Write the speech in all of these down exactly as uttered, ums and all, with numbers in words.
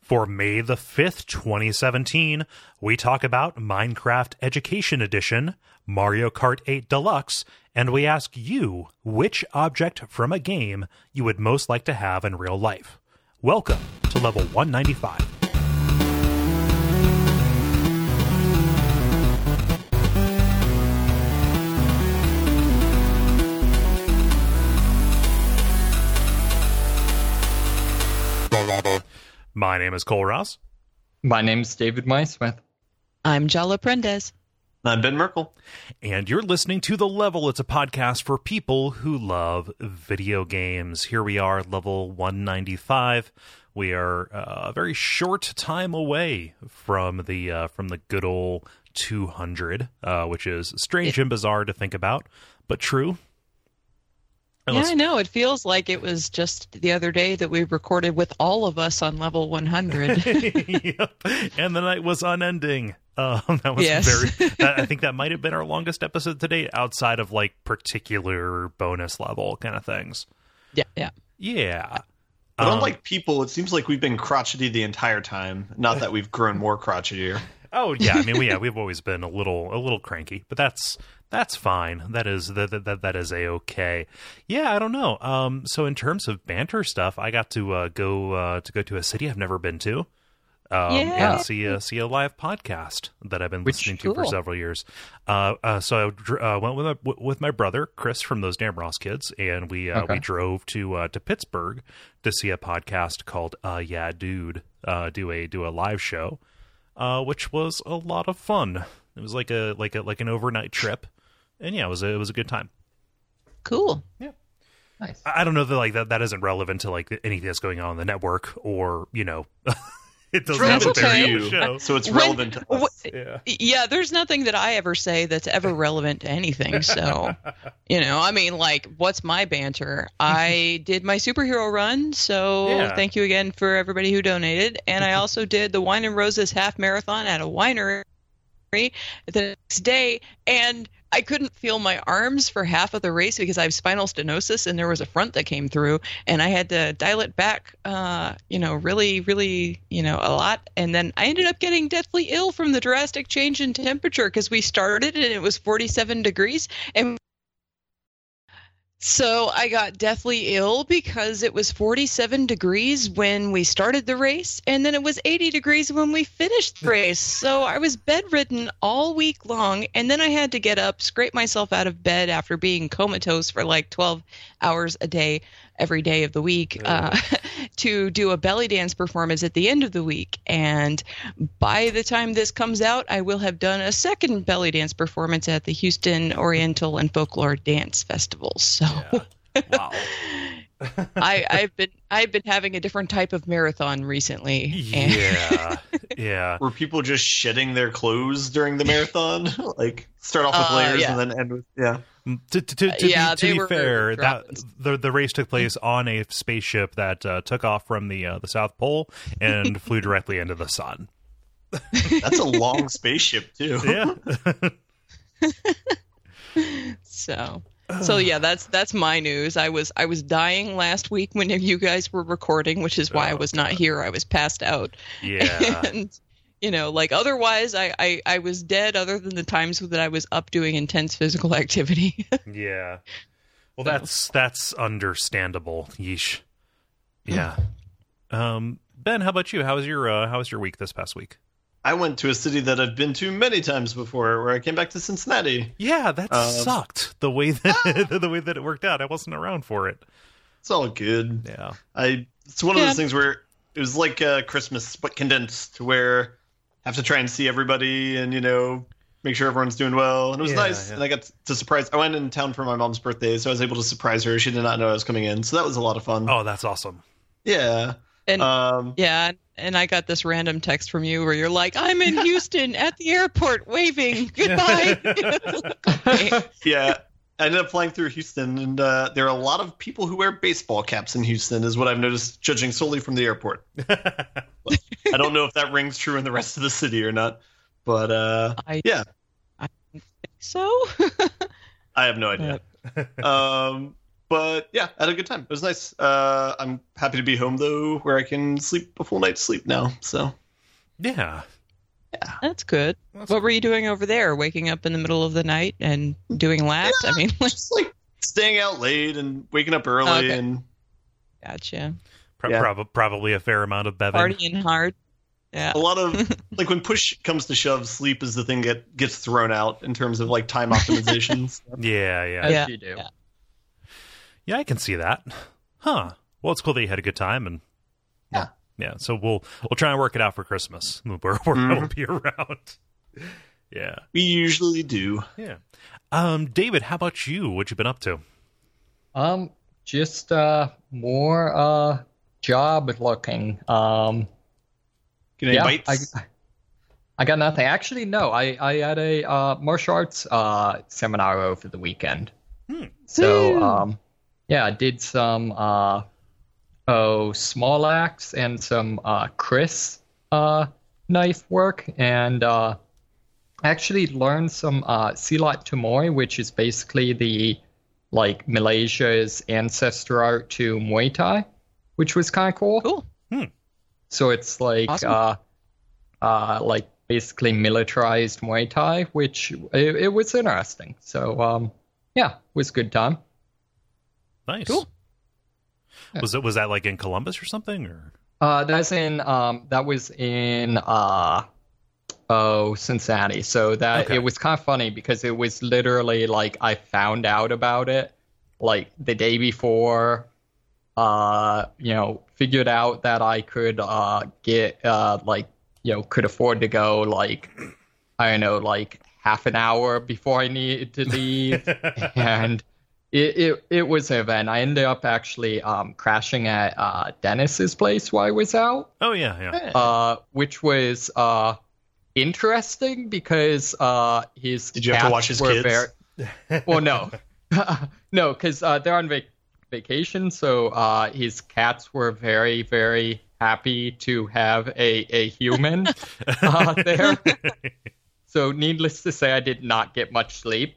For May the fifth, twenty seventeen, we talk about Minecraft Education Edition, Mario Kart eight Deluxe, and we ask you which object from a game you would most like to have in real life. Welcome to Level one ninety-five. My name is Cole Ross. My name's David Maismith. I'm Jala Prendez. I'm Ben Merkel. And you're listening to The Level. It's a podcast for people who love video games. Here we are, Level one ninety-five. We are uh, a very short time away from the uh, from the good old two hundred, uh, which is strange and bizarre to think about, but true. Yeah, I know. It feels like it was just the other day that we recorded with all of us on level one hundred. Yep. And the night was unending. Um, that was yes. very. That, I think that might have been our longest episode to date, outside of like particular bonus level kind of things. Yeah, yeah, yeah. But um, unlike people, it seems like we've been crotchety the entire time. Not that we've grown more crotchetier. Oh yeah, I mean, we, yeah, we've always been a little, a little cranky, but that's. That's fine. That is that that that is a-okay. Yeah, I don't know. Um, so in terms of banter stuff, I got to uh, go uh, to go to a city I've never been to, um, yeah. and see a see a live podcast that I've been Which, listening cool. to for several years. Uh, uh, so I uh, went with my, with my brother Chris from those Damn Ross Kids, and we uh, okay. we drove to uh, to Pittsburgh to see a podcast called uh, Yeah Dude uh, do a do a live show, uh, which was a lot of fun. It was like a like a like an overnight trip. And yeah, it was a, it was a good time. Cool. Yeah, nice. I, I don't know that like that, that isn't relevant to like anything that's going on on the network, or you know, it doesn't have a okay. bearing on the show. So it's When- relevant to us. Yeah. Yeah, there's nothing that I ever say that's ever relevant to anything. So, you know, I mean, like, what's my banter? I did my superhero run, so Yeah. thank you again for everybody who donated. And I also did the Wine and Roses half marathon at a winery the next day, and I couldn't feel my arms for half of the race because I have spinal stenosis and there was a front that came through, and I had to dial it back, uh, you know, really, really, you know, a lot. And then I ended up getting deathly ill from the drastic change in temperature because we started and it was forty-seven degrees. And so I got deathly ill because it was forty-seven degrees when we started the race, and then it was eighty degrees when we finished the race. So I was bedridden all week long, and then I had to get up, scrape myself out of bed after being comatose for like twelve hours a day, every day of the week, uh, to do a belly dance performance at the end of the week. And by the time this comes out, I will have done a second belly dance performance at the Houston Oriental and Folklore Dance Festival. So Yeah. Wow. I, I've been I've been having a different type of marathon recently. And Yeah. Yeah. Were people just shedding their clothes during the marathon? Like, start off with Uh, layers yeah. and then end with, yeah. To, to, to, to yeah, be, to they be were fair, that dropping. the the race took place on a spaceship that uh, took off from the uh, the South Pole and flew directly into the sun. That's a long spaceship, too. Yeah. so so yeah, that's that's my news. I was I was dying last week when you guys were recording, which is why Oh, I was not God. here. I was passed out. Yeah. And you know, like otherwise I, I, I was dead other than the times that I was up doing intense physical activity. Yeah. Well, that's that's understandable. Yeesh. Yeah. Um, Ben, how about you? How was your uh, how was your week this past week? I went to a city that I've been to many times before, where I came back to Cincinnati. Yeah, that Um, sucked. The way that the way that it worked out. I wasn't around for it. It's all good. Yeah. I It's one of Yeah. those things where it was like uh, Christmas, but condensed, where I have to try and see everybody and, you know, make sure everyone's doing well. And it was Yeah, nice. yeah. And I got to surprise. I went in town for my mom's birthday, so I was able to surprise her. She did not know I was coming in. So that was a lot of fun. Oh, that's awesome. Yeah. And Um, yeah, and I got this random text from you where you're like, I'm in Houston at the airport waving goodbye. Okay. yeah. I ended up flying through Houston, and uh, there are a lot of people who wear baseball caps in Houston, is what I've noticed, judging solely from the airport. I don't know if that rings true in the rest of the city or not, but uh, I, yeah, I think so. I have no idea. um, but yeah, I had a good time. It was nice. Uh, I'm happy to be home though, where I can sleep a full night's sleep now. So Yeah. yeah, That's good. That's What were you doing over there? Waking up in the middle of the night and doing laps? I mean, like, just like staying out late and waking up early Okay. and gotcha. Pro- Yeah. prob- probably a fair amount of bevin. Partying hard. Yeah. a lot of like when push comes to shove, sleep is the thing that gets thrown out in terms of like time optimizations. Yeah, yeah. As Yeah, you do. yeah. Yeah, I can see that. Huh. Well, it's cool that you had a good time, and Yeah. yeah. So we'll we'll try and work it out for Christmas. Where, where Mhm. I'll be around. Yeah, We usually do. yeah. Um, David, how about you? What you been up to? Um, just uh more uh job looking. Um, Get any yeah, bites? I, I got nothing. Actually, no. I I had a uh martial arts uh seminar over the weekend. Hmm. So Woo. um, yeah, I did some uh oh small axe and some uh Chris uh knife work, and uh actually learned some uh Silat Tumoi, which is basically the like Malaysia's ancestor art to Muay Thai, which was kind of cool. Cool. So it's like Awesome. uh uh like basically militarized Muay Thai, which it, it was interesting. So um yeah, it was a good time. Nice. Cool. Was it was that like in Columbus or something? Or Uh that's in um that was in uh oh Cincinnati. So that Okay. it was kind of funny because it was literally like I found out about it like the day before. Uh, you know, figured out that I could uh get uh like you know could afford to go like I don't know like half an hour before I needed to leave, and it, it it was an event. I ended up actually um crashing at uh Dennis's place while I was out, oh yeah, yeah. uh which was uh interesting because uh his Did you have to cats watch his were kids? very well, no, no, because uh, they're on vac- vacation, so uh, his cats were very, very happy to have a a human uh, there. So, needless to say, I did not get much sleep.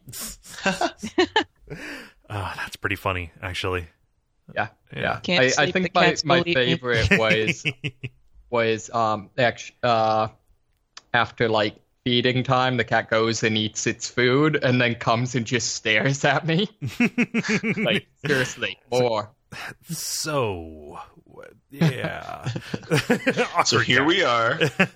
Ah, that's pretty funny, actually. Yeah, Yeah. yeah. Can't I, I sleep, the think my cats my will eat me. favorite was was um actually uh after like feeding time, the cat goes and eats its food and then comes and just stares at me. Like, seriously, more. So, yeah. So here we are.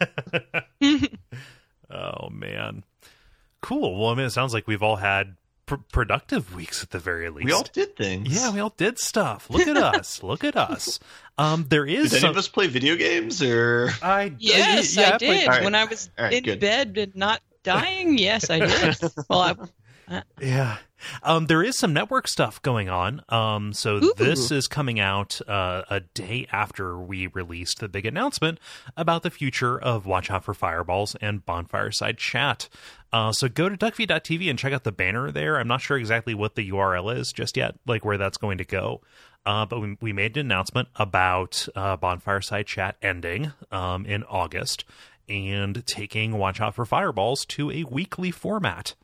Oh man, cool. Well, I mean, it sounds like we've all had pr- productive weeks at the very least. We all did things. yeah, we all did stuff. Look at us. Look at us. Um, there is Did any some. of us play video games or? I Yes, yeah, I but- did. All right. When I was All right, in good. bed and not dying, yes, I did. Well, I, Yeah. Um, there is some network stuff going on. Um, so Ooh. this is coming out uh, a day after we released the big announcement about the future of Watch Out for Fireballs and Bonfireside Chat. Uh, so go to duckfeed dot t v and check out the banner there. I'm not sure exactly what the U R L is just yet, like where that's going to go. Uh, but we, we made an announcement about uh, Bonfireside Chat ending um, in August and taking Watch Out for Fireballs to a weekly format.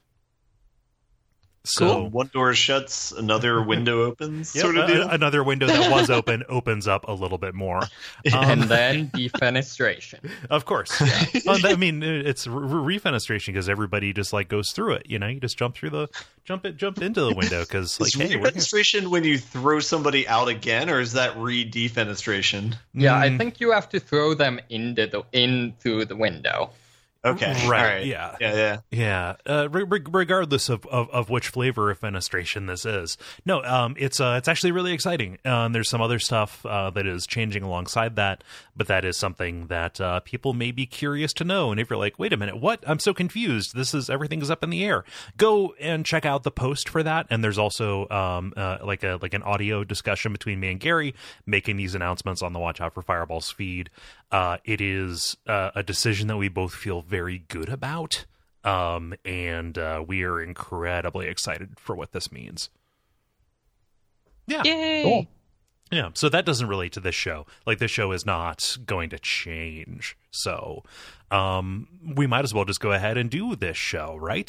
So One door shuts, another window opens, Yep, sort of a- deal. another window that was open opens up a little bit more. And Um, then defenestration. of course, yeah. Well, I mean, it's re- refenestration because everybody just like goes through it. You know, you just jump through the jump it jump into the window because like, Is hey, we're here. refenestration when you throw somebody out again, or is that re-defenestration? Yeah, I Mm, think you have to throw them into the in through the window. Okay, Right, all right. yeah. yeah, yeah. Yeah, uh, re- re- regardless of, of, of which flavor of fenestration this is, no, um, it's uh, it's actually really exciting. Uh, and there's some other stuff uh, that is changing alongside that, but that is something that uh, people may be curious to know. And if you're like, wait a minute, what? I'm so confused. This is everything is up in the air. Go and check out the post for that. And there's also um, uh, like a like an audio discussion between me and Gary making these announcements on the Watch Out for Fireballs feed. Uh, it is uh, a decision that we both feel very good about, um, and uh, we are incredibly excited for what this means. Yeah, yay! Cool. yeah. So that doesn't relate to this show. Like, this show is not going to change. So um, we might as well just go ahead and do this show, right?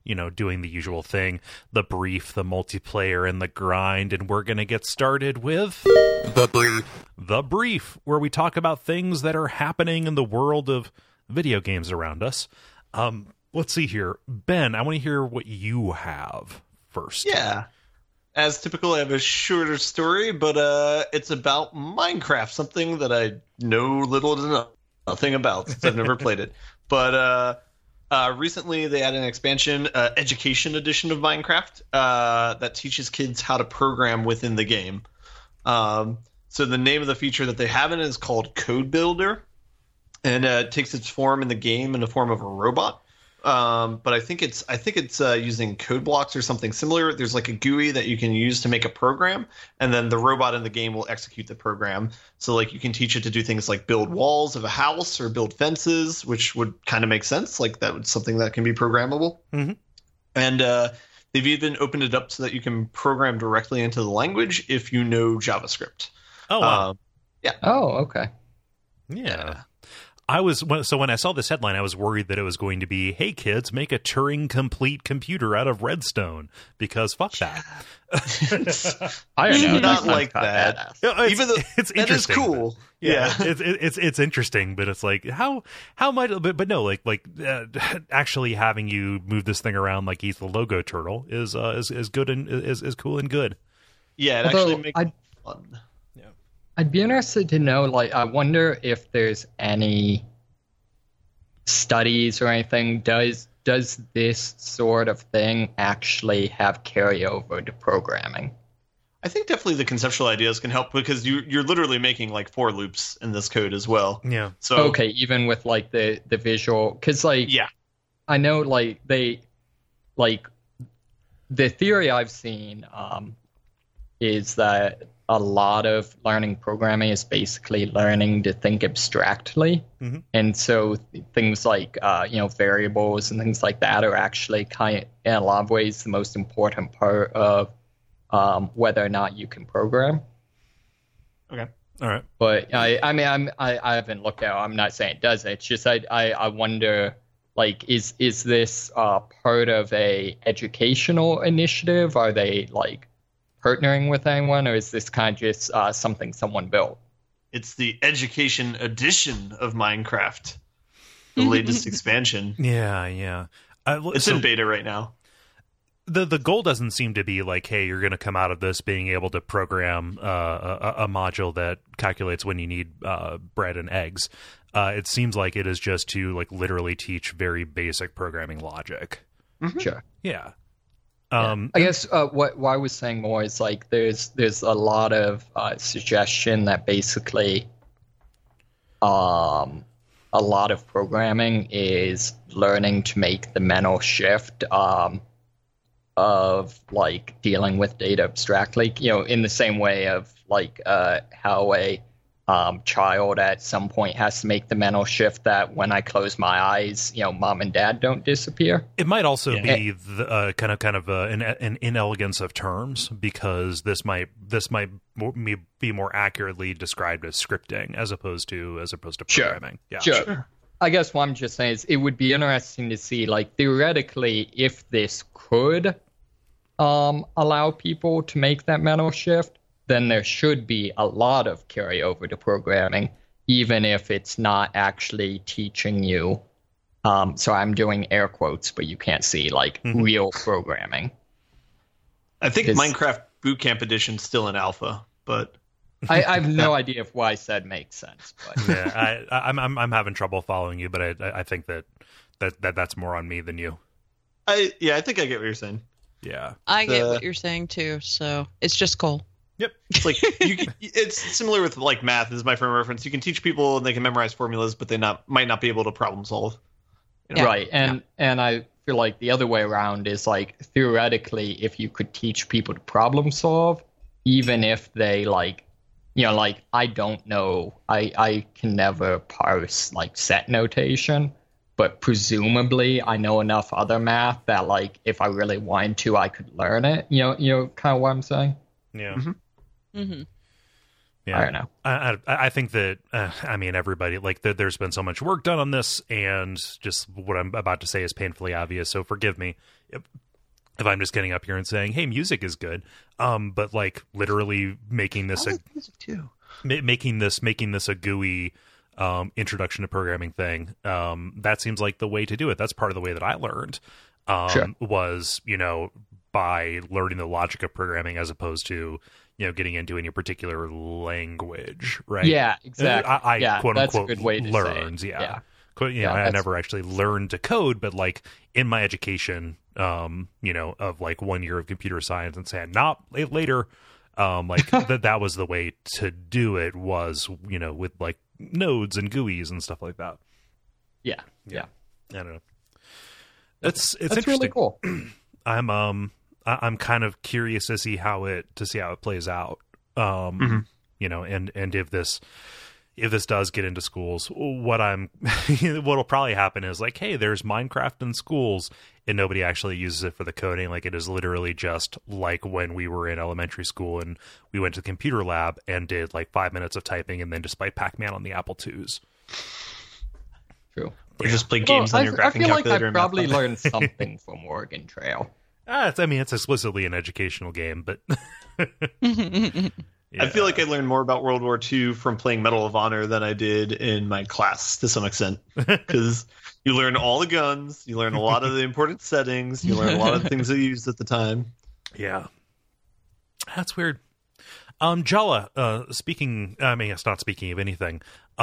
you know, doing the usual thing, the brief, the multiplayer, and the grind. And we're going to get started with The Brief. The Brief, where we talk about things that are happening in the world of video games around us. Um, let's see here. Ben, I want to hear what you have first. Yeah. As typical, I have a shorter story, but uh, it's about Minecraft, something that I know little to nothing about since I've never played it. But uh, uh, recently they added an expansion, uh, education edition of Minecraft, uh, that teaches kids how to program within the game. Um, so the name of the feature that they have in it is called Code Builder, and uh, it takes its form in the game in the form of a robot. Um, but I think it's I think it's uh, using code blocks or something similar. There's like a G U I that you can use to make a program, and then the robot in the game will execute the program. So like you can teach it to do things like build walls of a house or build fences, which would kind of make sense. Like that was something that can be programmable. Mm-hmm. And uh, they've even opened it up so that you can program directly into the language if you know JavaScript. Oh, wow. Um, yeah. Oh, okay. Yeah. I was so when I saw this headline, I was worried that it was going to be, "Hey kids, make a Turing complete computer out of redstone," because fuck that. I don't know. Not That like sounds that. badass. Yeah, it's, Even though it's that is interesting. cool. Yeah, Yeah. it's it's it's interesting, but it's like how how might but but no, like like uh, actually having you move this thing around like he's the logo turtle is uh, is is good and is is cool and good. Yeah, it Although actually makes I'd- it fun. I'd be interested to know, like, I wonder if there's any studies or anything. Does does this sort of thing actually have carryover to programming? I think definitely the conceptual ideas can help because you you're literally making like for loops in this code as well. Yeah. So Okay, even with like the the visual, because like yeah, I know like they like the theory I've seen um, is that a lot of learning programming is basically learning to think abstractly. Mhm. And so th- things like, uh, you know, variables and things like that are actually kind of, in a lot of ways, the most important part of um, whether or not you can program. All right. But I, I mean, I'm, I, I haven't looked at it. I'm not saying it does. It's just I, I, I wonder, like, is is this uh, part of a educational initiative? Are they like partnering with anyone, or is this kind of just uh, something someone built? it's the education edition of Minecraft, the latest expansion. Yeah, yeah. Uh, It's so in beta right now. the the goal doesn't seem to be like, hey, you're going to come out of this being able to program uh, a, a module that calculates when you need uh, bread and eggs. Uh, it seems like it is just to like literally teach very basic programming logic. Sure. Yeah. Um, I guess uh, what, what I was saying more is like there's there's a lot of uh, suggestion that basically um, a lot of programming is learning to make the mental shift um, of like dealing with data abstractly, you know, in the same way of like uh, how a um, child at some point has to make the mental shift that when I close my eyes, you know, mom and dad don't disappear. It might also Yeah. be the, uh, kind of kind of uh, an, an inelegance of terms, because this might this might mo- me- be more accurately described as scripting as opposed to as opposed to Sure. programming. Yeah. Sure. I guess what I'm just saying is it would be interesting to see, like, theoretically, if this could um, allow people to make that mental shift, then there should be a lot of carryover to programming, even if it's not actually teaching you. Um, so I'm doing air quotes, but you can't see, like, Mhm. real programming. I think Is- Minecraft Bootcamp Edition's still in alpha, but I, I have no idea if what I said makes sense. But Yeah, I, I, I'm I'm I'm having trouble following you, but I I think that that, that that's more on me than you. I yeah, I think I get what you're saying. Yeah. I get The- what you're saying too, so it's just Cole. Yep. It's like you can, it's similar with like math is my frame of reference. You can teach people and they can memorize formulas, but they not might not be able to problem solve. You know? Yeah. Right, and and I feel like the other way around is like theoretically, if you could teach people to problem solve, even if they like, you know, like I don't know, I I can never parse like set notation, but presumably I know enough other math that like if I really wanted to, I could learn it. You know, you know, kind of what I'm saying. Yeah. Mhm. Mm-hmm. Yeah. I don't know. I, I, I think that, uh, I mean, everybody, like, there, there's been so much work done on this, and just what I'm about to say is painfully obvious, so forgive me if, if I'm just getting up here and saying, hey, music is good, um, but, like, literally making this I a, like music too. ma- making this making this a G U I um, introduction to programming thing, um, that seems like the way to do it. That's part of the way that I learned, um, Sure. was, you know, by learning the logic of programming as opposed to, you know, getting into any particular language, right? Yeah, exactly. I, I yeah, quote that's unquote a good way to learned, say it. yeah. Yeah. Quote, you Yeah, know, I that's- never actually learned to code, but like in my education, um, you know, of like one year of computer science and saying not later, um, like that that was the way to do it was, you know, with like nodes and G U Is and stuff like that. Yeah, yeah. I don't know. It's it's That's interesting. really cool. I'm um I- I'm kind of curious to see how it to see how it plays out. Um, Mhm. you know, and and if this if this does get into schools, what I'm what'll probably happen is like, hey, there's Minecraft in schools, and nobody actually uses it for the coding. Like it is literally just like when we were in elementary school and we went to the computer lab and did like five minutes of typing and then just play Pac-Man on the Apple twos. True. Or just play Well, games on I, your I graphing feel like calculator. I and probably math fun. learned something from Oregon Trail. Ah, it's, I mean, it's explicitly an educational game, but I feel like I learned more about World War Two from playing Medal of Honor than I did in my class to some extent. Because you learn all the guns, you learn a lot of the important settings, you learn a lot of the things they used at the time. Yeah. That's weird. Um, Jala, uh, speaking, I mean, it's not speaking of anything. Um,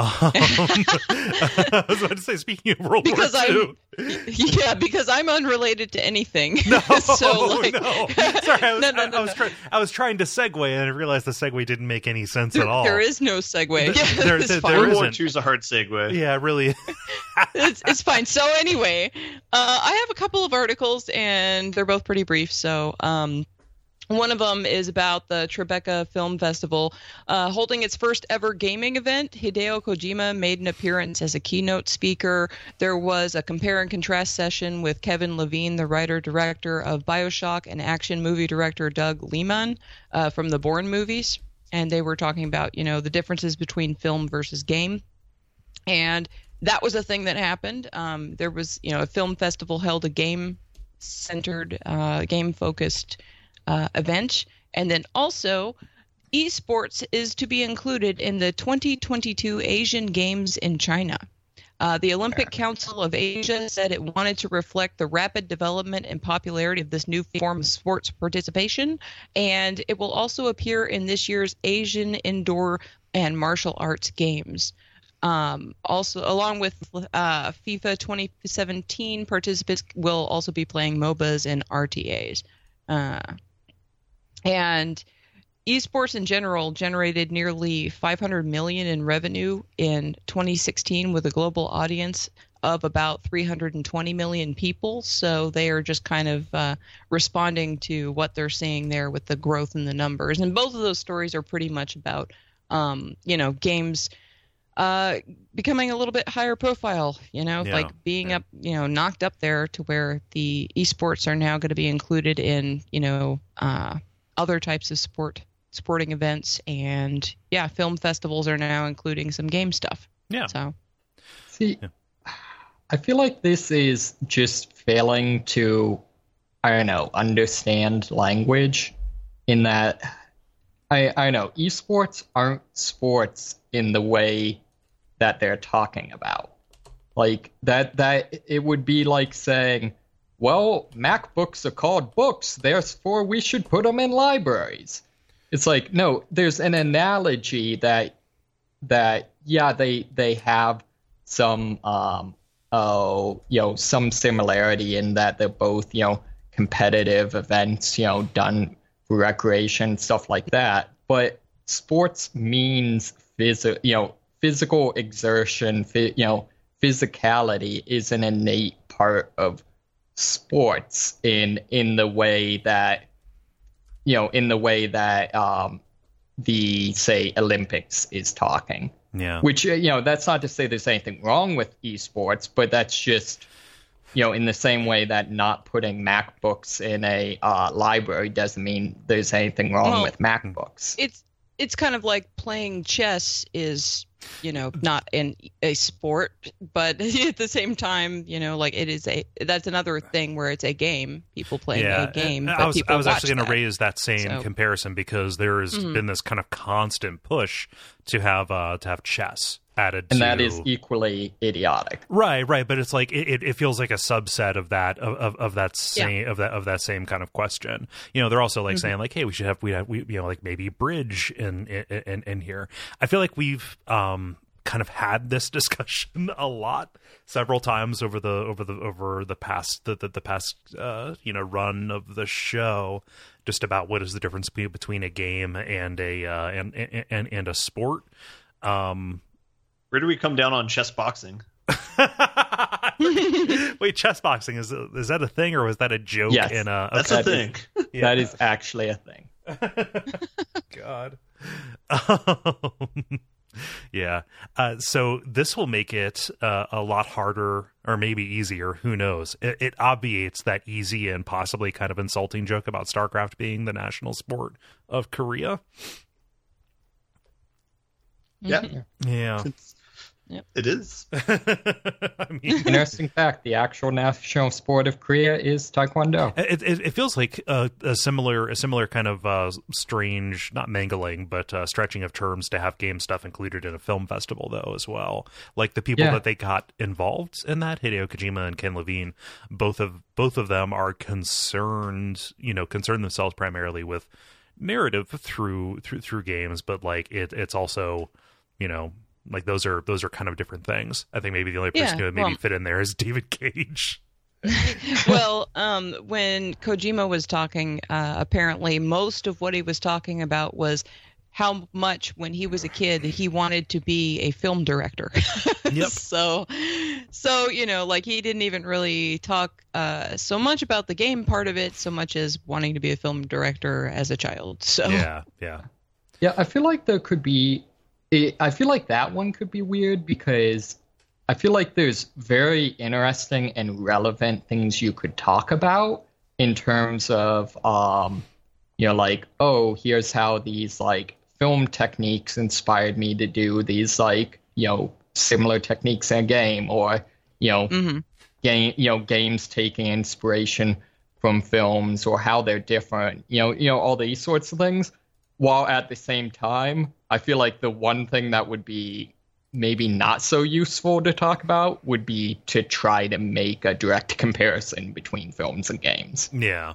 I was about to say, speaking of World Because War I'm- Two. Yeah, because I'm unrelated to anything. No, so like, no. Sorry, I was, no, no, I, no, I was no. trying. I was trying to segue, and I realized the segue didn't make any sense There, at all. there is no segue. There- Yeah, there- it's there- fine. there World War isn't. Two is a hard segue. Yeah, really. it's, it's fine. So anyway, uh, I have a couple of articles, and they're both pretty brief. So um, one of them is about the Tribeca Film Festival uh, holding its first ever gaming event. Hideo Kojima made an appearance as a keynote speaker. There was a compare and contrast session with Kevin Levine, the writer-director of BioShock, and action movie director Doug Liman uh, from the Bourne movies. And they were talking about, you know, the differences between film versus game. And that was a thing that happened. Um, there was, you know, a film festival held a game-centered, uh, game-focused uh, event. And then also, esports is to be included in the twenty twenty-two Asian Games in China. Uh, the Olympic Council of Asia said it wanted to reflect the rapid development and popularity of this new form of sports participation, and it will also appear in this year's Asian Indoor and Martial Arts Games. Um, also, along with uh, FIFA twenty seventeen, participants will also be playing MOBAs and R T As. Uh, and esports in general generated nearly five hundred million dollars in revenue in twenty sixteen with a global audience of about three hundred twenty million people. So they are just kind of uh, responding to what they're seeing there with the growth in the numbers. And both of those stories are pretty much about, um, you know, games uh, becoming a little bit higher profile, you know, Yeah, like being yeah. up, you know, knocked up there to where the esports are now going to be included in, you know, uh, other types of sport sporting events, and yeah, film festivals are now including some game stuff. Yeah. So See, Yeah. I feel like this is just failing to, I don't know, understand language in that, I, I know, esports aren't sports in the way that they're talking about. Like, that, that it would be like saying, well, MacBooks are called books, therefore we should put them in libraries. It's like, no, there's an analogy that that yeah, they they have some um oh you know some similarity in that they're both, you know, competitive events, you know, done for recreation, stuff like that. But sports means phys- you know, physical exertion, fi- you know, physicality is an innate part of sports in in the way that you know, in the way that um, the, say, Olympics is talking. Yeah. Which, uh, you know, that's not to say there's anything wrong with esports, but that's just, you know, in the same way that not putting MacBooks in a uh, library doesn't mean there's anything wrong Well, with MacBooks. it's it's kind of like playing chess is, you know, not in a sport, but at the same time, you know, like it is a, that's another thing where it's a game, people playing yeah. a game. But I was, people I was watch actually going to that. raise that same So- comparison because there has Mhm. been this kind of constant push to have uh, to have chess added And to that is equally idiotic. right, right. But it's like it, it- it feels like a subset of that of, of, of that same of that of that same kind of question. You know, they're also like Mhm. saying like, hey, we should have we have we you know like maybe bridge in in in, in here. I feel like we've um. kind of had this discussion a lot several times over the over the over the past the the, the past uh you know run of the show, just about what is the difference be- between a game and a uh and and and a sport. um Where do we come down on chess boxing? Wait, chess boxing, is is that a thing or was that a joke? Yes, in a That's okay. a thing. Yeah. That is actually a thing. God. Um, yeah. Uh, so this will make it uh, a lot harder, or maybe easier. Who knows? It, it obviates that easy and possibly kind of insulting joke about StarCraft being the national sport of Korea. Yeah, Yeah. it's, Yep. it is. I mean, Interesting fact, the actual national sport of Korea is Taekwondo. It, it, it feels like a, a similar a similar kind of uh, strange, not mangling, but uh, stretching of terms to have game stuff included in a film festival, though, as well. Like the people Yeah. that they got involved in that, Hideo Kojima and Ken Levine, both of both of them are concerned, you know, concern themselves primarily with narrative through through through games, but like it, it's also, you know. Like those are those are kind of different things. I think maybe the only person Yeah, who would maybe well- fit in there is David Cage. Well, um, when Kojima was talking, uh, apparently most of what he was talking about was how much when he was a kid he wanted to be a film director. Yep. so, so you know, like he didn't even really talk uh, so much about the game part of it, so much as wanting to be a film director as a child. So Yeah, yeah. Yeah, I feel like there could be. It, I feel like that one could be weird because I feel like there's very interesting and relevant things you could talk about in terms of, um, you know, like, oh, here's how these like film techniques inspired me to do these like, you know, similar techniques in a game, or, you know, Mhm. game, you know, games taking inspiration from films, or how they're different, you know, you know, all these sorts of things. While at the same time, I feel like the one thing that would be maybe not so useful to talk about would be to try to make a direct comparison between films and games, Yeah.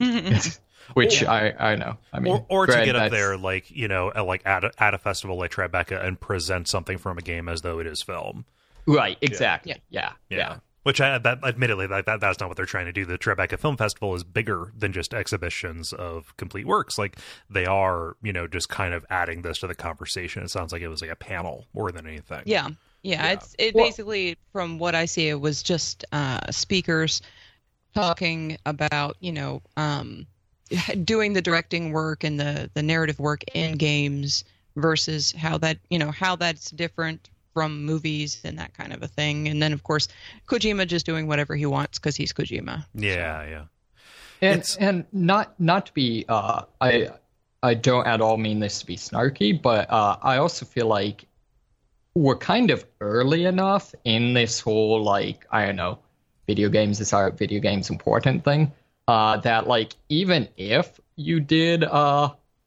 which I, I know. I mean, or, or to granted, get up that's- there, like, you know, at, like at a, at a festival like Tribeca and present something from a game as though it is film. Right, exactly. Yeah, yeah. Yeah. Which, I, that, admittedly, that, that that's not what they're trying to do. The Tribeca Film Festival is bigger than just exhibitions of complete works. Like, they are, you know, just kind of adding this to the conversation. It sounds like it was like a panel more than anything. Yeah, yeah. Yeah. It's it Well- basically, from what I see, it was just uh, speakers talking about, you know, um, doing the directing work and the the narrative work in games versus how that, you know, how that's different from movies and that kind of a thing. And then, of course, Kojima just doing whatever he wants because he's Kojima. Yeah, yeah. And It's- and not not to be uh I I don't at all mean this to be snarky, but uh I also feel like we're kind of early enough in this whole like, I don't know, video games is our video games important thing. Uh that like even if you did uh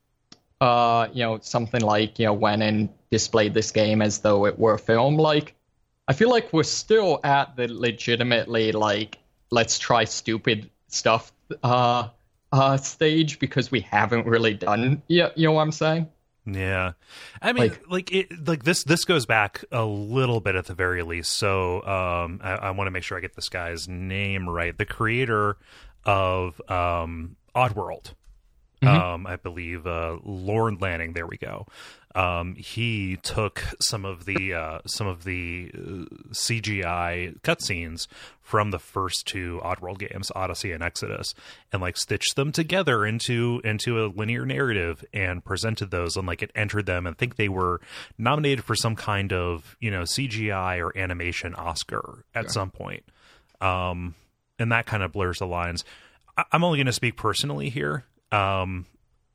uh you know something like, you know, went and displayed this game as though it were a film, like I feel like we're still at the legitimately like let's try stupid stuff uh uh stage because we haven't really done, yeah, you know what I'm saying? Yeah, I mean, Like- like, it, like this. This goes back a little bit at the very least. So, um, I, I want to make sure I get this guy's name right. The creator of um, Oddworld, Mhm. um, I believe, uh, Lorne Lanning. There we go. Um, he took some of the uh, some of the uh, C G I cutscenes from the first two Oddworld games, Odyssey and Exodus, and like stitched them together into into a linear narrative and presented those, and like it entered them. And I think they were nominated for some kind of, you know, C G I or animation Oscar at Sure. some point. Um, and that kind of blurs the lines. I- I'm only going to speak personally here. Um,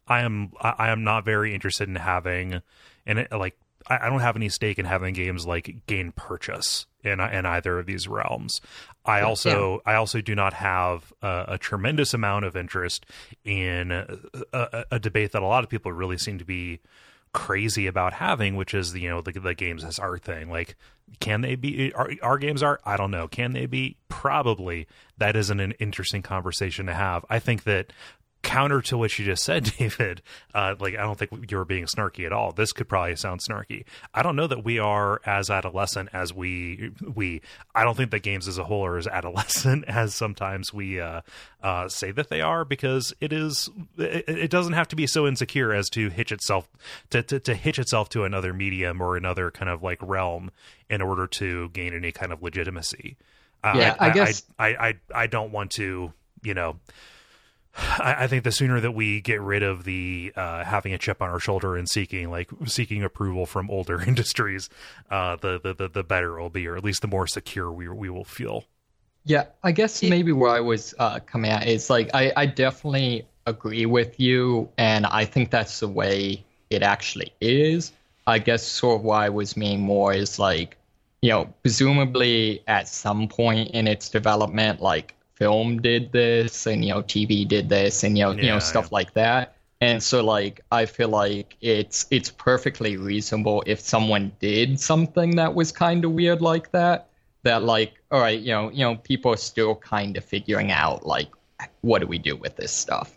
I am I, I am not very interested in having, and it, like I, I don't have any stake in having games like gain purchase in in either of these realms. I also yeah. I also do not have a, a tremendous amount of interest in a, a, a debate that a lot of people really seem to be crazy about having, which is the, you know, the, the games as art thing. Like, can they be our, our games art? I don't know. Can they be? Probably. That isn't an interesting conversation to have. I think that counter to what you just said, David, uh, like, I don't think you were being snarky at all. This could probably sound snarky. I don't know that we are as adolescent as we, we, I don't think that games as a whole are as adolescent as sometimes we uh, uh, say that they are, because it is, it, it doesn't have to be so insecure as to hitch itself, to, to, to hitch itself to another medium or another kind of like realm in order to gain any kind of legitimacy. Uh, yeah, I, I guess. I, I, I, I don't want to, you know, I think the sooner that we get rid of the uh, having a chip on our shoulder and seeking like seeking approval from older industries, uh, the, the the the better it will be, or at least the more secure we we will feel. Yeah, I guess maybe where I was uh, coming at is like I, I definitely agree with you, and I think that's the way it actually is. I guess sort of what I was meaning more is like, you know, presumably at some point in its development, like, film did this, and, you know, T V did this, and, you know, yeah, you know, stuff yeah. like that. And so, like, I feel like it's it's perfectly reasonable if someone did something that was kind of weird like that, that, like, all right, you know, you know, people are still kind of figuring out, like, what do we do with this stuff?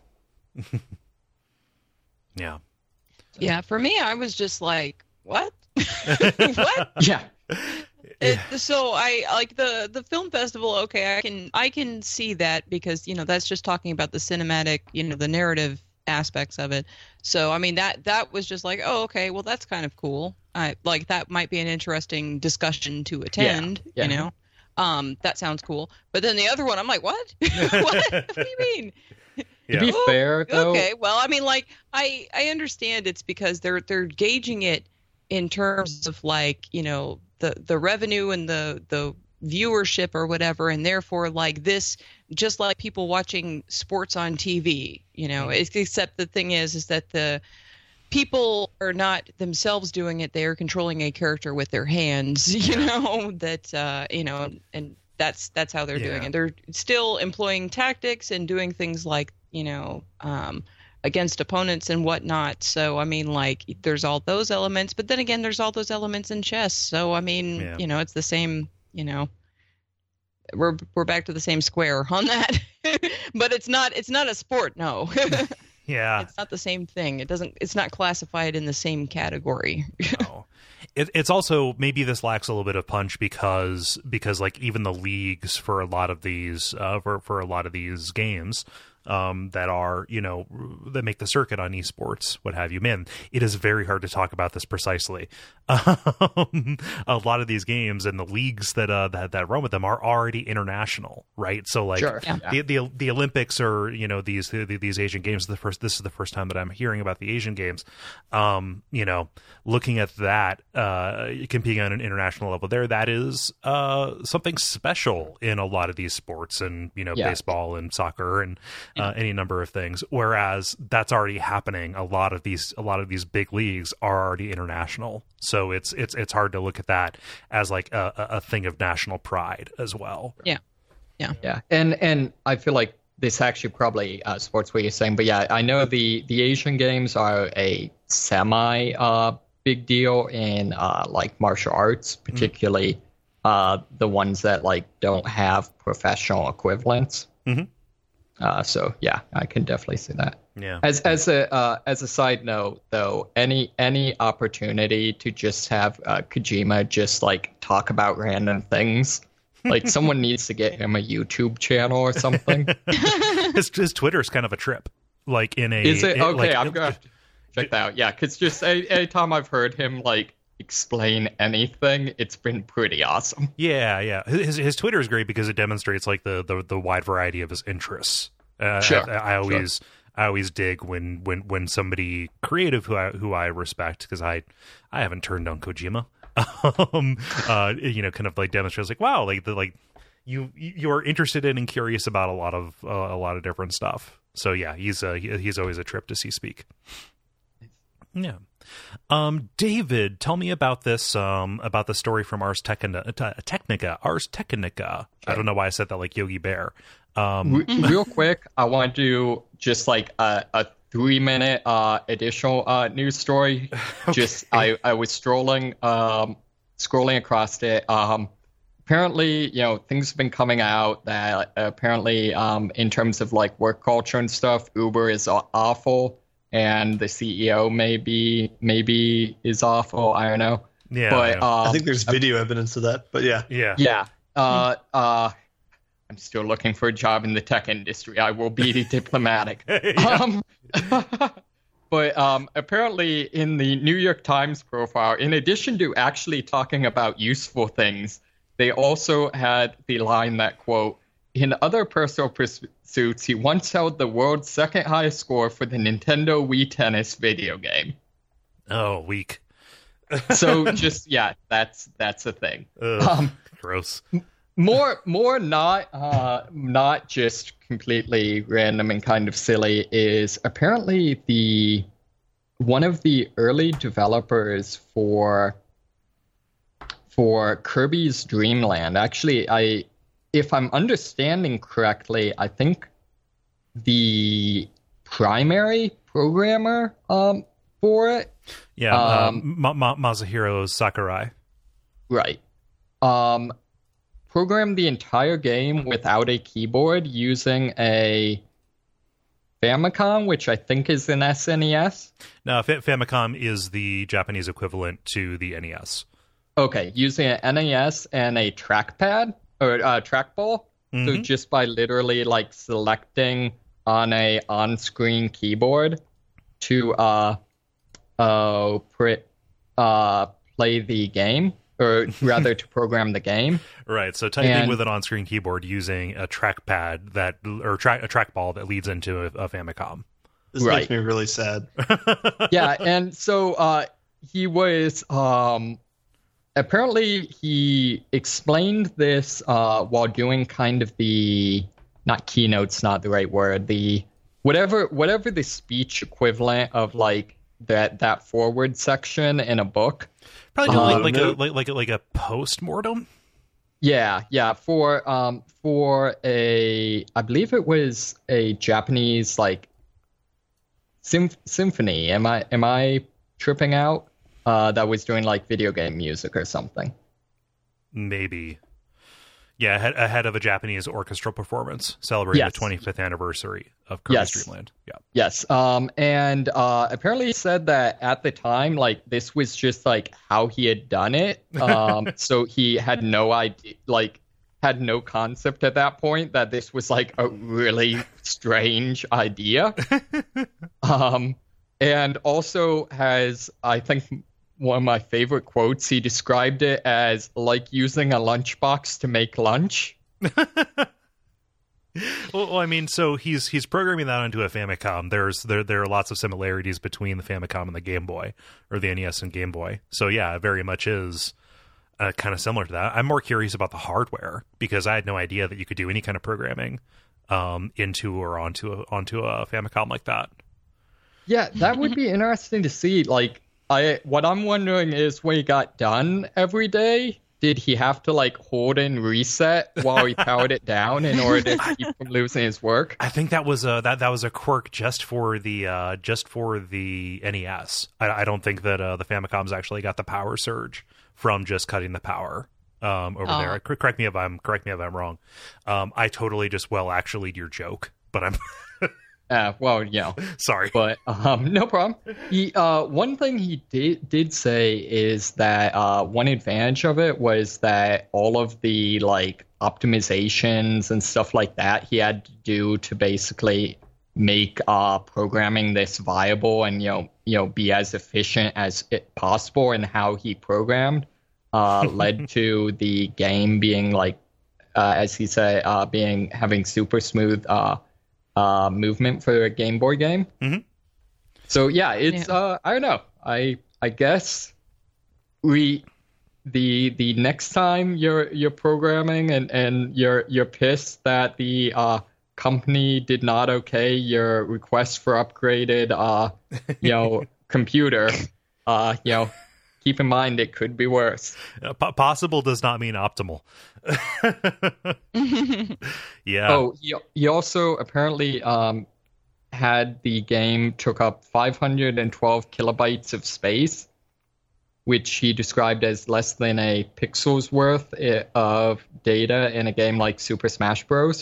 Yeah. Yeah, for me, I was just like, what? What? Yeah. It, so I like the the film festival. Okay, I can I can see that, because, you know, that's just talking about the cinematic, you know, the narrative aspects of it. So I mean, that that was just like, oh, okay, well, that's kind of cool. I like that might be an interesting discussion to attend. Yeah, yeah. You know, um, that sounds cool. But then the other one, I'm like, what? What? What do you mean? Yeah. To be fair, though, okay, well, I mean, like, I I understand it's because they're they're gauging it in terms of, like, you know, the the revenue and the the viewership or whatever, and therefore, like, this, just like people watching sports on T V, you know, mm-hmm. except the thing is is that the people are not themselves doing it, they are controlling a character with their hands, you know, that uh you know, and that's that's how they're yeah. doing it. They're still employing tactics and doing things like, you know, um against opponents and whatnot. So I mean, like, there's all those elements, but then again, there's all those elements in chess. So I mean, yeah. you know, it's the same, you know, we're we're back to the same square on that. But it's not it's not a sport, no. Yeah. It's not the same thing. It doesn't it's not classified in the same category. No. It, it's also, maybe this lacks a little bit of punch because because like even the leagues for a lot of these uh, for for a lot of these games um, that are, you know, that make the circuit on esports, what have you, man, it is very hard to talk about this precisely. Um, a lot of these games and the leagues that uh, that that run with them are already international, right? So like sure. yeah. the, the the Olympics or, you know, these the, these Asian games. The first this is the first time that I'm hearing about the Asian games. Um, you know, looking at that, uh, competing on an international level there, that is uh, something special in a lot of these sports, and, you know, yeah. baseball and soccer and uh, any number of things. Whereas that's already happening. A lot of these a lot of these big leagues are already international. So it's it's it's hard to look at that as like a, a thing of national pride as well. Yeah, yeah, yeah. And and I feel like this actually probably uh, supports what you're saying. But yeah, I know the the Asian Games are a semi uh, big deal in uh, like martial arts, particularly mm-hmm. uh, the ones that like don't have professional equivalents. Mm-hmm. Uh, so yeah, I can definitely see that. Yeah. As as a uh, as a side note, though, any any opportunity to just have uh, Kojima just like talk about random things, like someone needs to get him a YouTube channel or something. his his Twitter's kind of a trip. Like in a is it it, okay? like, I'm gonna check that out. Yeah, because just any, anytime I've heard him like explain anything, it's been pretty awesome. Yeah, yeah. His his Twitter is great because it demonstrates like the the, the wide variety of his interests. Uh, sure. I, I always. Sure. I always dig when, when, when somebody creative who I who I respect, because I I haven't turned on Kojima, um, uh, you know, kind of like demonstrates like, wow, like the like you you are interested in and curious about a lot of uh, a lot of different stuff. So yeah, he's uh, he, he's always a trip to see speak. Yeah. Um, David, tell me about this, um, about the story from Ars Technica, Technica, Ars Technica. I don't know why I said that like Yogi Bear. Um, Real quick, I want to do just like a, a three minute uh, additional uh, news story. Okay. Just I, I was strolling, um, scrolling across it. Um, apparently, you know, things have been coming out that apparently, um, in terms of like work culture and stuff, Uber is awful. And the C E O maybe maybe is awful. I don't know. Yeah, but yeah. Um, I think there's video uh, evidence of that. But yeah, yeah, yeah. Uh, uh, I'm still looking for a job in the tech industry. I will be diplomatic. um, but um, apparently, in the New York Times profile, in addition to actually talking about useful things, they also had the line that quote, "In other personal pursuits, he once held the world's second highest score for the Nintendo Wii Tennis video game." Oh, weak. So just yeah, that's that's a thing. Ugh, um, gross. More more not uh, not just completely random and kind of silly is apparently the one of the early developers for for Kirby's Dream Land. Actually, I. If I'm understanding correctly, I think the primary programmer um, for it. Yeah, um, um, Ma- Ma- Masahiro Sakurai. Right. Um, programmed the entire game without a keyboard using a Famicom, which I think is an S N E S. No, F- Famicom is the Japanese equivalent to the N E S. Okay, using an N E S and a trackpad. Or uh, trackball. Mm-hmm. So just by literally like selecting on a on-screen keyboard to uh uh, pre- uh play the game, or rather to program the game. Right. So typing and, with an on-screen keyboard using a trackpad that or tra- a trackball that leads into a, a Famicom. This right. makes me really sad. Yeah, and so uh, he was. Um, Apparently, he explained this uh, while doing kind of the, not keynote's not the right word, the whatever whatever the speech equivalent of like that that forward section in a book. Probably um, like, like a like like a, like a post-mortem. Yeah, yeah. For um for a, I believe it was a Japanese like symph- symphony. Am I am I tripping out? Uh, that was doing like video game music or something. Maybe. Yeah, ahead, ahead of a Japanese orchestral performance celebrating yes. the twenty-fifth anniversary of Kirby's yes. Dream Land. Yeah. Yes. Um, and uh, apparently he said that at the time, like, this was just like how he had done it. Um, so he had no idea, like, had no concept at that point that this was like a really strange idea. um, and also has, I think, one of my favorite quotes, he described it as like using a lunchbox to make lunch. Well, I mean, so he's he's programming that onto a Famicom. There's there there are lots of similarities between the Famicom and the Game Boy, or the N E S and Game Boy. So yeah, it very much is uh, kind of similar to that. I'm more curious about the hardware because I had no idea that you could do any kind of programming um, into or onto a, onto a Famicom like that. Yeah, that would be interesting to see. Like, I what I'm wondering is when he got done every day, did he have to like hold and reset while he powered it down in order to keep from losing his work? I think that was a that, that was a quirk just for the uh, just for the N E S. I, I don't think that uh, the Famicom's actually got the power surge from just cutting the power um, over oh. there. Correct me if I'm correct me if I'm wrong. Um, I totally just well actually your joke, but I'm. Uh, well, you know, sorry, but um, no problem. He uh, one thing he did did say is that uh, one advantage of it was that all of the like optimizations and stuff like that he had to do to basically make uh, programming this viable and you know you know be as efficient as it possible in how he programmed uh, led to the game being like uh, as he said uh, being having super smooth. Uh, Uh, movement for a Game Boy game. Mm-hmm. So yeah, it's yeah. Uh, I don't know. I I guess we the the next time you're you're programming and, and you're you're pissed that the uh, company did not okay your request for upgraded uh you know computer, uh you know keep in mind it could be worse. Uh, p- possible does not mean optimal. Yeah. Oh, he, he also apparently um had the game took up five hundred twelve kilobytes of space, which he described as less than a pixel's worth of data in a game like Super Smash Bros.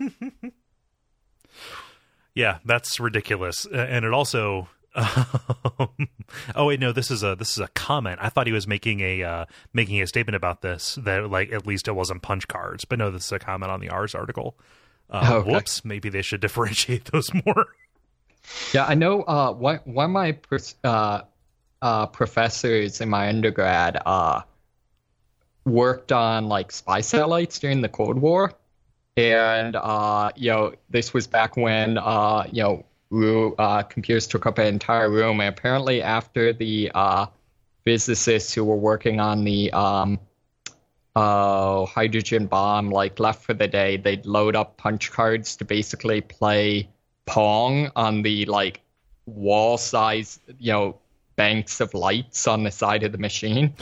Yeah, that's ridiculous. And it also um, oh wait, no, this is a this is a comment. I thought he was making a uh, making a statement about this, that like at least it wasn't punch cards. But no, this is a comment on the Ars article. Uh, oh, okay. Whoops, maybe they should differentiate those more. Yeah, I know uh, one, one of my pers- uh, uh, professors in my undergrad uh, worked on like spy satellites during the Cold War. And, uh, you know, this was back when, uh, you know, ro- uh, computers took up an entire room. And apparently after the uh, physicists who were working on the um, uh, hydrogen bomb, like, left for the day, they'd load up punch cards to basically play Pong on the, like, wall-size, you know, banks of lights on the side of the machine.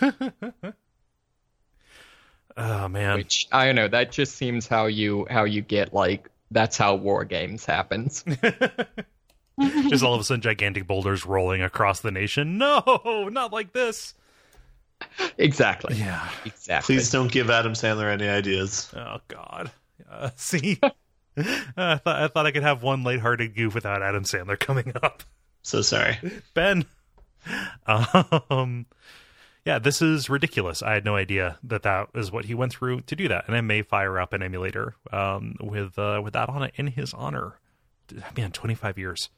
Oh man, Which I don't know. That just seems how you how you get like that's how war games happens. Just all of a sudden, gigantic boulders rolling across the nation. No, not like this. Exactly. Yeah, exactly. Please don't give Adam Sandler any ideas. Oh God. Uh, see, uh, I thought I thought I could have one lighthearted goof without Adam Sandler coming up. So sorry, Ben. Um. Yeah, this is ridiculous. I had no idea that that is what he went through to do that. And I may fire up an emulator um, with uh, with that on it in his honor. Man, twenty-five years.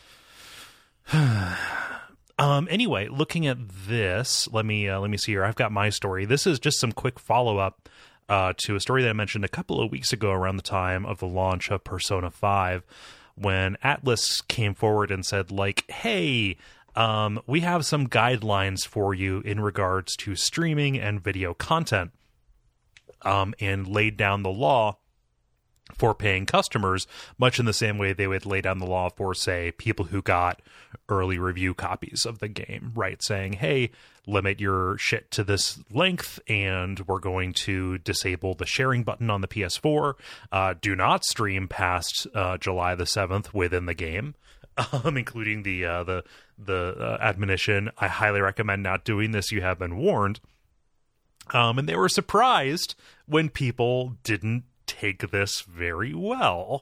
um. Anyway, looking at this, let me uh, let me see here. I've got my story. This is just some quick follow up uh, to a story that I mentioned a couple of weeks ago around the time of the launch of Persona five, when Atlas came forward and said, like, hey, Um, we have some guidelines for you in regards to streaming and video content, um, and laid down the law for paying customers, much in the same way they would lay down the law for, say, people who got early review copies of the game, right? Saying, hey, limit your shit to this length, and we're going to disable the sharing button on the P S four. Uh, do not stream past uh, July the seventh within the game. Um, including the uh, the the uh, admonition, I highly recommend not doing this. You have been warned. Um, and they were surprised when people didn't take this very well.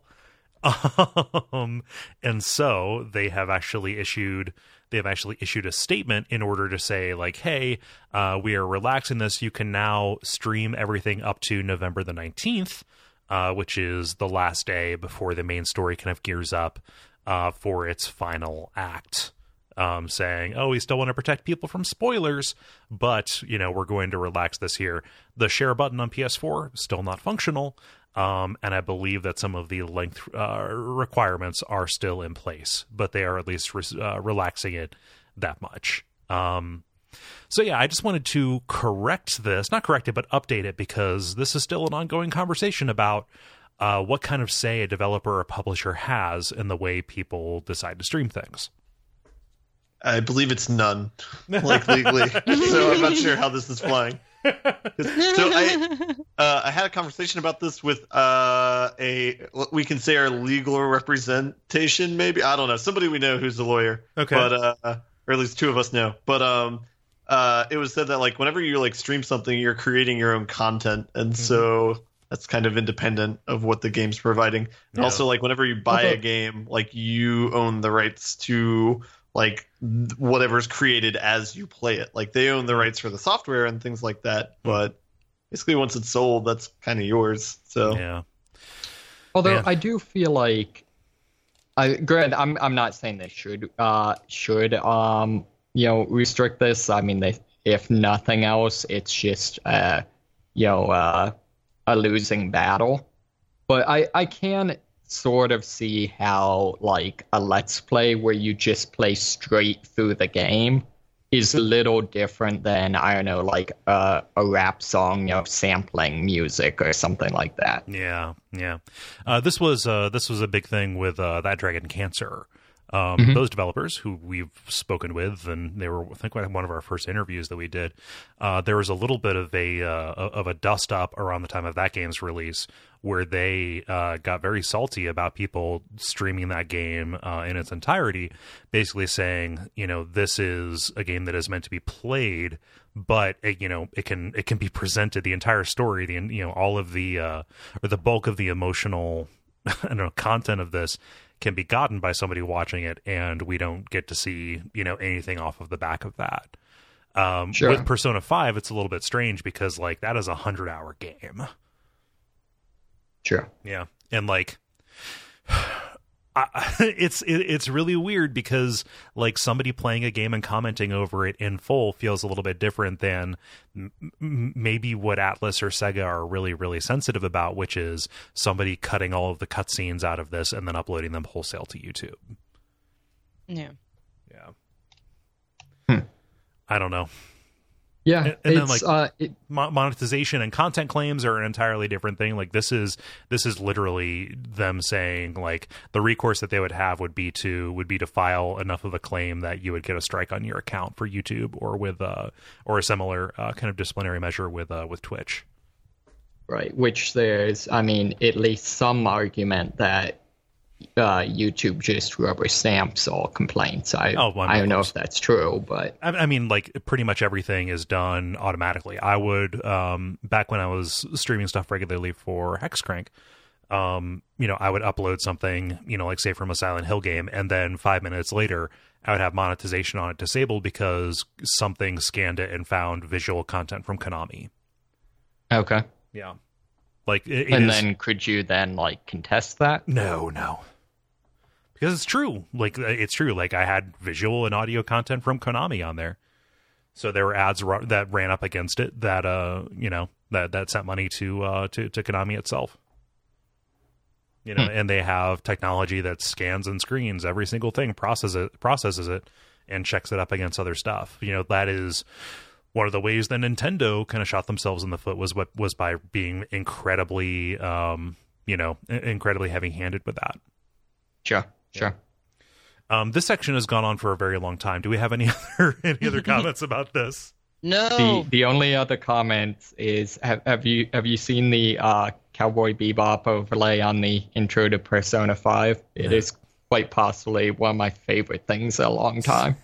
Um, and so they have actually issued they have actually issued a statement in order to say, like, hey, uh, we are relaxing this. You can now stream everything up to November the nineteenth, uh, which is the last day before the main story kind of gears up Uh, for its final act, um, saying, oh, we still want to protect people from spoilers, but, you know, we're going to relax this here. The share button on P S four, still not functional, um, and I believe that some of the length uh, requirements are still in place, but they are at least re- uh, relaxing it that much. Um, so, yeah, I just wanted to correct this, not correct it, but update it, because this is still an ongoing conversation about Uh, what kind of say a developer or publisher has in the way people decide to stream things. I believe it's none, like legally. So I'm not sure how this is flying. So I, uh, I had a conversation about this with uh, a, we can say our legal representation, maybe. I don't know, somebody we know who's a lawyer. Okay. But uh, or at least two of us know. But um, uh, it was said that like whenever you like stream something, you're creating your own content, and mm-hmm. so that's kind of independent of what the game's providing. And yeah. also, like, whenever you buy okay. a game, like, you own the rights to, like, whatever's created as you play it. Like, they own the rights for the software and things like that. But basically, once it's sold, that's kind of yours. So, yeah. Although, yeah. I do feel like, I granted, I'm I'm not saying they should uh should um you know restrict this. I mean, they if nothing else, it's just uh you know uh. a losing battle, but I, I can sort of see how like a Let's Play where you just play straight through the game is a little different than, I don't know, like uh, a rap song, you know, sampling music or something like that. Yeah, yeah. Uh, this was uh, this was a big thing with uh, That Dragon Cancer. Um, Mhm. Those developers who we've spoken with, and they were, I think, one of our first interviews that we did. Uh, there was a little bit of a uh, of a dust up around the time of that game's release, where they uh, got very salty about people streaming that game uh, in its entirety, basically saying, you know, this is a game that is meant to be played, but it, you know, it can it can be presented, the entire story, the you know, all of the uh, or the bulk of the emotional, I don't know, content of this can be gotten by somebody watching it, and we don't get to see, you know, anything off of the back of that. Um, Sure. With Persona five, it's a little bit strange because, like, that is a hundred hour game. Sure. Yeah, and like, I, it's it, it's really weird because, like, somebody playing a game and commenting over it in full feels a little bit different than m- m- maybe what Atlas or Sega are really really sensitive about, which is somebody cutting all of the cutscenes out of this and then uploading them wholesale to YouTube. Yeah. Yeah, Hmm. I don't know. Yeah, And- and then, it's like, uh, it, Mo- monetization and content claims are an entirely different thing. Like, this is this is literally them saying, like, the recourse that they would have would be to would be to file enough of a claim that you would get a strike on your account for YouTube, or with uh or a similar uh, kind of disciplinary measure with uh, with Twitch. right, which there's, I mean, at least some argument that uh, YouTube just rubber stamps all complaints. I, Oh, well, I don't of know course. if that's true, but I, I mean, like, pretty much everything is done automatically. I would, um, back when I was streaming stuff regularly for Hexcrank, um, you know, I would upload something, you know, like, say, from a Silent Hill game, and then five minutes later, I would have monetization on it disabled because something scanned it and found visual content from Konami. okay. Yeah. Like, it, it And is- then could you then, like, contest that? No, no. Because it's true. Like, it's true. Like, I had visual and audio content from Konami on there. So there were ads ru- that ran up against it that, uh, you know, that, that sent money to, uh, to, to Konami itself. You know, Hmm. and they have technology that scans and screens every single thing, processes it, processes it, and checks it up against other stuff. You know, that is one of the ways that Nintendo kind of shot themselves in the foot was what was by being incredibly, um, you know, in- incredibly heavy-handed with that. Sure, sure. Um, this section has gone on for a very long time. Do we have any other any other comments about this? No. The the only other comment is have, have you have you seen the uh, Cowboy Bebop overlay on the intro to Persona five? It No. is quite possibly one of my favorite things in a long time.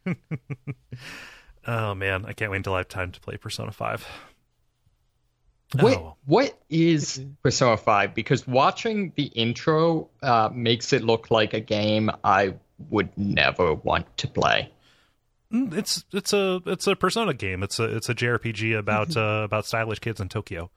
Oh man, I can't wait until I have time to play Persona five. What Oh. what is Persona five? Because watching the intro uh, makes it look like a game I would never want to play. Mm, It's it's a it's a Persona game. It's a it's a J R P G about uh, about stylish kids in Tokyo.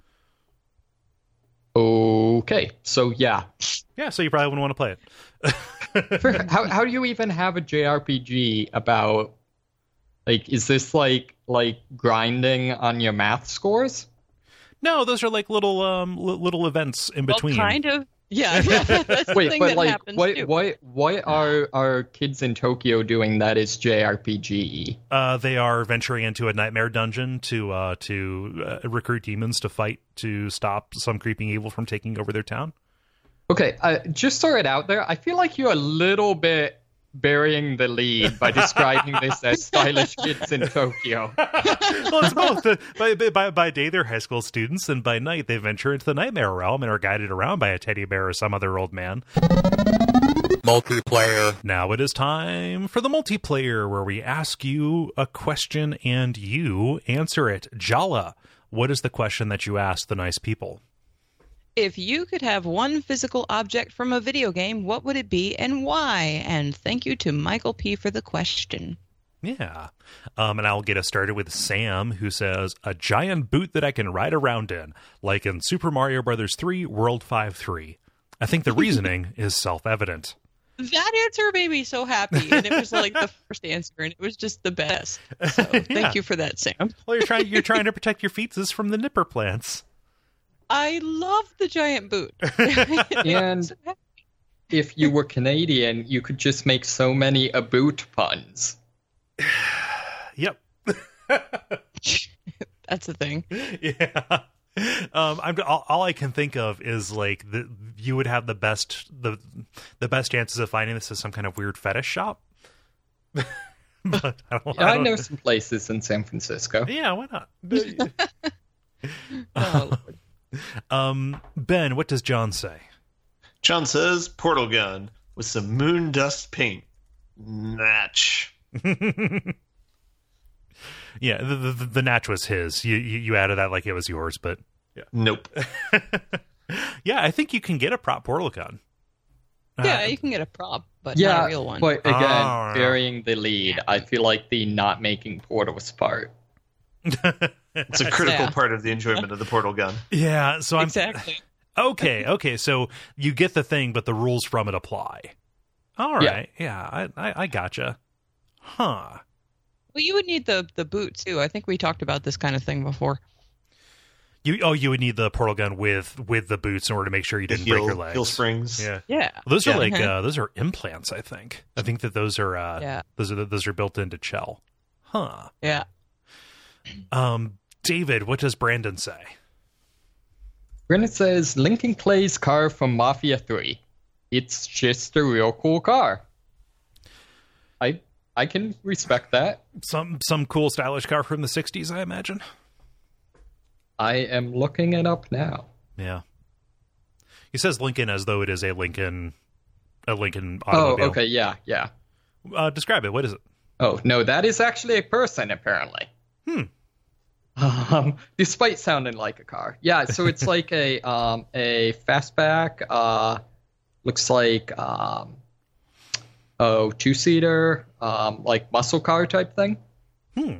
Okay, so yeah, Yeah, so you probably wouldn't want to play it. For, how how do you even have a J R P G about, like, is this like like grinding on your math scores? No, those are like little um li- little events in Well, between. kind of. Yeah. That's the Wait, thing but that like, happens what too. what what are are kids in Tokyo doing that is J R P G? Uh, they are venturing into a nightmare dungeon to uh, to uh, recruit demons to fight to stop some creeping evil from taking over their town. Okay, uh, just throw it out there. I feel like you're a little bit burying the lead by describing this as stylish kids in Tokyo. Well, it's both. Uh, by, by by day, they're high school students, and by night, they venture into the nightmare realm and are guided around by a teddy bear or some other old man. Multiplayer. Now it is time for the multiplayer, where we ask you a question and you answer it. Jala, what is the question that you ask the nice people? If you could have one physical object from a video game, what would it be and why? And thank you to Michael P. for the question. Yeah. Um, and I'll get us started with Sam, who says, a giant boot that I can ride around in, like in Super Mario Brothers three, World five three. I think the reasoning is self-evident. That answer made me so happy, and it was like the first answer, and it was just the best. So Yeah. thank you for that, Sam. Well, you're trying you're trying to protect your feetsies from the nipper plants. I love the giant boot. And if you were Canadian, you could just make so many a boot puns. Yep. That's the thing. Yeah. Um, I'm all, all I can think of is like the you would have the best the the best chances of finding this as some kind of weird fetish shop. But I, don't, Yeah, I, I don't, know some places in San Francisco. Yeah, why not? Oh, um, Ben, what does John say? John says portal gun with some moon dust paint. Natch. Yeah, the, the the natch was his. You, you you added that like it was yours, but yeah. Nope. Yeah, I think you can get a prop portal gun. yeah, Uh, you can get a prop, but Yeah, not a real one. but again, Oh, burying the lead, I feel like the not making portals part. It's a critical Yeah. part of the enjoyment of the portal gun. yeah, so I'm Exactly. okay. Okay, so you get the thing, but the rules from it apply. All Yeah. right, yeah, I, I I gotcha. Huh. Well, you would need the the boot too. I think we talked about this kind of thing before. You oh, you would need the portal gun with with the boots in order to make sure you The didn't heel, break your legs. heel springs. Yeah. Yeah. Those are Yeah. like Uh-huh. uh, those are implants. I think. I think that those are uh, Yeah. those are those are built into Chell. Huh. Yeah. Um, David, what does Brandon say? Brennan says Lincoln Clay's car from Mafia three. It's just a real cool car. I I can respect that. Some some cool stylish car from the sixties, I imagine. I am looking it up now. Yeah. He says Lincoln as though it is a Lincoln a Lincoln Oh, automobile. okay, yeah, yeah. Uh, describe it. What is it? Oh, no, that is actually a person, apparently. Hmm. Um, despite sounding like a car. Yeah, so it's like a um, a fastback, uh, looks like um, oh, two-seater, um, like muscle car type thing. Hmm.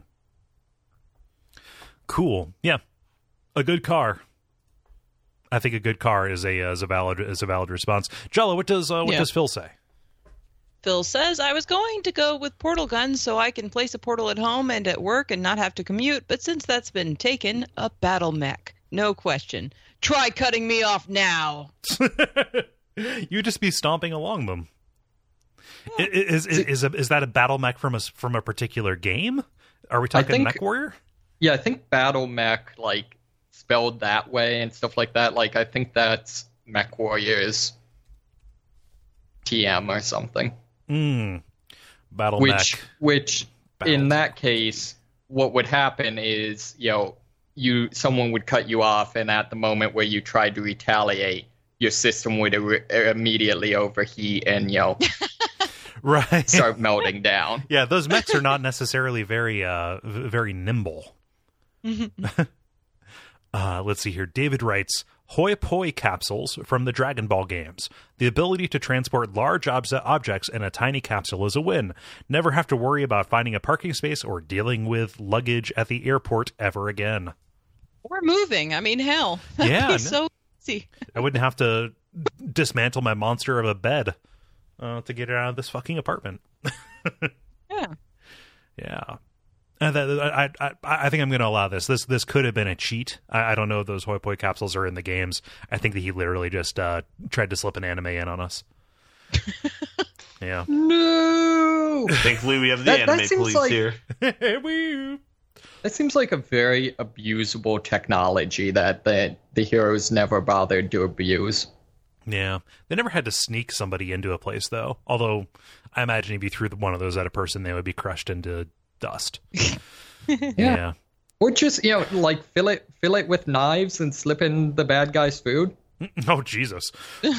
Cool. Yeah. A good car. I think a good car is a uh, is a valid is a valid response. Jello, what does uh, what Yeah. does Phil say? Phil says, I was going to go with portal guns so I can place a portal at home and at work and not have to commute, but since that's been taken, a battle mech. No question. Try cutting me off now. You'd just be stomping along them. I- Is is is, a, is that a battle mech from a s- from a particular game? Are we talking think- Mech Warrior? Yeah, I think battle mech, like, spelled that way and stuff like that. Like, I think that's Mech Warriors T M or something. Mm. Battle Which, mech. which Battle in that case, what would happen is, you know, you someone would cut you off, and at the moment where you tried to retaliate, your system would ir- immediately overheat and, you know, Right. start melting down. Yeah, those mechs are not necessarily very uh v- very nimble. Uh, let's see here. David writes, Hoi Poi capsules from the Dragon Ball games. The ability to transport large obs- objects in a tiny capsule is a win. Never have to worry about finding a parking space or dealing with luggage at the airport ever again. Or moving. I mean, hell. That'd Yeah, be no- so easy. I wouldn't have to dismantle my monster of a bed uh, to get it out of this fucking apartment. Yeah. Yeah. And that, I, I I think I'm going to allow this. This this could have been a cheat. I, I don't know if those Hoi Poi capsules are in the games. I think that he literally just uh, tried to slip an anime in on us. Yeah. No! Thankfully, we have the That- that anime seems police like- here. That seems like a very abusable technology that the, the heroes never bothered to abuse. Yeah. They never had to sneak somebody into a place, though. Although, I imagine if you threw one of those at a person, they would be crushed into dust. Yeah. Or just, you know, like fill it fill it with knives and slip in the bad guy's food. Oh, Jesus.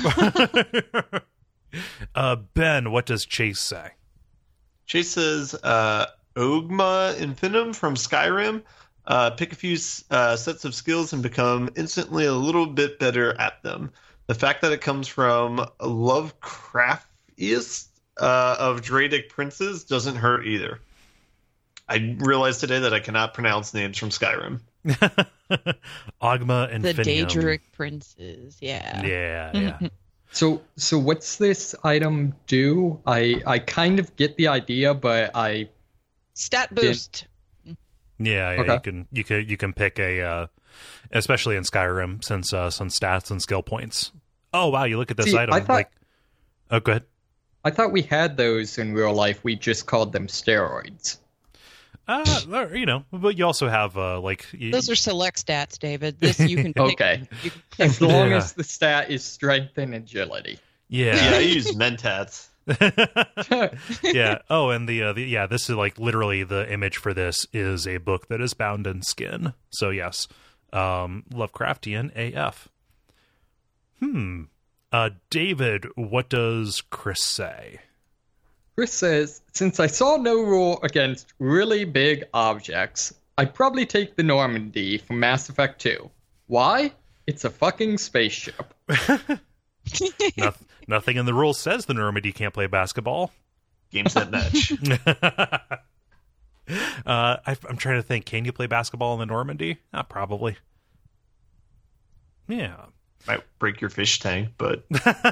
uh, Ben, what does Chase say? Chase says, uh, Ogma Infinum from Skyrim. Uh, pick a few uh, sets of skills and become instantly a little bit better at them. The fact that it comes from Lovecraftiest uh, of Dradic princes doesn't hurt either. I realized today that I cannot pronounce names from Skyrim. Ogma and The Finium. Daedric princes. Yeah. Yeah, yeah. So so what's this item do? I I kind of get the idea, but I Stat boost. Yeah, yeah, Okay. you can you can you can pick a, uh, especially in Skyrim, since uh, some stats and skill points. Oh wow, you look at this See, item I thought- like. Oh, go ahead. I thought we had those in real life. We just called them steroids. Uh, you know, but you also have uh, like you, Those are select stats, David. This you can pick, Okay. you can pick As long Yeah. as the stat is strength and agility. Yeah, yeah. I use Mentats. Yeah. Oh, and the, uh, the yeah, this is like literally the image for this is a book that is bound in skin. So yes, um, Lovecraftian A F. Hmm. Uh, David, what does Chris say? Chris says, since I saw no rule against really big objects, I'd probably take the Normandy from Mass Effect two. Why? It's a fucking spaceship. Noth- nothing in the rules says the Normandy can't play basketball. Game set match. uh, I, I'm trying to think. Can you play basketball in the Normandy? Uh, probably. Yeah. Might break your fish tank, but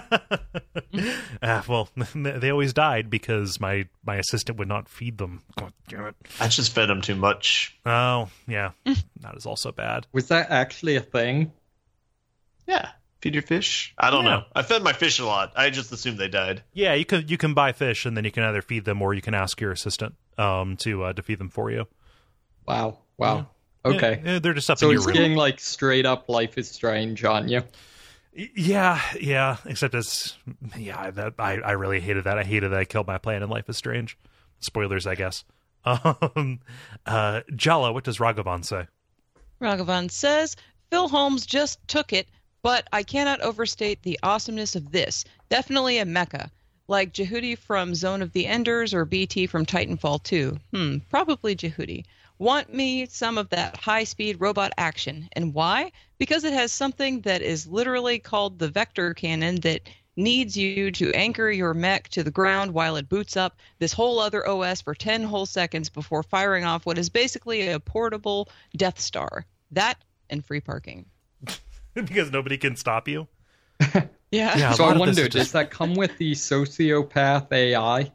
uh, well, they always died because my, my assistant would not feed them. God damn it. I just fed them too much. Oh, yeah. That is also bad. Was that actually a thing? Yeah, feed your fish. I don't Yeah. know. I fed my fish a lot. I just assumed they died. Yeah, you can you can buy fish and then you can either feed them or you can ask your assistant um to uh, to feed them for you. Wow. Wow. Okay. Yeah, they're just up So in your it's room. getting like straight up Life is Strange on you. Yeah, yeah. Except it's yeah. That I, I really hated that. I hated that I killed my plant in Life is Strange. Spoilers, I guess. Um, uh, Jala, what does Ragavan say? Ragavan says, Phil Holmes just took it, but I cannot overstate the awesomeness of this. Definitely a mecha. Like Jehudi from Zone of the Enders or B T from Titanfall two. Hmm, probably Jehudi. Want me some of that high-speed robot action. And why? Because it has something that is literally called the vector cannon that needs you to anchor your mech to the ground while it boots up this whole other O S for ten whole seconds before firing off what is basically a portable Death Star. That and free parking. Because nobody can stop you. Yeah. Yeah. A So lot I of this wonder, is does just- that come with the sociopath A I?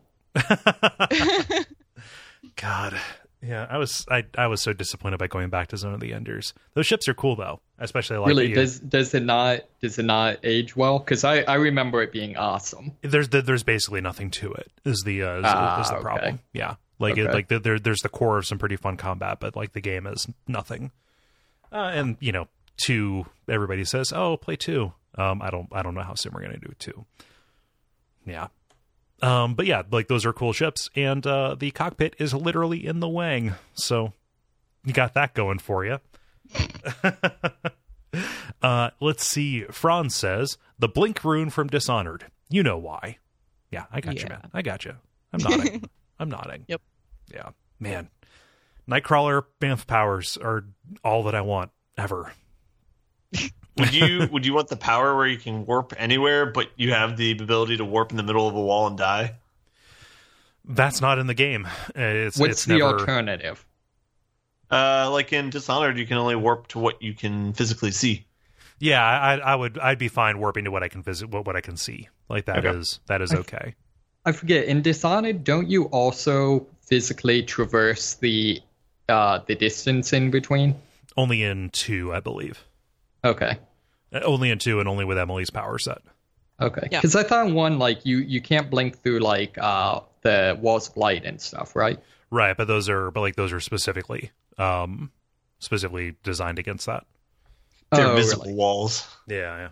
God. Yeah, I was I, I was so disappointed by going back to Zone of the Enders. Those ships are cool though, especially like Really, the, does does it not does it not age well? Because I, I remember it being awesome. there's there's basically nothing to it. Is the uh, is, Ah, is the okay. problem? Yeah, like it, Okay. like there there's the core of some pretty fun combat, but like the game is nothing. Uh, and you know, two everybody says, oh, play two. Um, I don't I don't know how soon we're gonna do two. Yeah. Um, but yeah, like those are cool ships, and uh, the cockpit is literally in the wang, so you got that going for you. uh, let's see. Franz says the blink rune from Dishonored. You know why? Yeah, I got you, Yeah. man. I got you. I'm nodding. I'm nodding. Yep. Yeah, man. Nightcrawler Banff powers are all that I want ever. Would you would you want the power where you can warp anywhere, but you have the ability to warp in the middle of a wall and die? That's not in the game. It's, What's it's the never. alternative? Uh, like in Dishonored, you can only warp to what you can physically see. Yeah, I, I would. I'd be fine warping to what I can visit, what, what I can see. Like that Okay. is that is okay. I forget. In Dishonored, don't you also physically traverse the uh, the distance in between? Only in two, I believe. Okay. Uh, Only in two, and only with Emily's power set. Okay. Yeah. Because I thought in one, like you you can't blink through like uh, the walls of light and stuff, right? Right, but those are, but like those are specifically, um, specifically designed against that. They're Oh, visible really? walls. Yeah,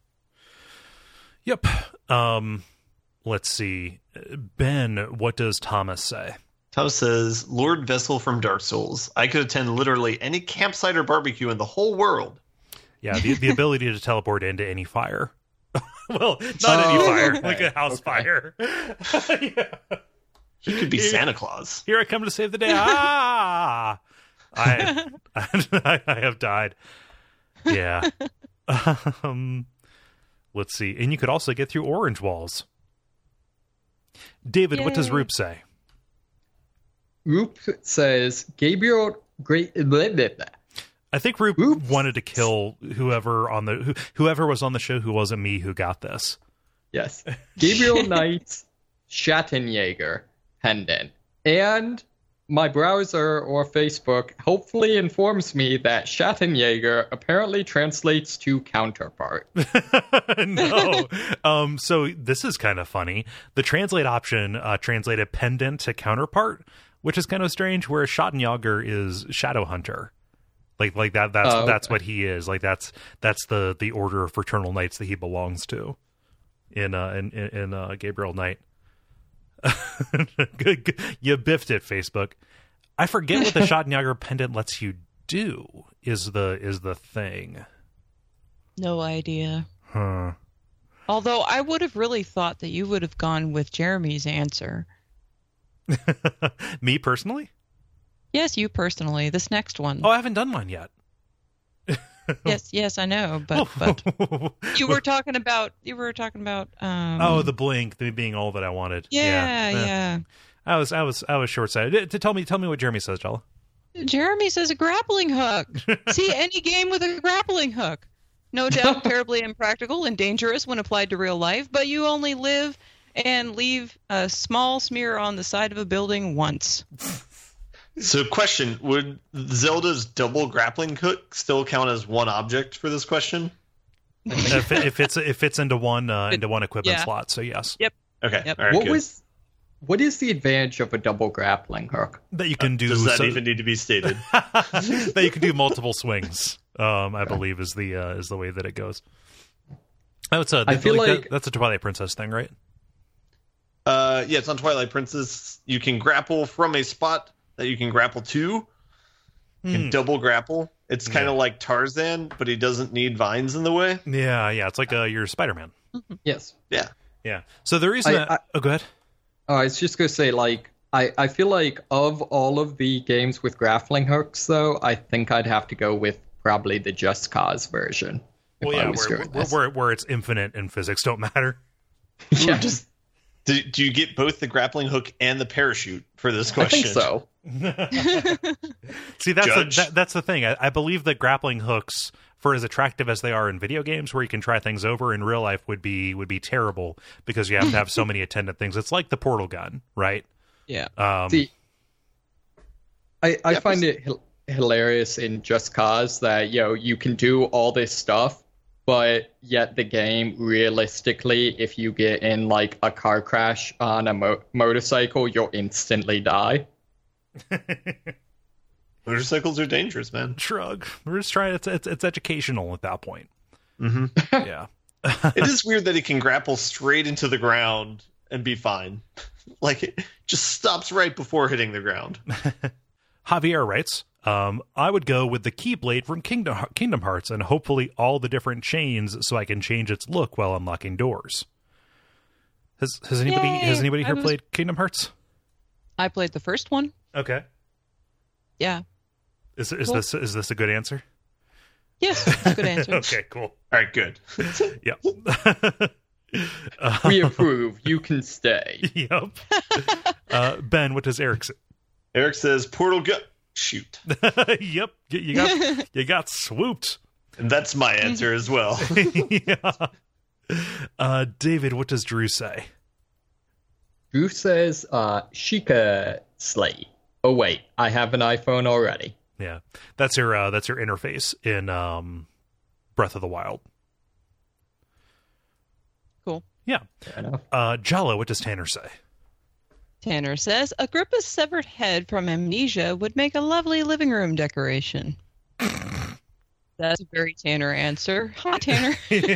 yeah. Yep. Um, let's see. Ben, what does Thomas say? Thomas says, Lord Vessel from Dark Souls. I could attend literally any campsite or barbecue in the whole world. Yeah, the the ability to teleport into any fire. Well, not any Oh, fire, okay, like a house okay. fire. Yeah. He could be Here- Santa Claus. Here I come to save the day. Ah, I, I, I have died. Yeah. Um, let's see. And you could also get through orange walls. David, what does Yay. Roop say? Roop says Gabriel Great. Blah, blah, blah. I think Roop Oops. wanted to kill whoever on the who, whoever was on the show who wasn't me who got this. Yes. Gabriel Knight's Schattenjäger pendant. And my browser or Facebook hopefully informs me that Schattenjäger apparently translates to counterpart. No. Um, so this is kind of funny. The translate option uh, translated pendant to counterpart, which is kind of strange. Whereas Schattenjäger is Shadow Hunter. Like like that that's Oh, that's okay. what he is. Like that's that's the the order of fraternal knights that he belongs to in uh in in, in uh, Gabriel Knight. Good, good. You biffed it, Facebook. I forget what the Schattenjäger pendant lets you do. Is the is the thing? No idea. Huh. Although I would have really thought that you would have gone with Jeremy's answer. Me personally? Yes, you personally. This next one. Oh, I haven't done mine yet. Yes, yes, I know, but but you were talking about you were talking about um oh, the blink, the being all that I wanted. yeah, yeah. yeah. I was I was I was short sighted. To tell me tell me what Jeremy says, Jella. Jeremy says a grappling hook. See, any game with a grappling hook. No doubt terribly impractical and dangerous when applied to real life, but you only live and leave a small smear on the side of a building once. So, question: would Zelda's double grappling hook still count as one object for this question? if, it, if it's if it fits into one uh, into one equipment Yeah. slot, so yes, Yep. Okay. Yep. All right. What good. was what is the advantage of a double grappling hook? that you can do. Does that so- even need to be stated? that you can do multiple swings. Um, I believe is the uh, is the way that it goes. That's a I feel that- like- that's a Twilight Princess thing, right? Uh, yeah, it's on Twilight Princess. You can grapple from a spot that you can grapple to. You can Hmm. double grapple. It's kind of like Tarzan, but he doesn't need vines in the way. Yeah, yeah. It's like uh, your Spider-Man. Yes. Yeah. Yeah. So the reason I- that I- oh, go ahead. Oh, I was just gonna say, like, I, I feel like of all of the games with grappling hooks, though, I think I'd have to go with probably the Just Cause version. if Well, I yeah, was where, doing where, this. where where it's infinite and physics don't matter. yeah, Just do, do you get both the grappling hook and the parachute for this I question? think so. See, that's the, Judge. that, that's the thing. I, I believe that grappling hooks, for as attractive as they are in video games, where you can try things over, in real life would be would be terrible because you have to have so many attendant things. It's like the portal gun, right? Yeah. Um, See, I, I Yeah, find it hil- hilarious in Just Cause that, you know, you can do all this stuff, but yet the game, realistically, if you get in, like, a car crash on a mo- motorcycle, you'll instantly die. Motorcycles are dangerous, man. shrug. We're just trying. It's it's, it's educational at that point. hmm Yeah. It is weird that he can grapple straight into the ground and be fine. Like, it just stops right before hitting the ground. Javier writes, um, I would go with the Keyblade from Kingdom, Kingdom Hearts and hopefully all the different chains so I can change its look while unlocking doors. Has has anybody Yay! has anybody I here was- played Kingdom Hearts? I played the first one. Okay. Yeah. Is is Cool. this is this a good answer? Yes, that's a good answer. Okay, cool. All right, good. Yep. We approve. You can stay. Yep. Uh, Ben, what does Eric say? Eric says, Portal Go. Shoot. Yep. You, you got you got swooped. And that's my answer as well. Yeah. Uh, David, what does Drew say? Drew says, uh, Sheikah Slate. Oh, wait. I have an iPhone already. Yeah, that's your uh, that's your interface in um, Breath of the Wild. Cool. Yeah. Fair enough. Uh, Jalo, what does Tanner say? Tanner says Agrippa's severed head from Amnesia would make a lovely living room decoration. That's a very Tanner answer. Hi, Tanner.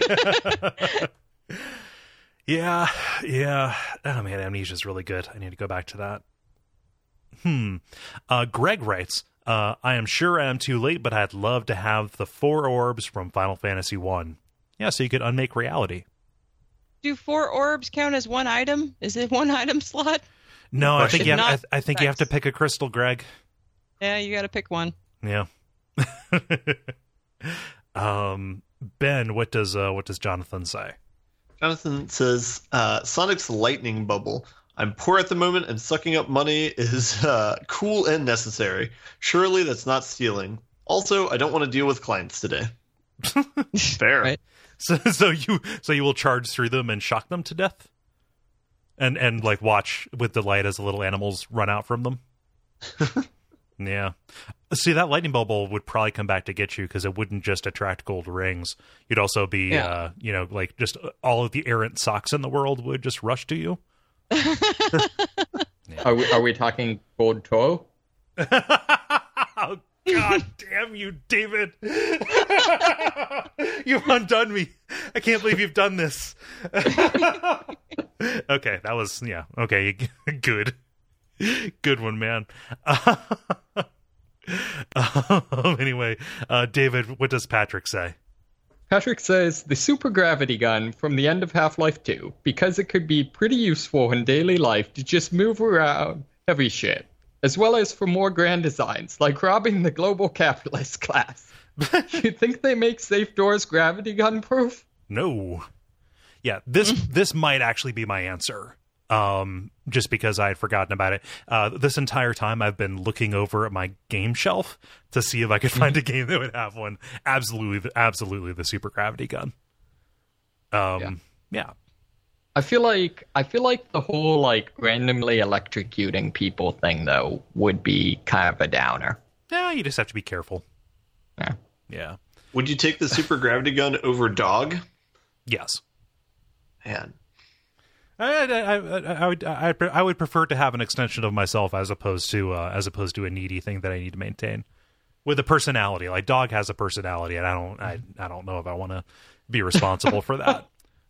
Yeah, yeah. Oh man, Amnesia's really good. I need to go back to that. Hmm. Uh, Greg writes, uh, I am sure I am too late, but I'd love to have the four orbs from Final Fantasy One. Yeah, so you could unmake reality. Do four orbs count as one item? Is it one item slot? No, I think Should you have, I, not I think you have to sex. pick a crystal, Greg. Yeah, you got to pick one. Yeah. um, Ben, what does uh, what does Jonathan say? Jonathan says, uh, Sonic's lightning bubble. I'm poor at the moment, and sucking up money is uh, cool and necessary. Surely that's not stealing. Also, I don't want to deal with clients today. Fair. Right. So, so you so you will charge through them and shock them to death, and and like watch with delight as the little animals run out from them. Yeah. See, that lightning bubble would probably come back to get you because it wouldn't just attract gold rings. You'd also be, Yeah. uh, you know, like just all of the errant socks in the world would just rush to you. Yeah. Are we, are we talking gold toe? Oh, God damn you, David. You've undone me. I can't believe you've done this. Okay, that was, yeah, okay, good. Good one, man. Uh, um, anyway, uh, David, what does Patrick say? Patrick says, the super gravity gun from the end of Half-Life two, because it could be pretty useful in daily life to just move around heavy shit, as well as for more grand designs, like robbing the global capitalist class. You think they make safe doors gravity gun proof? No. Yeah, this this might actually be my answer. Um, just because I had forgotten about it. Uh, this entire time I've been looking over at my game shelf to see if I could find a game that would have one. Absolutely, absolutely the super gravity gun. Um, yeah. yeah. I feel like I feel like the whole like randomly electrocuting people thing though would be kind of a downer. Yeah, you just have to be careful. Yeah. Yeah. Would you take the super gravity gun over dog? Yes. Man. I, I, I, I would I, I would prefer to have an extension of myself as opposed to uh, as opposed to a needy thing that I need to maintain with a personality. Like dog has a personality, and I don't I, I don't know if I want to be responsible for that.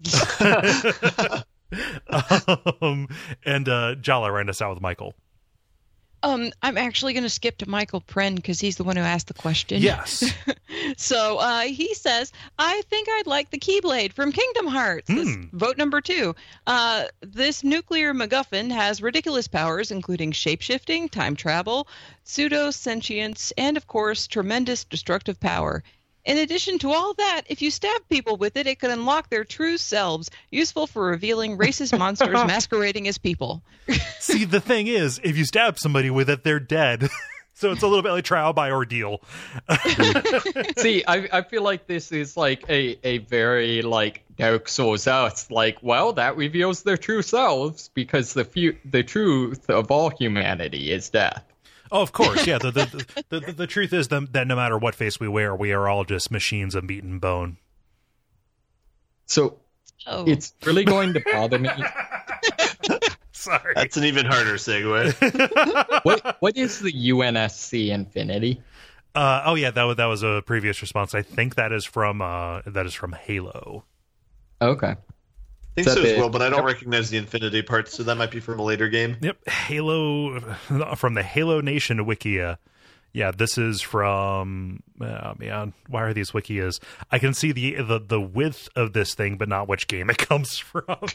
um, and uh, Jala ran us out with Michael. Um, I'm actually going to skip to Michael Pren because he's the one who asked the question. Yes. So uh, he says, I think I'd like the Keyblade from Kingdom Hearts. Hmm. This, vote number two. Uh, this nuclear MacGuffin has ridiculous powers, including shape-shifting, time travel, pseudo-sentience, and, of course, tremendous destructive power. In addition to all that, if you stab people with it, it can unlock their true selves, useful for revealing racist monsters masquerading as people. See, the thing is, if you stab somebody with it, they're dead. So it's a little bit like trial by ordeal. See, I I feel like this is like a, a very like Dark Souls out. Like, well, that reveals their true selves because the few, the truth of all humanity is death. Oh, of course, yeah. The the, the, the, the truth is that no matter what face we wear, we are all just machines of meat and bone. So Oh. it's really going to bother me. Sorry. That's an even harder segue. What what is the U N S C Infinity? Uh, oh yeah, that was that was a previous response. I think that is from uh, that is from Halo. Okay. I think Is so that as the- well, but I don't recognize the Infinity part, so that might be from a later game. Yep, Halo from the Halo Nation Wikia. Yeah, this is from. Oh man, why are these Wikias? I can see the the the width of this thing, but not which game it comes from.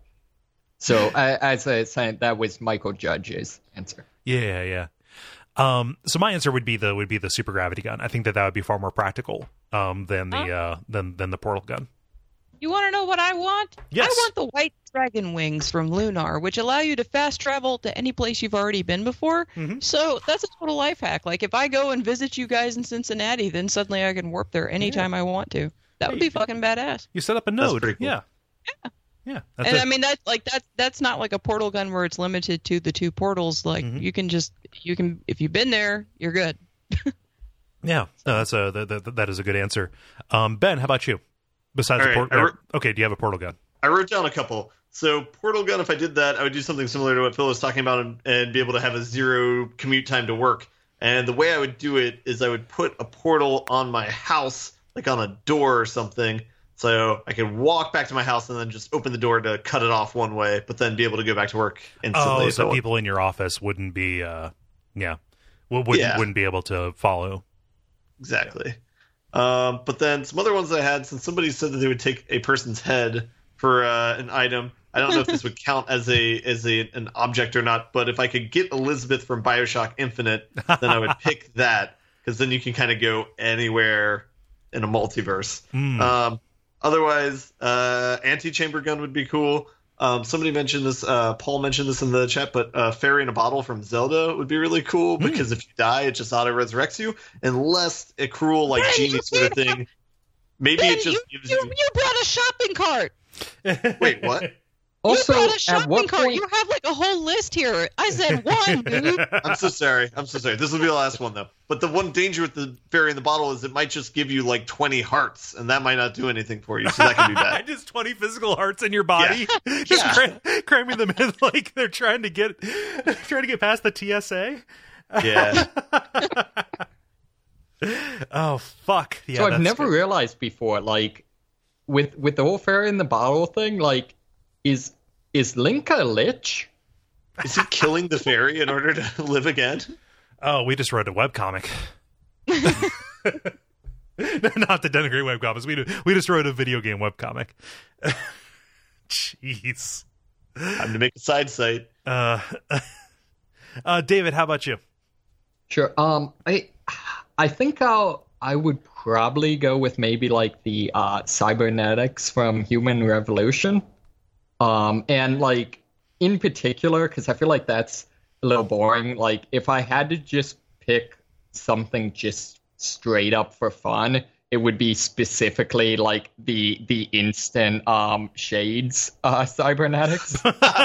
So I, as I said, that was Michael Judge's answer. Yeah, yeah. Um, so my answer would be the would be the super gravity gun. I think that that would be far more practical um, than the uh, than than the portal gun. You want to know what I want? Yes. I want the white dragon wings from Lunar, which allow you to fast travel to any place you've already been before. Mhm. So that's a total life hack. Like if I go and visit you guys in Cincinnati, then suddenly I can warp there anytime I want to. That would be fucking badass. You set up a That's node. pretty cool. Yeah. Yeah. Yeah. That's And it. I mean that's like that's that's not like a portal gun where it's limited to the two portals. Like Mhm. you can just you can if you've been there, you're good. Yeah, no, that's a that, that, that is a good answer. Um, Ben, how about you? Besides All the right, portal, I wrote- okay, do you have a portal gun? I wrote down a couple. So portal gun, if I did that, I would do something similar to what Phil was talking about and, and be able to have a zero commute time to work. And the way I would do it is I would put a portal on my house, like on a door or something, so I could walk back to my house and then just open the door to cut it off one way, but then be able to go back to work instantly. Oh, if I so want. people in your office wouldn't be, uh, yeah, well, wouldn't Yeah. wouldn't be able to follow. Exactly. Um, but then some other ones I had, since somebody said that they would take a person's head for uh, an item. I don't know if this would count as a as a an object or not, but if I could get Elizabeth from BioShock Infinite, then I would pick that, because then you can kind of go anywhere in a multiverse. Mm. Um, otherwise, uh, anti-chamber gun would be cool. Um, somebody mentioned this, uh, Paul mentioned this in the chat, but uh, fairy in a bottle from Zelda would be really cool, because if you die, it just auto-resurrects you, unless a cruel, like, Ben, genie you sort of can't thing. Maybe Ben, it just you, gives you, you... you brought a shopping cart. Wait, what? Also, you brought a at shopping what cart. point? You have like a whole list here. I said one, dude. I'm so sorry. I'm so sorry. This will be the last one, though. But the one danger with the fairy in the bottle is it might just give you like twenty hearts, and that might not do anything for you. So that can be bad. Just twenty physical hearts in your body, just Yeah. cram- cramming them in like they're trying to get trying to get past the T S A. Yeah. Oh fuck! Yeah, so I've that's never good. realized before, like, with with the whole fairy in the bottle thing, like, is is Link a lich? Is he killing the fairy in order to live again? Oh, we just wrote a webcomic. Not to denigrate webcomics. We we just wrote a video game webcomic. Jeez. Time to make a side site. Uh, uh, David, how about you? Sure. Um, I I think I'll I would probably go with maybe like the uh, cybernetics from Human Revolution, um, and like in particular because I feel like that's a little boring. Like if I had to just pick something just straight up for fun, it would be specifically like the the instant um, shades uh, cybernetics.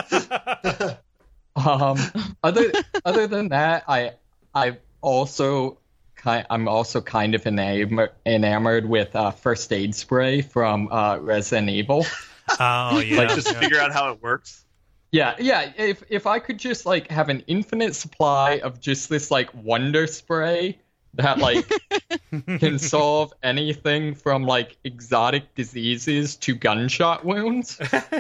um, other other than that, I I also kind I'm also kind of enam- enamored with uh, first aid spray from uh, Resident Evil. Oh yeah, Like just yeah. figure out how it works. Yeah, yeah. If if I could just like have an infinite supply of just this like wonder spray that like can solve anything from like exotic diseases to gunshot wounds.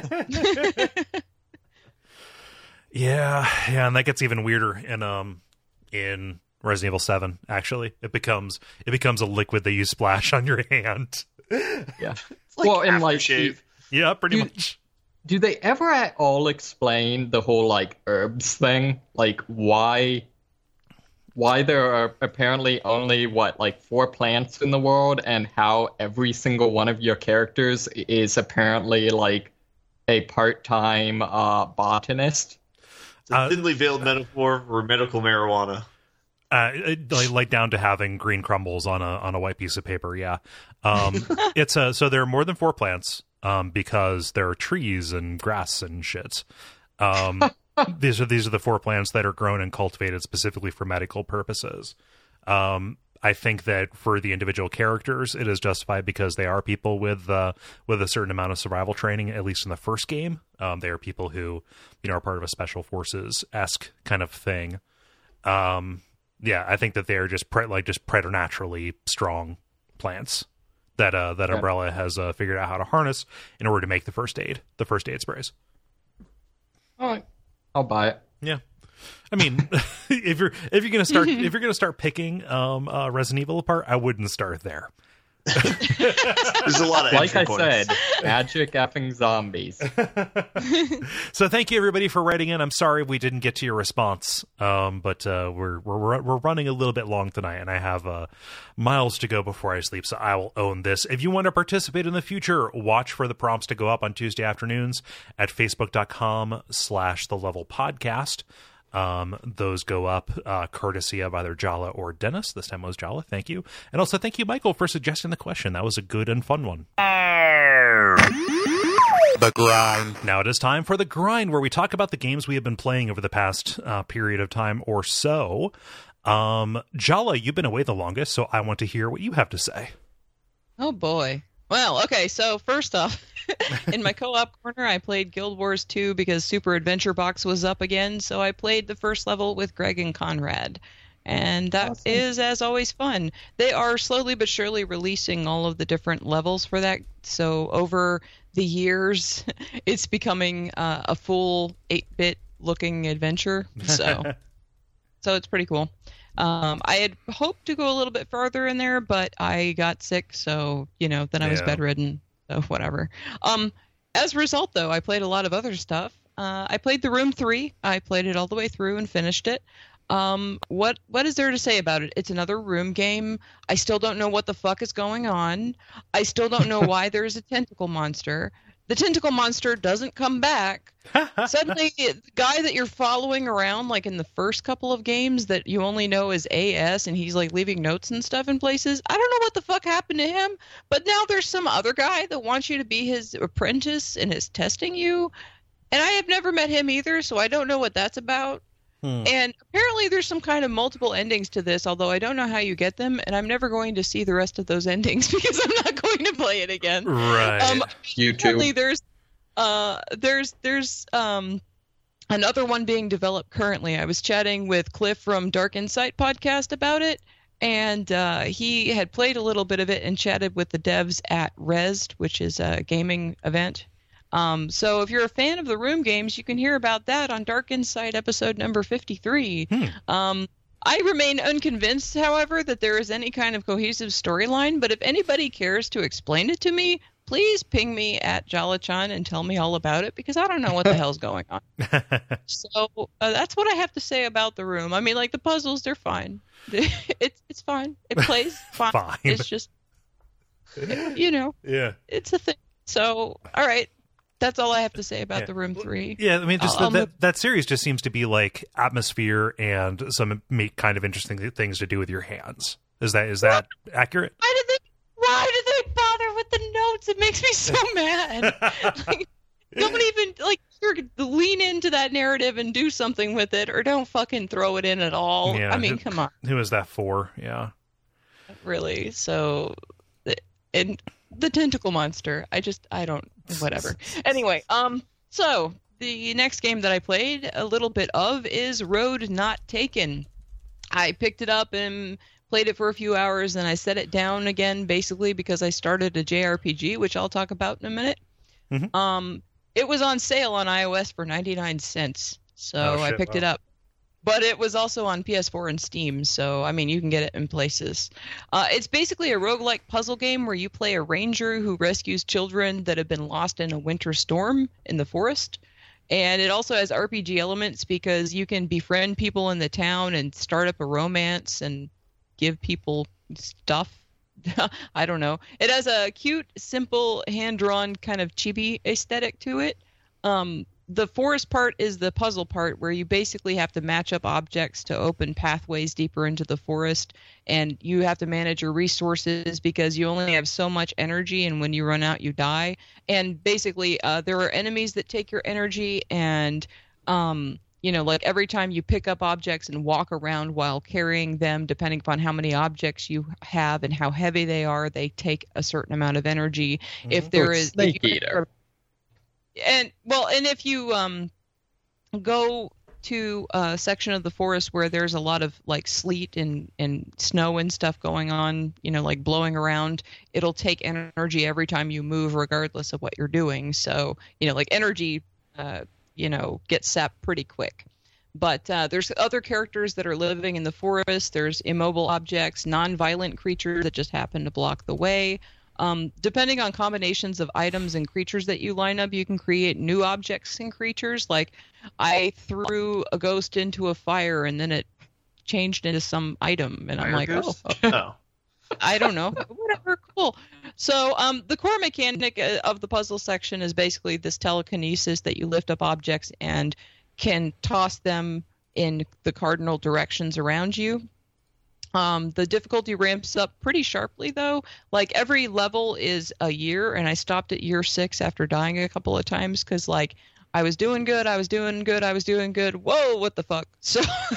Yeah, yeah, and that gets even weirder in um in Resident Evil seven. Actually, it becomes it becomes a liquid that you splash on your hand. Yeah. It's like well, and like aftershave. Yeah, pretty You- much. do they ever at all explain the whole like herbs thing? Like why why there are apparently only what like four plants in the world and how every single one of your characters is apparently like a part-time uh botanist? It's a Uh, thinly veiled metaphor for medical marijuana. Uh, it- like, like down to having green crumbles on a on a white piece of paper. Yeah, um, it's a so there are more than four plants um, because there are trees and grass and shit. Um, these are these are the four plants that are grown and cultivated specifically for medical purposes. Um, I think that for the individual characters, it is justified because they are people with uh, with a certain amount of survival training. At least in the first game, um, they are people who you know are part of a special forces esque kind of thing. Um, yeah, I think that they're just pre- like just preternaturally strong plants that uh, that Yeah. Umbrella has uh, figured out how to harness in order to make the first aid, the first aid sprays. All right, I'll buy it. Yeah, I mean, if you're if you're gonna start if you're gonna start picking um, uh, Resident Evil apart, I wouldn't start there. There's a lot of Like entry I points. said, magic effing zombies. So thank you everybody for writing in. I'm sorry we didn't get to your response, um, but uh, we're we're we're running a little bit long tonight, and I have uh, miles to go before I sleep, so I will own this. If you want to participate in the future, watch for the prompts to go up on Tuesday afternoons at facebook.com slash the level podcast. Um, those go up uh, courtesy of either Jala or Dennis. This time it was Jala. Thank you. And also thank you, Michael, for suggesting the question. That was a good and fun one. The grind. Now it is time for the grind, where we talk about the games we have been playing over the past uh, period of time or so. Um, Jala, you've been away the longest, so I want to hear what you have to say. Oh boy. Well, okay, so first off, in my co-op corner, I played Guild Wars two because Super Adventure Box was up again, so I played the first level with Greg and Conrad. And that is, as always, fun. They are slowly but surely releasing all of the different levels for that, so over the years, it's becoming uh, a full eight-bit looking adventure, so so it's pretty cool. Um, I had hoped to go a little bit farther in there, but I got sick, so, you know, then I was Yeah. bedridden, so whatever. Um, as a result, though, I played a lot of other stuff. Uh, I played The Room three. I played it all the way through and finished it. Um, what what is there to say about it? It's another room game. I still don't know what the fuck is going on. I still don't know why there's a tentacle monster. The tentacle monster doesn't come back. Suddenly, the guy that you're following around, like in the first couple of games that you only know as A S, and he's like leaving notes and stuff in places. I don't know what the fuck happened to him, but now there's some other guy that wants you to be his apprentice and is testing you. And I have never met him either, so I don't know what that's about. Hmm. And apparently there's some kind of multiple endings to this, although I don't know how you get them, and I'm never going to see the rest of those endings because I'm not going to play it again. Right. Um, you too. Apparently there's, uh, there's, there's um, another one being developed currently. I was chatting with Cliff from Dark Insight podcast about it, and uh, he had played a little bit of it and chatted with the devs at Rezzed, which is a gaming event. Um, so if you're a fan of the Room games, you can hear about that on Dark Insight episode number fifty-three. Hmm. Um, I remain unconvinced, however, that there is any kind of cohesive storyline, but if anybody cares to explain it to me, please ping me at Jala-chan and tell me all about it, because I don't know what the hell's going on. So uh, that's what I have to say about the Room. I mean, like, the puzzles, they're fine. it's it's fine. It plays fine. Fine. It's just, you know, yeah, it's a thing. So, all right. That's all I have to say about yeah. the Room three. Yeah, I mean, just I'll, the, I'll that, that series just seems to be like atmosphere and some make kind of interesting things to do with your hands. Is that is that what? accurate? Why did they Why did they bother with the notes? It makes me so mad. Like, don't even like lean into that narrative and do something with it, or don't fucking throw it in at all. Yeah, I mean, who, come on. Who is that for? Yeah, really. So, and the tentacle monster. I just I don't. Whatever. Anyway, um, so the next game that I played a little bit of is Road Not Taken. I picked it up and played it for a few hours, and I set it down again, basically because I started a J R P G, which I'll talk about in a minute. Mm-hmm. Um, it was on sale on iOS for ninety-nine cents, so oh, shit, I picked wow. it up. But it was also on P S four and Steam, so, I mean, you can get it in places. Uh, it's basically a roguelike puzzle game where you play a ranger who rescues children that have been lost in a winter storm in the forest. And it also has R P G elements because you can befriend people in the town and start up a romance and give people stuff. I don't know. It has a cute, simple, hand-drawn kind of chibi aesthetic to it. Um... The forest part is the puzzle part where you basically have to match up objects to open pathways deeper into the forest, and you have to manage your resources because you only have so much energy, and when you run out, you die. And basically, uh, there are enemies that take your energy, and um, you know, like every time you pick up objects and walk around while carrying them, depending upon how many objects you have and how heavy they are, they take a certain amount of energy. Mm-hmm. If there is Snake if Eater. And well, and if you um go to a section of the forest where there's a lot of like sleet and, and snow and stuff going on, you know, like blowing around, it'll take energy every time you move, regardless of what you're doing. So, you know, like energy, uh, you know, gets sapped pretty quick. But uh, there's other characters that are living in the forest. There's immobile objects, non-violent creatures that just happen to block the way. Um, depending on combinations of items and creatures that you line up, you can create new objects and creatures. Like I threw a ghost into a fire and then it changed into some item. And I'm fire like, ghost? oh, okay. oh. I don't know. Whatever. Cool. So um, the core mechanic of the puzzle section is basically this telekinesis that you lift up objects and can toss them in the cardinal directions around you. Um, the difficulty ramps up pretty sharply, though. Like, every level is a year, and I stopped at year six after dying a couple of times because, like, I was doing good, I was doing good, I was doing good. Whoa, what the fuck? So,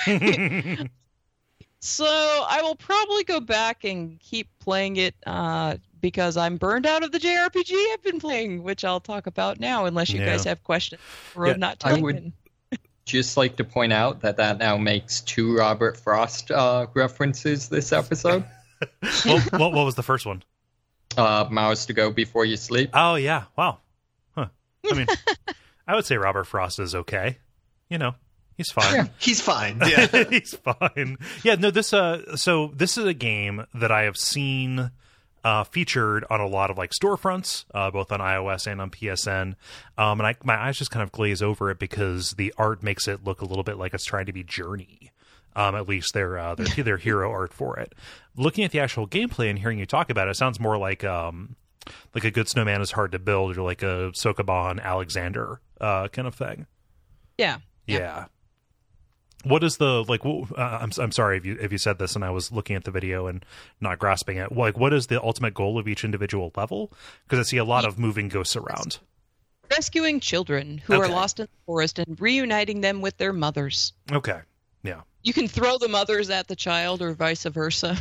so I will probably go back and keep playing it uh, because I'm burned out of the J R P G I've been playing, which I'll talk about now, unless you yeah. guys have questions. Road yeah, Not Taken. I would just like to point out that that now makes two Robert Frost uh, references this episode. well, what, what was the first one? Uh, Miles to Go Before You Sleep. Oh, yeah. Wow. Huh. I mean, I would say Robert Frost is okay. You know, he's fine. Yeah, he's fine. Yeah, he's fine. Yeah, no, this, uh, so this is a game that I have seen Uh, featured on a lot of like storefronts, uh, both on iOS and on P S N, um, and I, my eyes just kind of glaze over it because the art makes it look a little bit like it's trying to be Journey. Um, at least their uh, their their hero art for it. Looking at the actual gameplay and hearing you talk about it, it sounds more like um, like a good snowman is hard to build, or like a Sokoban Alexander uh, kind of thing. Yeah. Yeah. yeah. What is the like? Uh, I'm I'm sorry if you if you said this and I was looking at the video and not grasping it. Like, what is the ultimate goal of each individual level? Because I see a lot of moving ghosts around. rescuing children who Okay. are lost in the forest and reuniting them with their mothers. Okay. Yeah. You can throw the mothers at the child or vice versa.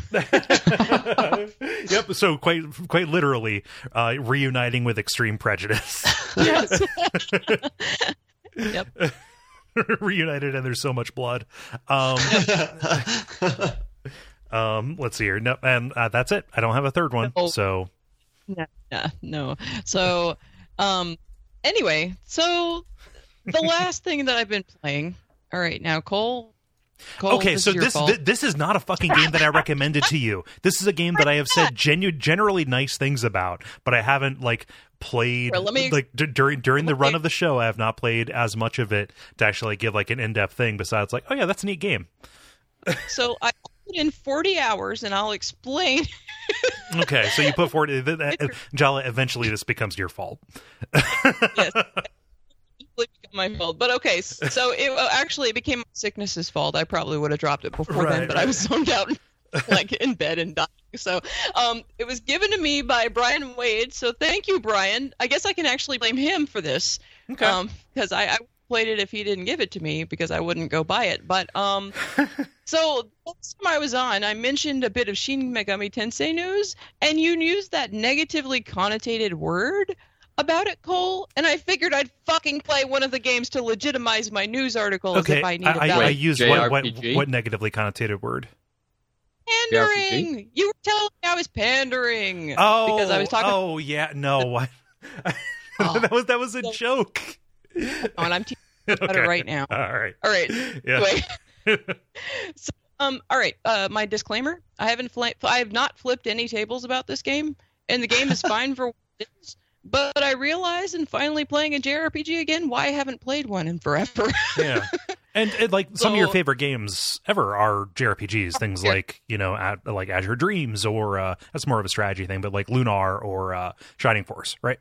Yep. So quite quite literally, uh, reuniting with extreme prejudice. Yes. Yep. Reunited, and there's so much blood. Um, um, let's see here. No, and uh, that's it. I don't have a third one. No. So No, no, no. So, um, anyway, so the last thing that I've been playing. All right, now Cole. Cole okay, this so is your this fault. th- this is not a fucking game that I recommended to you. This is a game that I have said genu- generally nice things about, but I haven't like played Here, let me- like d- during during the let run me- of the show. I have not played as much of it to actually give like an in depth thing. Besides, like, oh yeah, that's a neat game. So I put in forty hours, and I'll explain. Okay, so you put forward, th- th- Jala. Eventually, this becomes your fault. Yes. Become my fault, but okay. So it uh, actually it became my sickness's fault. I probably would have dropped it before Right, then, but right. I was zoned out, like in bed and dying. So, um, it was given to me by Brian Wade. So thank you, Brian. I guess I can actually blame him for this, Okay. um, because I, I played it if he didn't give it to me because I wouldn't go buy it. But um, so the last time I was on, I mentioned a bit of Shin Megami Tensei news, and you used that negatively connotated word about it, Cole, and I figured I'd fucking play one of the games to legitimize my news article Okay, as if I need I, a I, I valid used what, what, J R P G? what negatively connotated word? pandering. You were telling me I was pandering Oh, because I was talking. oh yeah, no, I, Oh. that was that was a So- joke. on, I'm teaching about Okay. it right now. All right. All right. Yeah. Anyway. so, um. All right. Uh, my disclaimer: I haven't fli- I have not flipped any tables about this game, and the game is fine for what it is. But I realized in finally playing a J R P G again why I haven't played one in forever. Yeah. And, and like some of your So- favorite games ever are J R P Gs, things Yeah. like, you know, at, like Azure Dreams, or uh, that's more of a strategy thing, but like Lunar or uh, Shining Force, right?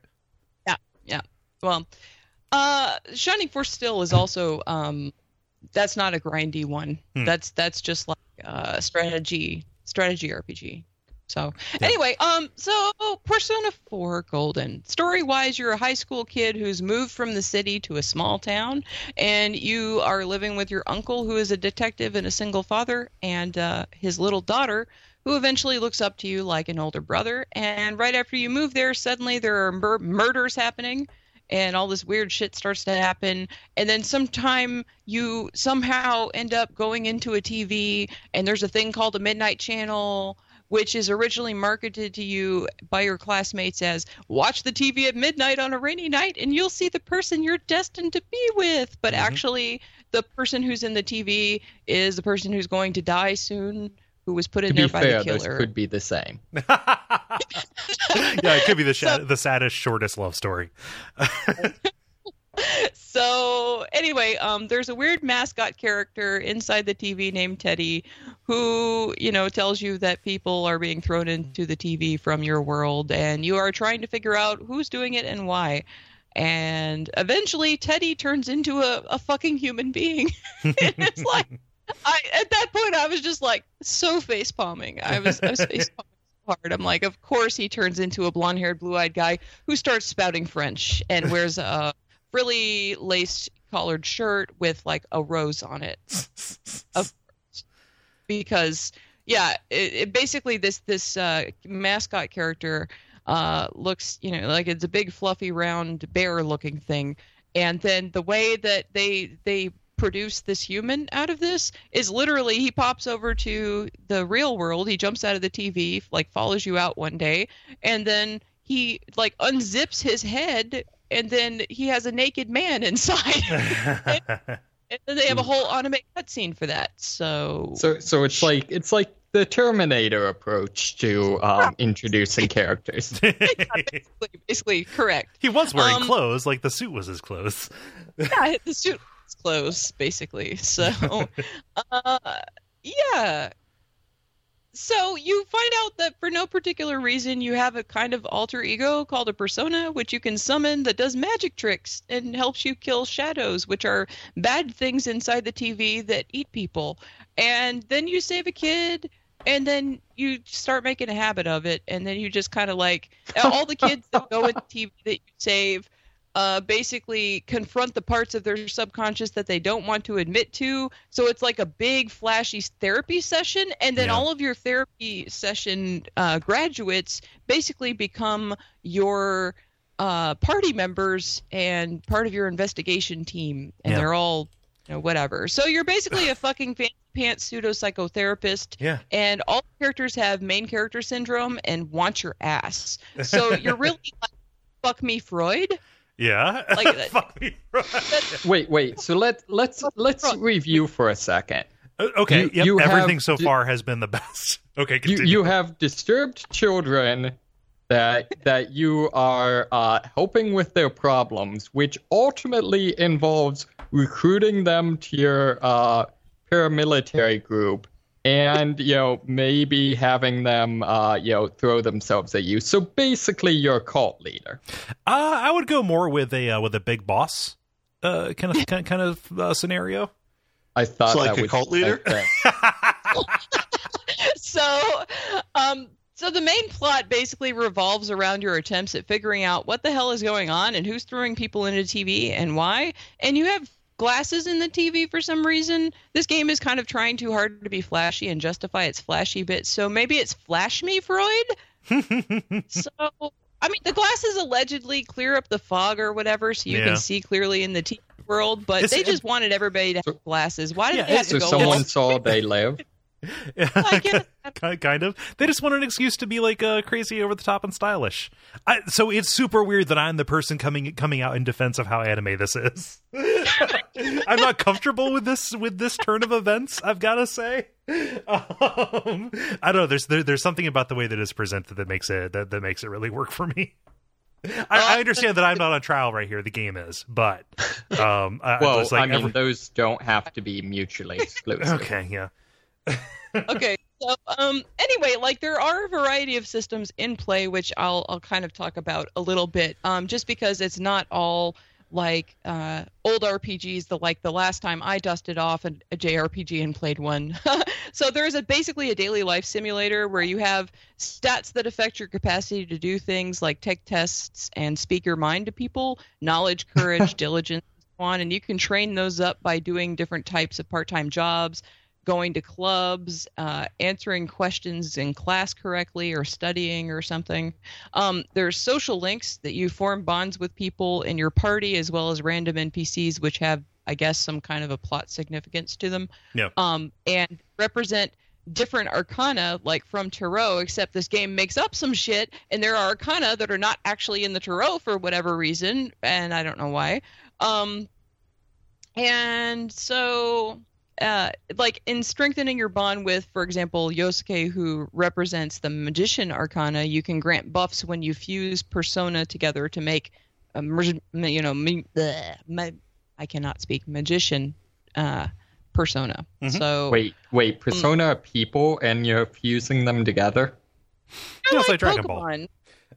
Well, uh, Shining Force still is also um, that's not a grindy one. Hmm. That's that's just like uh, strategy strategy R P G. So Yeah. anyway, um, so Persona four Golden. Story wise, you're a high school kid who's moved from the city to a small town, and you are living with your uncle who is a detective and a single father, and uh, his little daughter, who eventually looks up to you like an older brother. And right after you move there, suddenly there are mur- murders happening. And all this weird shit starts to happen. And then sometime you somehow end up going into a T V, and there's a thing called a Midnight Channel, which is originally marketed to you by your classmates as watch the T V at midnight on a rainy night and you'll see the person you're destined to be with. But Mhm. actually, the person who's in the T V is the person who's going to die soon, who was put in To there be by fair, the those killer. could be the same. Yeah, it could be the sha- So- the saddest, shortest love story. So anyway, um, there's a weird mascot character inside the T V named Teddy, who you know tells you that people are being thrown into the T V from your world, and you are trying to figure out who's doing it and why. And eventually, Teddy turns into a, a fucking human being. It's like, I at that point I was just like so face palming. I was I was face palming so hard. I'm like, of course he turns into a blonde haired, blue eyed guy who starts spouting French and wears a frilly laced collared shirt with like a rose on it. Of course. Because yeah, it, it basically this this uh, mascot character uh, looks, you know, like it's a big fluffy round bear looking thing, and then the way that they they produce this human out of this is literally he pops over to the real world, he jumps out of the T V, like follows you out one day, and then he like unzips his head, and then he has a naked man inside. And then they have a whole anime cutscene for that. So, So, so it's like it's like the Terminator approach to um, introducing characters. basically, basically correct. He was wearing Um, clothes, like the suit was his clothes. Yeah, the suit was clothes, basically. So, uh, yeah. So you find out that for no particular reason you have a kind of alter ego called a persona, which you can summon that does magic tricks and helps you kill shadows, which are bad things inside the T V that eat people. And then you save a kid, and then you start making a habit of it, and then you just kind of like all the kids that go in the T V that you save uh, basically confront the parts of their subconscious that they don't want to admit to. So it's like a big, flashy therapy session. And then Yeah. all of your therapy session uh, graduates basically become your uh, party members and part of your investigation team. And Yeah. they're all, you know, whatever. So you're basically a fucking fancy pants pseudo psychotherapist. Yeah. And all characters have main character syndrome and want your ass. So you're really like, fuck me, Freud. Yeah. Like that- Fuck me. Wait, wait. So let let's let's review for a second. Uh, okay. You- yep, you everything have so di- far has been the best. Okay. You Continue. you have disturbed children that that you are uh, helping with their problems, which ultimately involves recruiting them to your uh, paramilitary group, and you know maybe having them uh, you know throw themselves at you. So basically, you're a cult leader. Uh, I would go more with a uh, with a big boss uh, kind of kind kind of uh, scenario. I thought So like that a was cult leader? okay. So, um, so the main plot basically revolves around your attempts at figuring out what the hell is going on and who's throwing people into T V and why. And you have glasses in the T V for some reason. This game is kind of trying too hard to be flashy and justify its flashy bits. So maybe it's Flash Me, Freud. So, I mean, the glasses allegedly clear up the fog or whatever, so you Yeah. can see clearly in the T V world. But It's- they it- just wanted everybody to have glasses. Why did Yeah, they have So to go? someone all- saw They Live. I guess. Ki- kind of. They just wanted an excuse to be like uh, crazy, over the top, and stylish. I, so it's super weird that I'm the person coming coming out in defense of how anime this is. I'm not comfortable with this with this turn of events, I've got to say. Um, I don't know. There's there, there's something about the way that it's presented that makes it that, that makes it really work for me. I, I understand that I'm not on trial right here. The game is, but um, I, Well, it's like I mean, every- those don't have to be mutually exclusive. okay, yeah. Okay. So, um, anyway, like there are a variety of systems in play, which I'll I'll kind of talk about a little bit, um, just because it's not all like uh, old R P Gs. The like the last time I dusted off a, a J R P G and played one. So there's a basically a daily life simulator where you have stats that affect your capacity to do things like take tests and speak your mind to people, knowledge, courage, diligence, and so on, and you can train those up by doing different types of part-time jobs, going to clubs, uh, answering questions in class correctly, or studying or something. Um, there's social links that you form bonds with people in your party, as well as random N P Cs, which have, I guess, some kind of a plot significance to them. Yeah. Um, and represent different arcana, like from Tarot, except this game makes up some shit, and there are arcana that are not actually in the Tarot for whatever reason, and I don't know why. Um, and so... Uh, like in strengthening your bond with, for example, Yosuke, who represents the magician arcana, you can grant buffs when you fuse persona together to make a, merg- you know, me, bleh, ma- I cannot speak magician uh, persona. Mhm. So Wait, wait. Persona are people, and you're fusing them together. Yeah, it's like like Dragon Ball. Pokemon.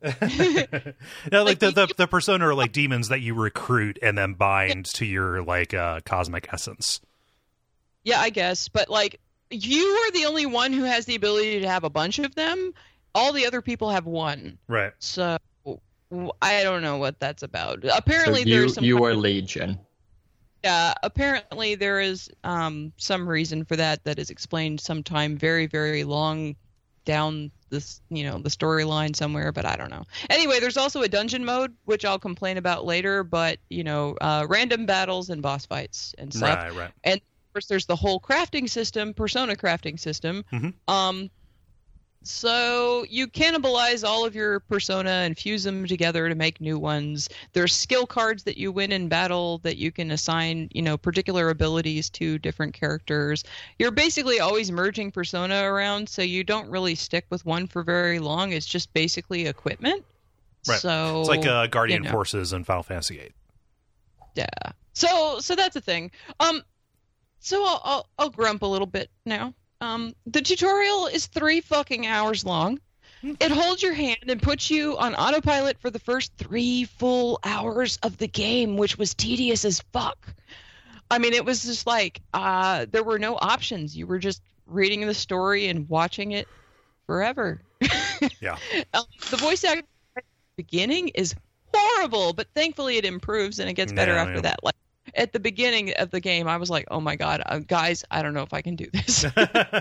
No, like Like, the, you- the the persona are like demons that you recruit and then bind to your like uh, cosmic essence. Yeah, I guess, but like you are the only one who has the ability to have a bunch of them. All the other people have one. Right. So w- I don't know what that's about. So Apparently, you there's some. you kind are of- Legion. Yeah, apparently there is um, some reason for that that is explained sometime very, very long down this, you know, the storyline somewhere, but I don't know. Anyway, there's also a dungeon mode, which I'll complain about later, but, you know, uh, random battles and boss fights and stuff. Right. Right. And of course, there's the whole crafting system, persona crafting system. Mhm. Um, so you cannibalize all of your persona and fuse them together to make new ones. There's skill cards that you win in battle that you can assign, you know, particular abilities to different characters. You're basically always merging persona around, so you don't really stick with one for very long. It's just basically equipment. Right. So It's like uh, Guardian you know. Forces in Final Fantasy eight. Yeah. So so that's a thing. Um, so I'll I'll, I'll grump a little bit now. Um, the tutorial is three fucking hours long. It holds your hand and puts you on autopilot for the first three full hours of the game, which was tedious as fuck. I mean, it was just like uh, there were no options. You were just reading the story and watching it forever. Yeah. Um, the voice acting at the beginning is horrible, but thankfully it improves and it gets better Yeah, after yeah. that. Like at the beginning of the game, I was like, "Oh my god, uh, guys, I don't know if I can do this." um,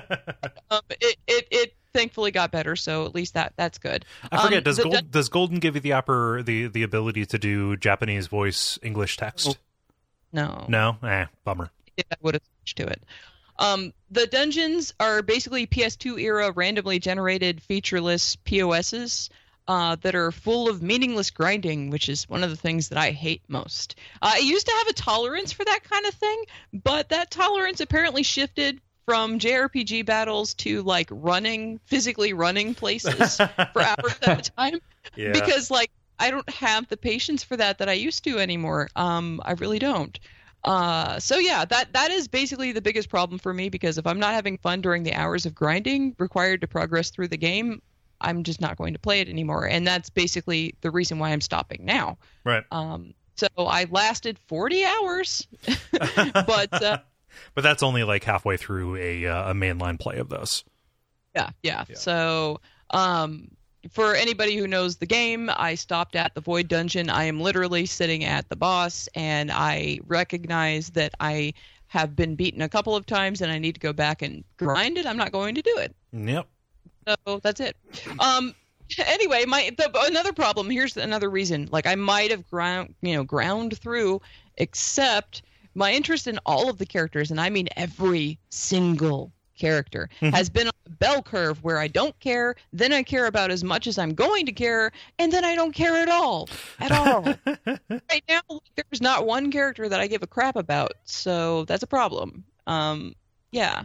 it, it it thankfully got better, so at least that that's good. I forget. Um, does the Gold, dun- does Golden give you the upper the the ability to do Japanese voice English text? no No, eh, bummer. I would have switched to it. Um, the dungeons are basically P S two era randomly generated featureless P O Ss uh, that are full of meaningless grinding, which is one of the things that I hate most. Uh, I used to have a tolerance for that kind of thing, but that tolerance apparently shifted from J R P G battles to like running, physically running places for hours at a time. Yeah. Because like I don't have the patience for that that I used to anymore. Um, I really don't. Uh, so yeah, that that is basically the biggest problem for me, because if I'm not having fun during the hours of grinding required to progress through the game, I'm just not going to play it anymore. And that's basically the reason why I'm stopping now. Right. Um, so I lasted forty hours, but uh, But that's only like halfway through a uh, a mainline play of those. yeah, yeah. Yeah. So um, for anybody who knows the game, I stopped at the Void Dungeon. I am literally sitting at the boss, and I recognize that I have been beaten a couple of times, and I need to go back and grind it. I'm not going to do it. Yep. So that's it. Um, anyway, my the, another problem. Here's another reason. Like I might have ground, you know, ground through, except my interest in all of the characters, and I mean every single character, Mhm. has been on a bell curve where I don't care, then I care about as much as I'm going to care, and then I don't care at all. At all. Right now, there's not one character that I give a crap about, so that's a problem. Um, yeah.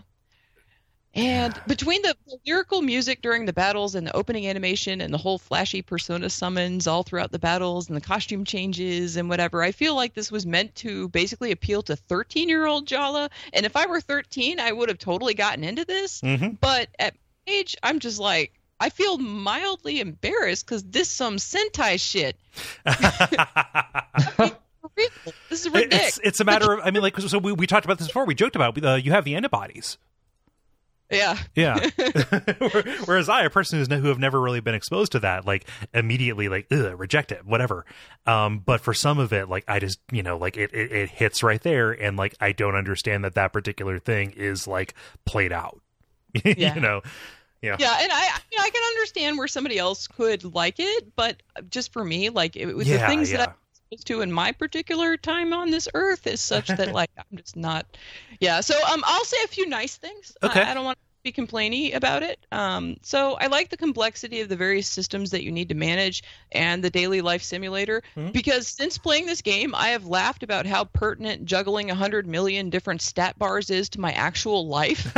And between the lyrical music during the battles and the opening animation and the whole flashy persona summons all throughout the battles and the costume changes and whatever, I feel like this was meant to basically appeal to thirteen-year-old Jala. And if I were thirteen, I would have totally gotten into this. Mm-hmm. But at my age, I'm just like, I feel mildly embarrassed because this some Sentai shit. For real. This is ridiculous. It's it's a matter of, I mean, like, so we, we talked about this before. We joked about uh, you have the antibodies. Yeah. Yeah. Whereas I, a person who's ne- who have never really been exposed to that, like immediately, like, ugh, reject it, whatever. Um, but for some of it, like, I just, you know, like it, it, it hits right there, and like I don't understand that that particular thing is like played out. Yeah. You know. Yeah. Yeah, and I, you know, I can understand where somebody else could like it, but just for me, like it, with Yeah, the things yeah. that I'm exposed to in my particular time on this earth is such that like I'm just not. Yeah, so um, I'll say a few nice things. Okay. I, I don't want to be complainy about it. Um, so I like the complexity of the various systems that you need to manage and the daily life simulator, Mhm. because since playing this game, I have laughed about how pertinent juggling a hundred million different stat bars is to my actual life.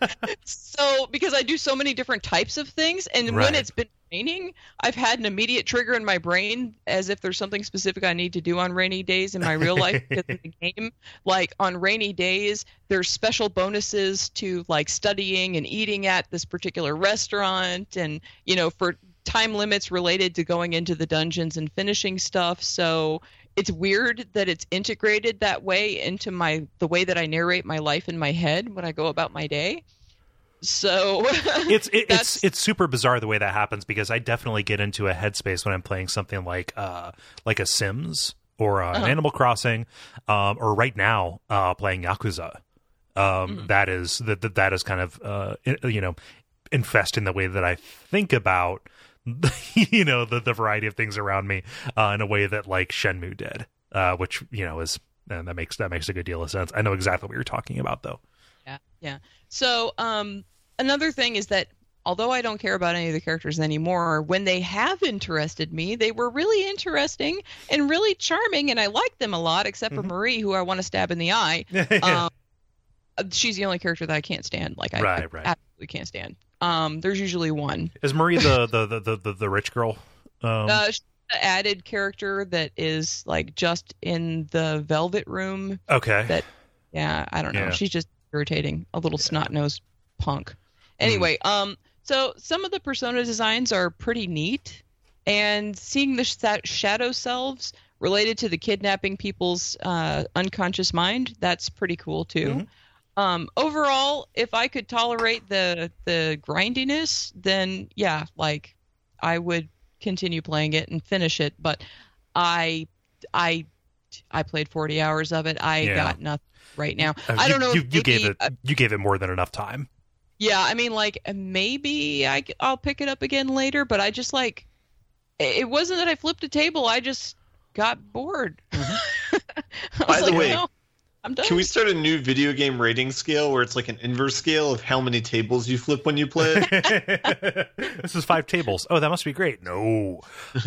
So because I do so many different types of things, and Right. when it's been raining, I've had an immediate trigger in my brain as if there's something specific I need to do on rainy days in my real life. Because in the game, like on rainy days, there's special bonuses to like studying and eating at this particular restaurant, and you know, for time limits related to going into the dungeons and finishing stuff. So it's weird that it's integrated that way into my the way that I narrate my life in my head when I go about my day. So it's it, That's- it's it's super bizarre the way that happens, because I definitely get into a headspace when I'm playing something like uh like a Sims or uh, Uh-huh. an Animal Crossing, um, or right now uh, playing Yakuza. Um, Mm. That is that that that is kind of uh i- you know infest in the way that I think about you know the the variety of things around me uh, in a way that like Shenmue did, uh, which you know is and that makes that makes a good deal of sense. I know exactly what you're talking about though. Yeah, yeah. So, um, another thing is that although I don't care about any of the characters anymore, when they have interested me, they were really interesting and really charming, and I liked them a lot, except for Mhm. Marie, who I want to stab in the eye. Um, she's the only character that I can't stand. Like, I, Right, I right. absolutely can't stand. Um, there's usually one. Is Marie the the the the, the, the rich girl? Um, Uh, she's an added character that is like just in the Velvet Room. okay. that- Yeah, I don't know. Yeah. She's just irritating, a little snot-nosed punk. Anyway, um, so some of the persona designs are pretty neat, and seeing the sh- shadow selves related to the kidnapping people's uh, unconscious mind, that's pretty cool too. Mhm. Um, overall, if I could tolerate the the grindiness, then yeah, like I would continue playing it and finish it. But I I I played forty hours of it. I Yeah. got nothing right now. Uh, I you- don't know. You, if you gave maybe- it. uh, You gave it more than enough time. Yeah, I mean, like maybe I will pick it up again later, but I just like it wasn't that I flipped a table. I just got bored. I was Mm-hmm. By the like, way, no, I'm done. Can we start a new video game rating scale where it's like an inverse scale of how many tables you flip when you play it? This is five tables. Oh, that must be great. No.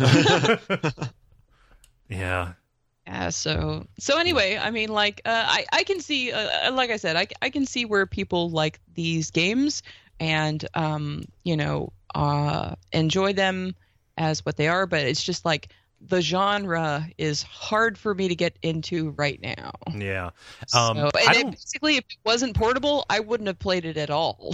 Yeah. Yeah, so so anyway, I mean, like, uh, I I can see, uh, like I said, I I can see where people like these games and um you know uh enjoy them as what they are, but it's just like the genre is hard for me to get into right now. Yeah. so, Um, and I it, don't- basically, if it wasn't portable, I wouldn't have played it at all.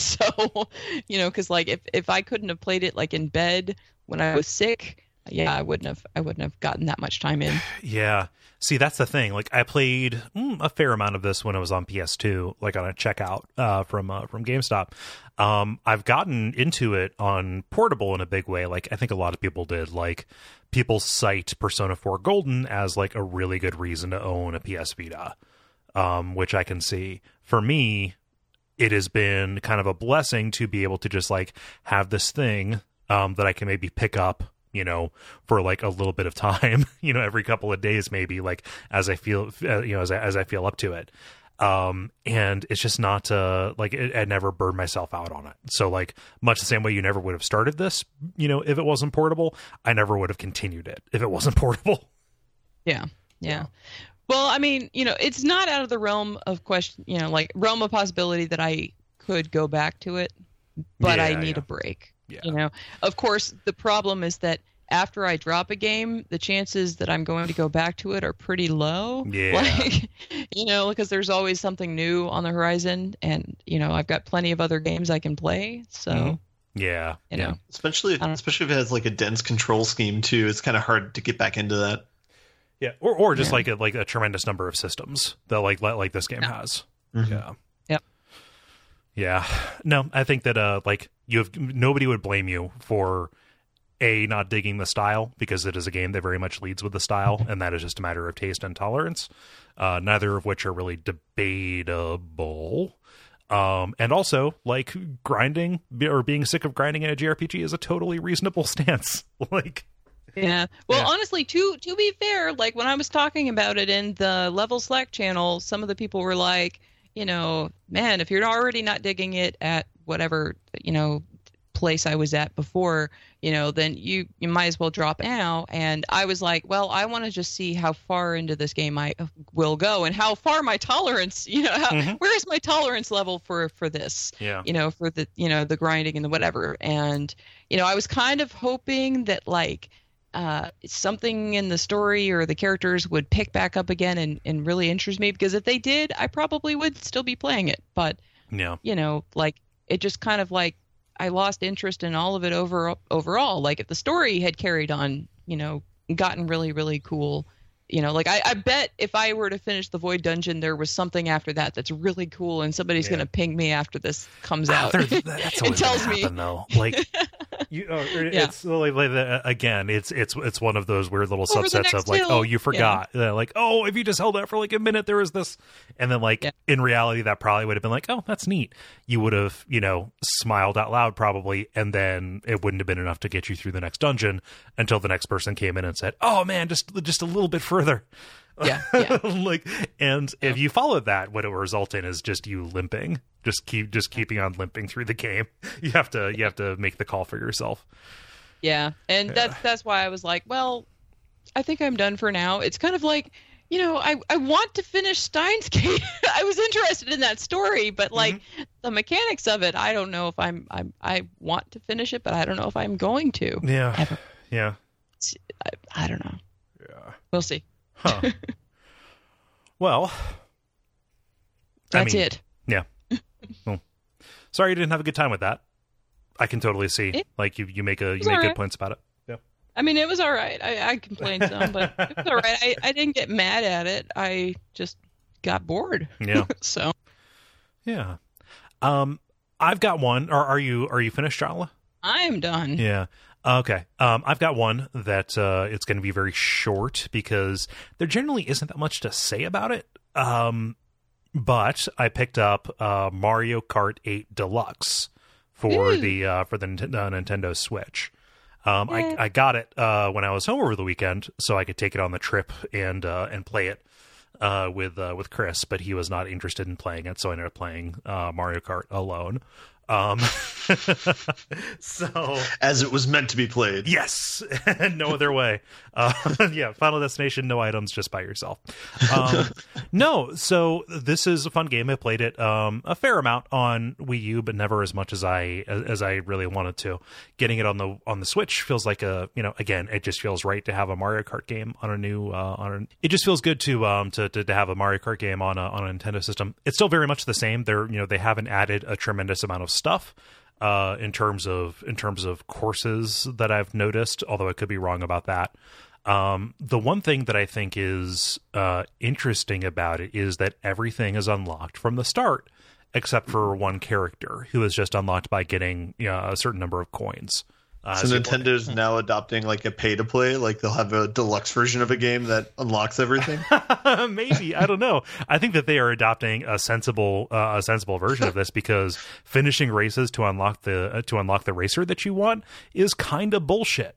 So, you know, because like if if I couldn't have played it like in bed when I was sick, yeah, I wouldn't have I wouldn't have gotten that much time in. Yeah. See, that's the thing. Like, I played mm, a fair amount of this when it was on P S two, like on a checkout uh, from uh, from GameStop. Um, I've gotten into it on portable in a big way. Like, I think a lot of people did. Like, people cite Persona four Golden as like a really good reason to own a P S Vita, um, which I can see. For me, it has been kind of a blessing to be able to just like have this thing um, that I can maybe pick up, you know, for like a little bit of time, you know, every couple of days, maybe, like as I feel, uh, you know, as I, as I feel up to it. Um, and it's just not, uh, like it, I never burned myself out on it. So like much the same way you never would have started this, you know, if it wasn't portable, I never would have continued it if it wasn't portable. Yeah, yeah. Well, I mean, you know, it's not out of the realm of question, you know, like realm of possibility that I could go back to it, but I Yeah, need yeah. a break. Yeah. You know, of course, the problem is that after I drop a game, the chances that I'm going to go back to it are pretty low. Yeah. Like, you know, because there's always something new on the horizon, and you know, I've got plenty of other games I can play. So, Mhm. Yeah. you yeah. know, Especially, don't- especially if it has like a dense control scheme too. It's kind of hard to get back into that. Yeah. Or, or just Yeah. like a, like a tremendous number of systems that like, like, like this game has. Mhm. Yeah. Yep. Yeah. No, I think that, uh, like you have, nobody would blame you for a, not digging the style, because it is a game that very much leads with the style. And that is just a matter of taste and tolerance. Uh, neither of which are really debatable. Um, and also like grinding or being sick of grinding in a J R P G is a totally reasonable stance. Like, yeah. Well, Yeah. honestly, to to be fair, like when I was talking about it in the Level Slack channel, some of the people were like, you know, man, if you're already not digging it at whatever, you know, place I was at before, you know, then you you might as well drop now. And I was like, well, I want to just see how far into this game I will go and how far my tolerance, you know, how, Mhm. where is my tolerance level for for this? yeah. you know, for the, you know, the grinding and the whatever. And, you know, I was kind of hoping that like uh, something in the story or the characters would pick back up again and, and really interest me, because if they did, I probably would still be playing it. But, Yeah. you know, like it just kind of like I lost interest in all of it over overall. Like if the story had carried on, you know, gotten really, really cool, you know, like I, I bet if I were to finish the Void Dungeon, there was something after that that's really cool, and somebody's Yeah. going to ping me after this comes Ah, out. there- that's It always tells gonna me. happen, though. Like, you, uh, Yeah. it's like, like the, again, it's it's it's one of those weird little Over the subsets next of like, hill. oh, you forgot. Yeah, like, oh, if you just held that for like a minute, there was this, and then like Yeah. in reality, that probably would have been like, oh, that's neat. You would have, you know, smiled out loud probably, and then it wouldn't have been enough to get you through the next dungeon until the next person came in and said, oh man, just just a little bit further. Yeah, yeah. Like, and if you follow that, what it will result in is just you limping, just keep just keeping on limping through the game. You have to you have to make the call for yourself. Yeah, and Yeah. that's that's why I was like, well, I think I'm done for now. It's kind of like, you know, I, I want to finish Steins Gate. I was interested in that story, but like the mechanics of it, I don't know if I'm I'm I want to finish it, but I don't know if I'm going to. Yeah, Ever. yeah, I, I don't know. yeah. We'll see. Huh. Well, That's I mean, it. Yeah. Well, sorry you didn't have a good time with that. I can totally see. It- like you, you make a you was make all good right. points about it. Yeah. I mean, it was all right. I, I complained some, but it was all right. I, I didn't get mad at it. I just got bored. Yeah. So Yeah. Um, I've got one. Or are you are you finished, Charla? I am done. Yeah. Okay. Um, I've got one that uh, it's going to be very short because there generally isn't that much to say about it. Um, but I picked up uh, Mario Kart eight Deluxe for Ooh. the uh, for the Nint- uh, Nintendo Switch. Um, I, I got it uh, when I was home over the weekend, so I could take it on the trip and uh, and play it uh, with uh, with Chris. But he was not interested in playing it, so I ended up playing uh, Mario Kart alone. Um, so as it was meant to be played. Yes, no other way. Uh, yeah, Final Destination, no items, just by yourself. Um, no, so this is a fun game. I played it um, a fair amount on Wii U, but never as much as I as, as I really wanted to. Getting it on the on the Switch feels like a you know again, it just feels right to have a Mario Kart game on a new uh, on. A, it just feels good to um to, to to have a Mario Kart game on a on a Nintendo system. It's still very much the same. They're you know they haven't added a tremendous amount of stuff uh in terms of in terms of courses that I've noticed, although I could be wrong about that. Um the one thing that I think is uh interesting about it is that everything is unlocked from the start except for one character who is just unlocked by getting you know, a certain number of coins. Uh, so Nintendo's now adopting like a pay to play, like they'll have a deluxe version of a game that unlocks everything. Maybe, I don't know. I think that they are adopting a sensible, uh, a sensible version of this because finishing races to unlock the uh, to unlock the racer that you want is kind of bullshit.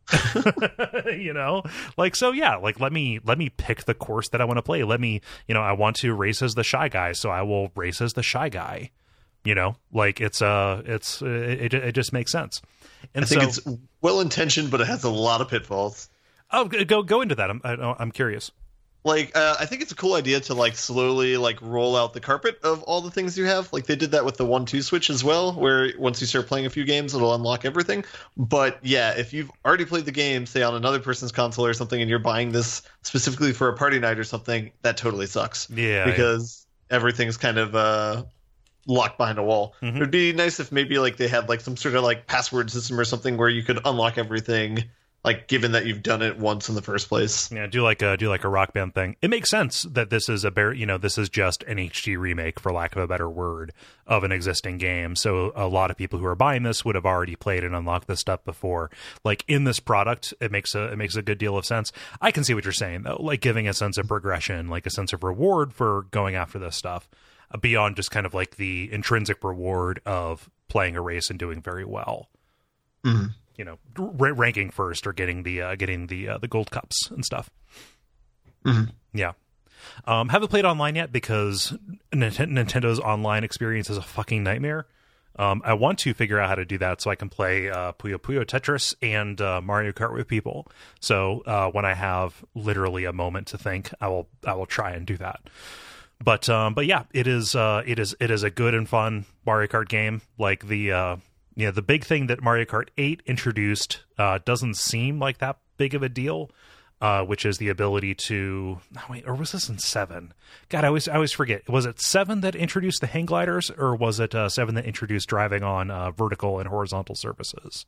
You know, like so, yeah. Like let me let me pick the course that I want to play. Let me, you know, I want to race as the Shy Guy, so I will race as the Shy Guy. You know, like it's uh, it's it it just makes sense. And I think so, it's well intentioned, but it has a lot of pitfalls. Oh, go go into that. I'm I, I'm curious. Like, uh, I think it's a cool idea to like slowly like roll out the carpet of all the things you have. Like they did that with the one two Switch as well, where once you start playing a few games, it'll unlock everything. But yeah, if you've already played the game, say on another person's console or something, and you're buying this specifically for a party night or something, that totally sucks. Yeah, because yeah. everything's kind of uh, locked behind a wall. Mm-hmm. It would be nice if maybe like they had like some sort of like password system or something where you could unlock everything. Like, given that you've done it once in the first place. Yeah, do like a do like a Rock Band thing. It makes sense that this is a bear, you know, this is just an H D remake, for lack of a better word, of an existing game. So a lot of people who are buying this would have already played and unlocked this stuff before. Like in this product, it makes a it makes a good deal of sense. I can see what you're saying though, like giving a sense of progression, like a sense of reward for going after this stuff, uh, beyond just kind of like the intrinsic reward of playing a race and doing very well. Mm-hmm. You know, r- ranking first or getting the uh, getting the uh, the gold cups and stuff. Mm-hmm. Yeah, um, haven't played online yet because N- Nintendo's online experience is a fucking nightmare. Um, I want to figure out how to do that so I can play uh, Puyo Puyo Tetris and uh, Mario Kart with people. So uh, when I have literally a moment to think, I will I will try and do that. But um, but yeah, it is uh, it is it is a good and fun Mario Kart game. Like the uh, Yeah, the big thing that Mario Kart eight introduced uh, doesn't seem like that big of a deal, uh, which is the ability to... Oh, wait, or was this in seven? God, I always I always forget. Was it seven that introduced the hang gliders, or was it uh, seven that introduced driving on uh, vertical and horizontal surfaces?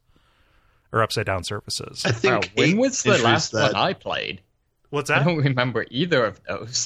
Or upside-down surfaces? I think wow, when was the last that. one I played? What's that? I don't remember either of those.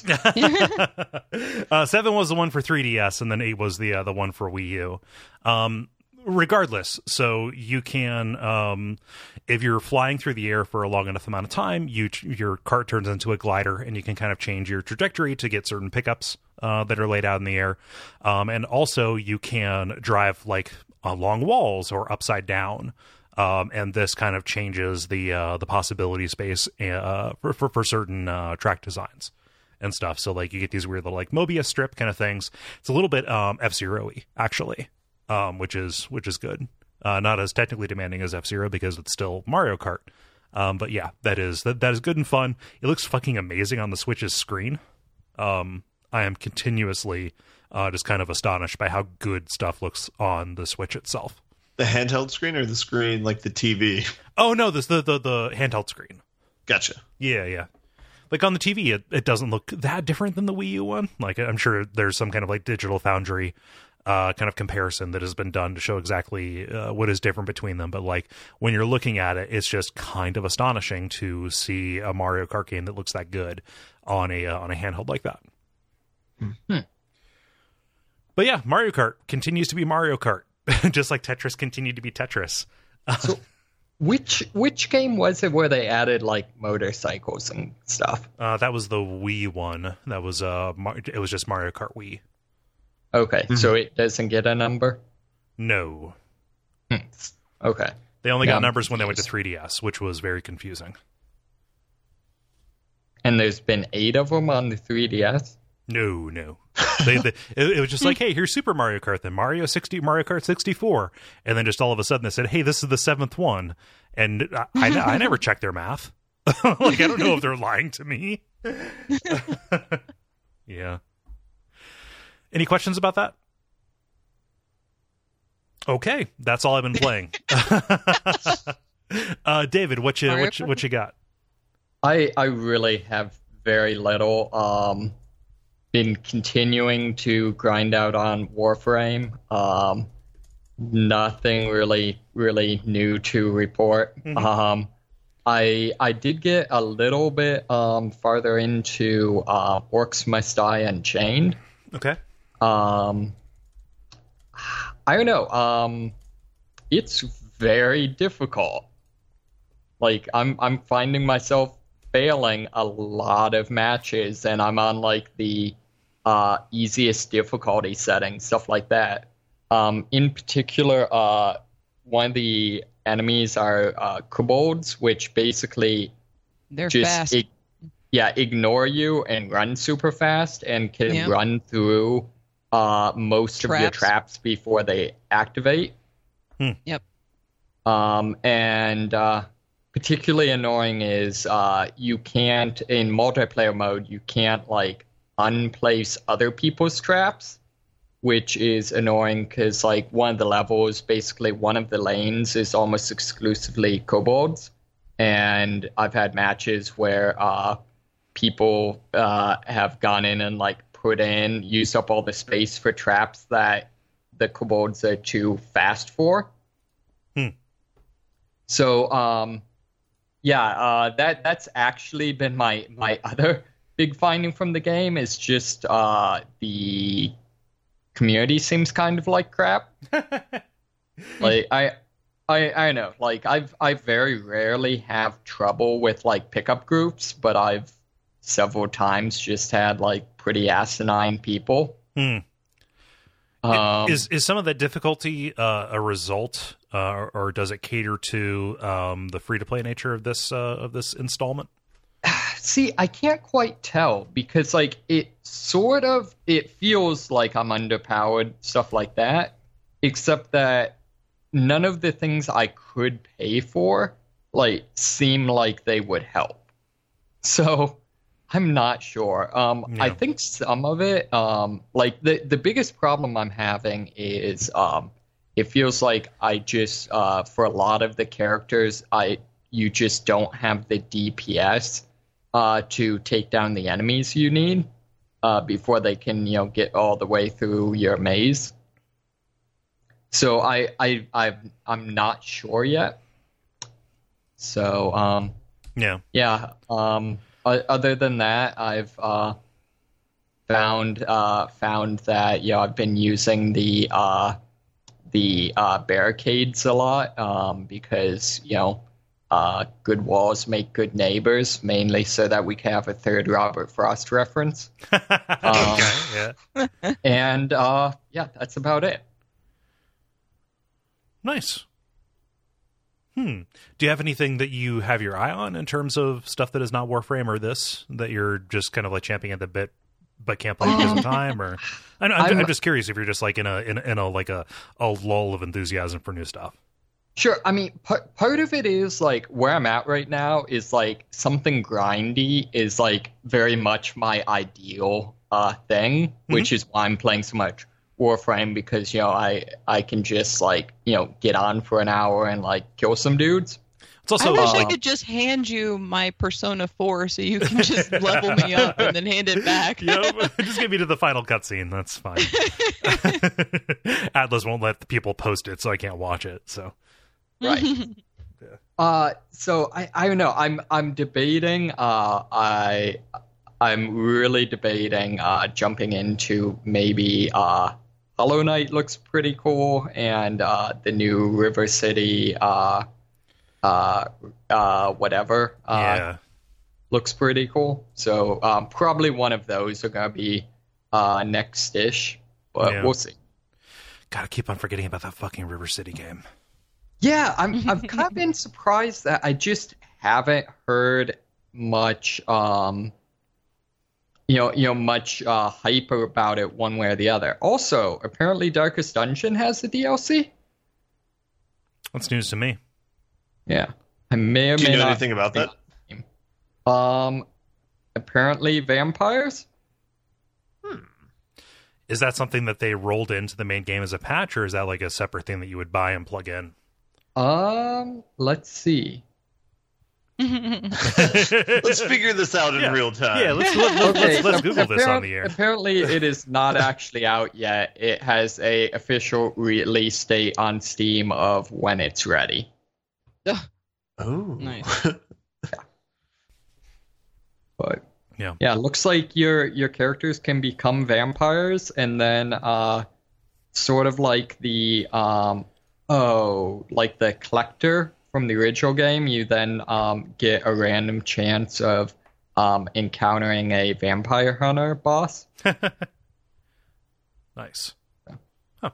uh, seven was the one for three D S, and then eight was the uh, the one for Wii U. Um... Regardless, so you can, um, if you're flying through the air for a long enough amount of time, you your cart turns into a glider, and you can kind of change your trajectory to get certain pickups uh, that are laid out in the air. Um, and also, you can drive like along walls or upside down. Um, and this kind of changes the uh, the possibility space uh, for, for for certain uh, track designs and stuff. So like you get these weird little like Mobius strip kind of things. It's a little bit um, F-Zero-y actually. Um, which is which is good. Uh, not as technically demanding as F-Zero because it's still Mario Kart. Um, but yeah, that is that that is good and fun. It looks fucking amazing on the Switch's screen. Um, I am continuously uh, just kind of astonished by how good stuff looks on the Switch itself. The handheld screen or the screen like the T V? Oh no, this the the, the handheld screen. Gotcha. Yeah, yeah. Like on the T V, it, it doesn't look that different than the Wii U one. Like I'm sure there's some kind of like Digital Foundry Uh, kind of comparison that has been done to show exactly uh, what is different between them. But like when you're looking at it, it's just kind of astonishing to see a Mario Kart game that looks that good on a uh, on a handheld like that. Hmm. But yeah, Mario Kart continues to be Mario Kart, just like Tetris continued to be Tetris. So Which which game was it where they added like motorcycles and stuff? Uh, that was the Wii one. That was uh, Mar- it was just Mario Kart Wii. Okay, mm-hmm. So it doesn't get a number? No. Hmm. Okay. They only yeah, got numbers when they went to three D S, which was very confusing. And there's been eight of them on the three D S? No, no. They, they, it, it was just like, hey, here's Super Mario Kart, then Mario sixty, Mario Kart sixty-four, and then just all of a sudden they said, hey, this is the seventh one, and I, I, I never checked their math. Like, I don't know if they're lying to me. Yeah. Any questions about that? Okay, that's all I've been playing. uh, David, what you what you, what you got? I I really have very little. Um, been continuing to grind out on Warframe. Um, nothing really really new to report. Mm-hmm. Um, I I did get a little bit um farther into uh, Orcs Must Die Unchained. Okay. Um, I don't know. Um, it's very difficult. Like I'm I'm finding myself failing a lot of matches, and I'm on like the uh, easiest difficulty setting, stuff like that. Um, in particular, uh, one of the enemies are uh, kobolds, which basically they're just fast. Ig- yeah, ignore you and run super fast and can Yep. run through uh, most Traps. of your traps before they activate. Hmm. Yep. Um, and uh, particularly annoying is uh, you can't, in multiplayer mode, you can't like unplace other people's traps, which is annoying because like one of the levels, basically one of the lanes is almost exclusively kobolds. And I've had matches where uh, people uh, have gone in and like put in, used up all the space for traps that the kobolds are too fast for. Hmm. So, um, yeah, uh, that that's actually been my my other big finding from the game is just uh, the community seems kind of like crap. Like I, I, I know. Like I've I very rarely have trouble with like pickup groups, but I've several times just had like pretty asinine people. Hmm. Um, is is some of that difficulty uh, a result, uh, or, or does it cater to um, the free to play nature of this uh, of this installment? See, I can't quite tell because like it sort of it feels like I'm underpowered, stuff like that, except that none of the things I could pay for like seem like they would help. So I'm not sure. Um, Yeah. I think some of it, um, like the, the biggest problem I'm having is um, it feels like I just, uh, for a lot of the characters, I you just don't have the D P S uh, to take down the enemies you need uh, before they can, you know, get all the way through your maze. So I, I, I I'm not sure yet. So um, Yeah. yeah. Um, other than that, I've uh, found uh, found that you know I've been using the uh, the uh, barricades a lot um, because you know uh, good walls make good neighbors, mainly so that we can have a third Robert Frost reference. Okay, yeah. And uh, yeah, that's about it. Nice. Hmm. Do you have anything that you have your eye on in terms of stuff that is not Warframe or this that you're just kind of like champing at the bit, but can't play because of time? Or I know, I'm, I'm, I'm just curious if you're just like in a in, in a like a, a lull of enthusiasm for new stuff. Sure. I mean, part part of it is like where I'm at right now is like something grindy is like very much my ideal uh, thing, mm-hmm. which is why I'm playing so much Warframe because, you know, I I can just like, you know, get on for an hour and like kill some dudes. It's also, I wish uh, I could just hand you my Persona four so you can just level me up and then hand it back. Yep, just get me to the final cutscene. That's fine. Atlas won't let the people post it, so I can't watch it. So, right. yeah. Uh, so I I don't know. I'm I'm debating. Uh, I I'm really debating uh jumping into maybe uh Hollow Knight looks pretty cool, and uh the new River City uh. uh, uh, whatever. Uh, Yeah. Looks pretty cool. So um, probably one of those are going to be uh, next-ish, but Yeah. we'll see. Gotta keep on forgetting about that fucking River City game. Yeah, I'm, I've kind of been surprised that I just haven't heard much, um, you know, you know, much uh, hype about it one way or the other. Also, apparently Darkest Dungeon has the D L C. That's news to me. Yeah, I may or Do you may know not anything about that? Um, apparently vampires. Is that something that they rolled into the main game as a patch, or is that like a separate thing that you would buy and plug in? Um, let's see. Let's figure this out in Yeah. real time. Yeah, let's let, let, Okay, let's, let's ap- Google this on apparent- the air. Apparently, it is not actually out yet. It has a official release date on Steam of when it's ready. Oh, Nice. But Yeah. yeah, it looks like your your characters can become vampires, and then uh, sort of like the um oh like the collector from the original game, you then um get a random chance of um encountering a vampire hunter boss. Nice. Huh.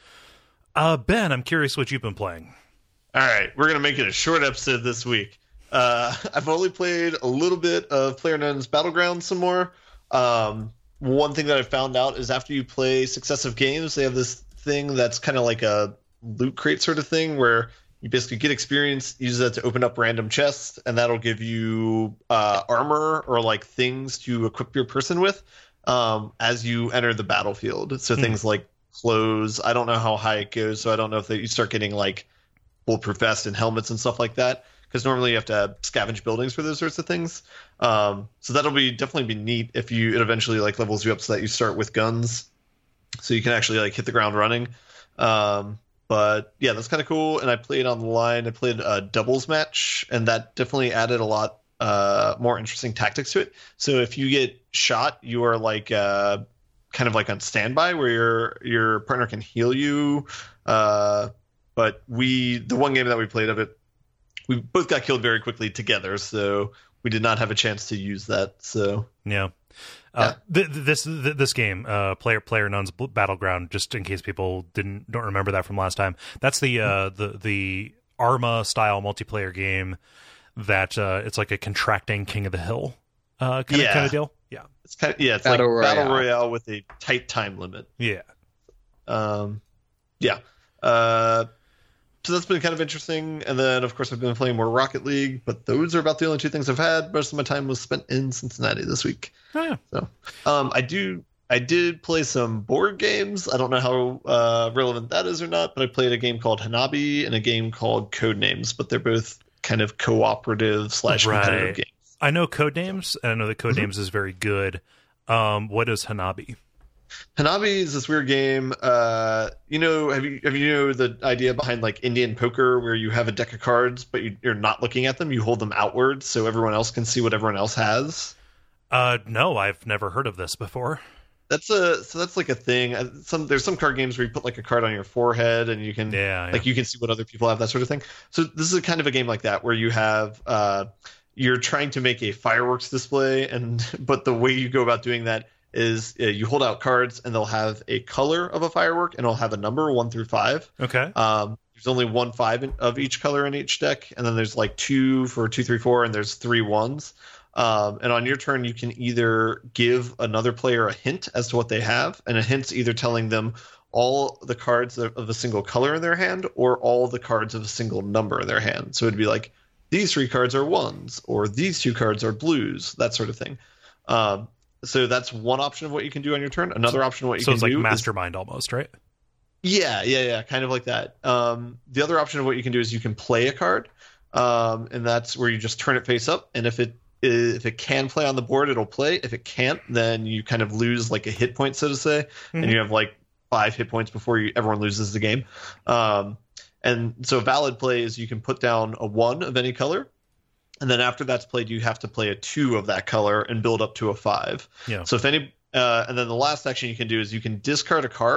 Uh, Ben, I'm curious what you've been playing. All right, we're gonna make it a short episode this week. Uh, I've only played a little bit of PlayerUnknown's Battlegrounds some more. Um, one thing that I found out is after you play successive games, they have this thing that's kind of like a loot crate sort of thing where you basically get experience, use that to open up random chests, and that'll give you uh, armor or like things to equip your person with um, as you enter the battlefield. So Hmm. things like clothes. I don't know how high it goes, so I don't know if they, you start getting like bulletproof vests and helmets and stuff like that. Because normally you have to scavenge buildings for those sorts of things. Um, so that'll be definitely be neat if you it eventually like levels you up so that you start with guns, so you can actually like hit the ground running. Um, but yeah, that's kind of cool. And I played online. I played a doubles match, and that definitely added a lot uh, more interesting tactics to it. So if you get shot, you are like uh, kind of like on standby, where your your partner can heal you. Uh, but we the one game that we played of it, we both got killed very quickly together, so we did not have a chance to use that. So Yeah. Uh, th- th- this th- this game, uh, player PlayerUnknown's Battleground, just in case people didn't don't remember that from last time. That's the uh, the the Arma style multiplayer game that uh, it's like a contracting King of the Hill uh, kind of Yeah. kind of deal. Yeah, it's kind of yeah, it's Battle like Royale. battle royale with a tight time limit. yeah. Um, yeah. Uh, so that's been kind of interesting. And then, of course, I've been playing more Rocket League, but those are about the only two things I've had. Most of my time was spent in Cincinnati this week. Oh yeah. So, um, I do, I did play some board games. I don't know how uh, relevant that is or not, but I played a game called Hanabi and a game called Codenames, but they're both kind of cooperative slash competitive Right. games. I know Codenames, and I know that Codenames is very good. Um, what is Hanabi? Hanabi is this weird game. Uh, you know, have you have you know the idea behind like Indian poker, where you have a deck of cards, but you, you're not looking at them. You hold them outwards so everyone else can see what everyone else has. Uh, no, I've never heard of this before. That's a so that's like a thing. Uh, Some there's some card games where you put like a card on your forehead and you can Yeah, yeah. like you can see what other people have, that sort of thing. So this is a kind of a game like that where you have uh, you're trying to make a fireworks display, and but the way you go about doing that is uh, you hold out cards and they'll have a color of a firework and it'll have a number one through five. Okay. Um, there's only one five in, of each color in each deck, and then there's like two for two, three, four, and there's three ones. Um, and on your turn, you can either give another player a hint as to what they have, and a hint's either telling them all the cards of, of a single color in their hand or all the cards of a single number in their hand. So it'd be like, these three cards are ones, or these two cards are blues, that sort of thing. Um, so that's one option of what you can do on your turn. Another option of what you So can it's like do is Mastermind almost, right? yeah, yeah, yeah, kind of like that. Um, the other option of what you can do is you can play a card, um, and that's where you just turn it face up, and if it if it can play on the board, it'll play. If it can't, then you kind of lose like a hit point, so to say, Mhm. and you have like five hit points before you, everyone loses the game. Um, and so valid play is you can put down a one of any color, and then after that's played, you have to play a two of that color and build up to a five. Yeah. So if any, uh, and then the last action you can do is you can discard a card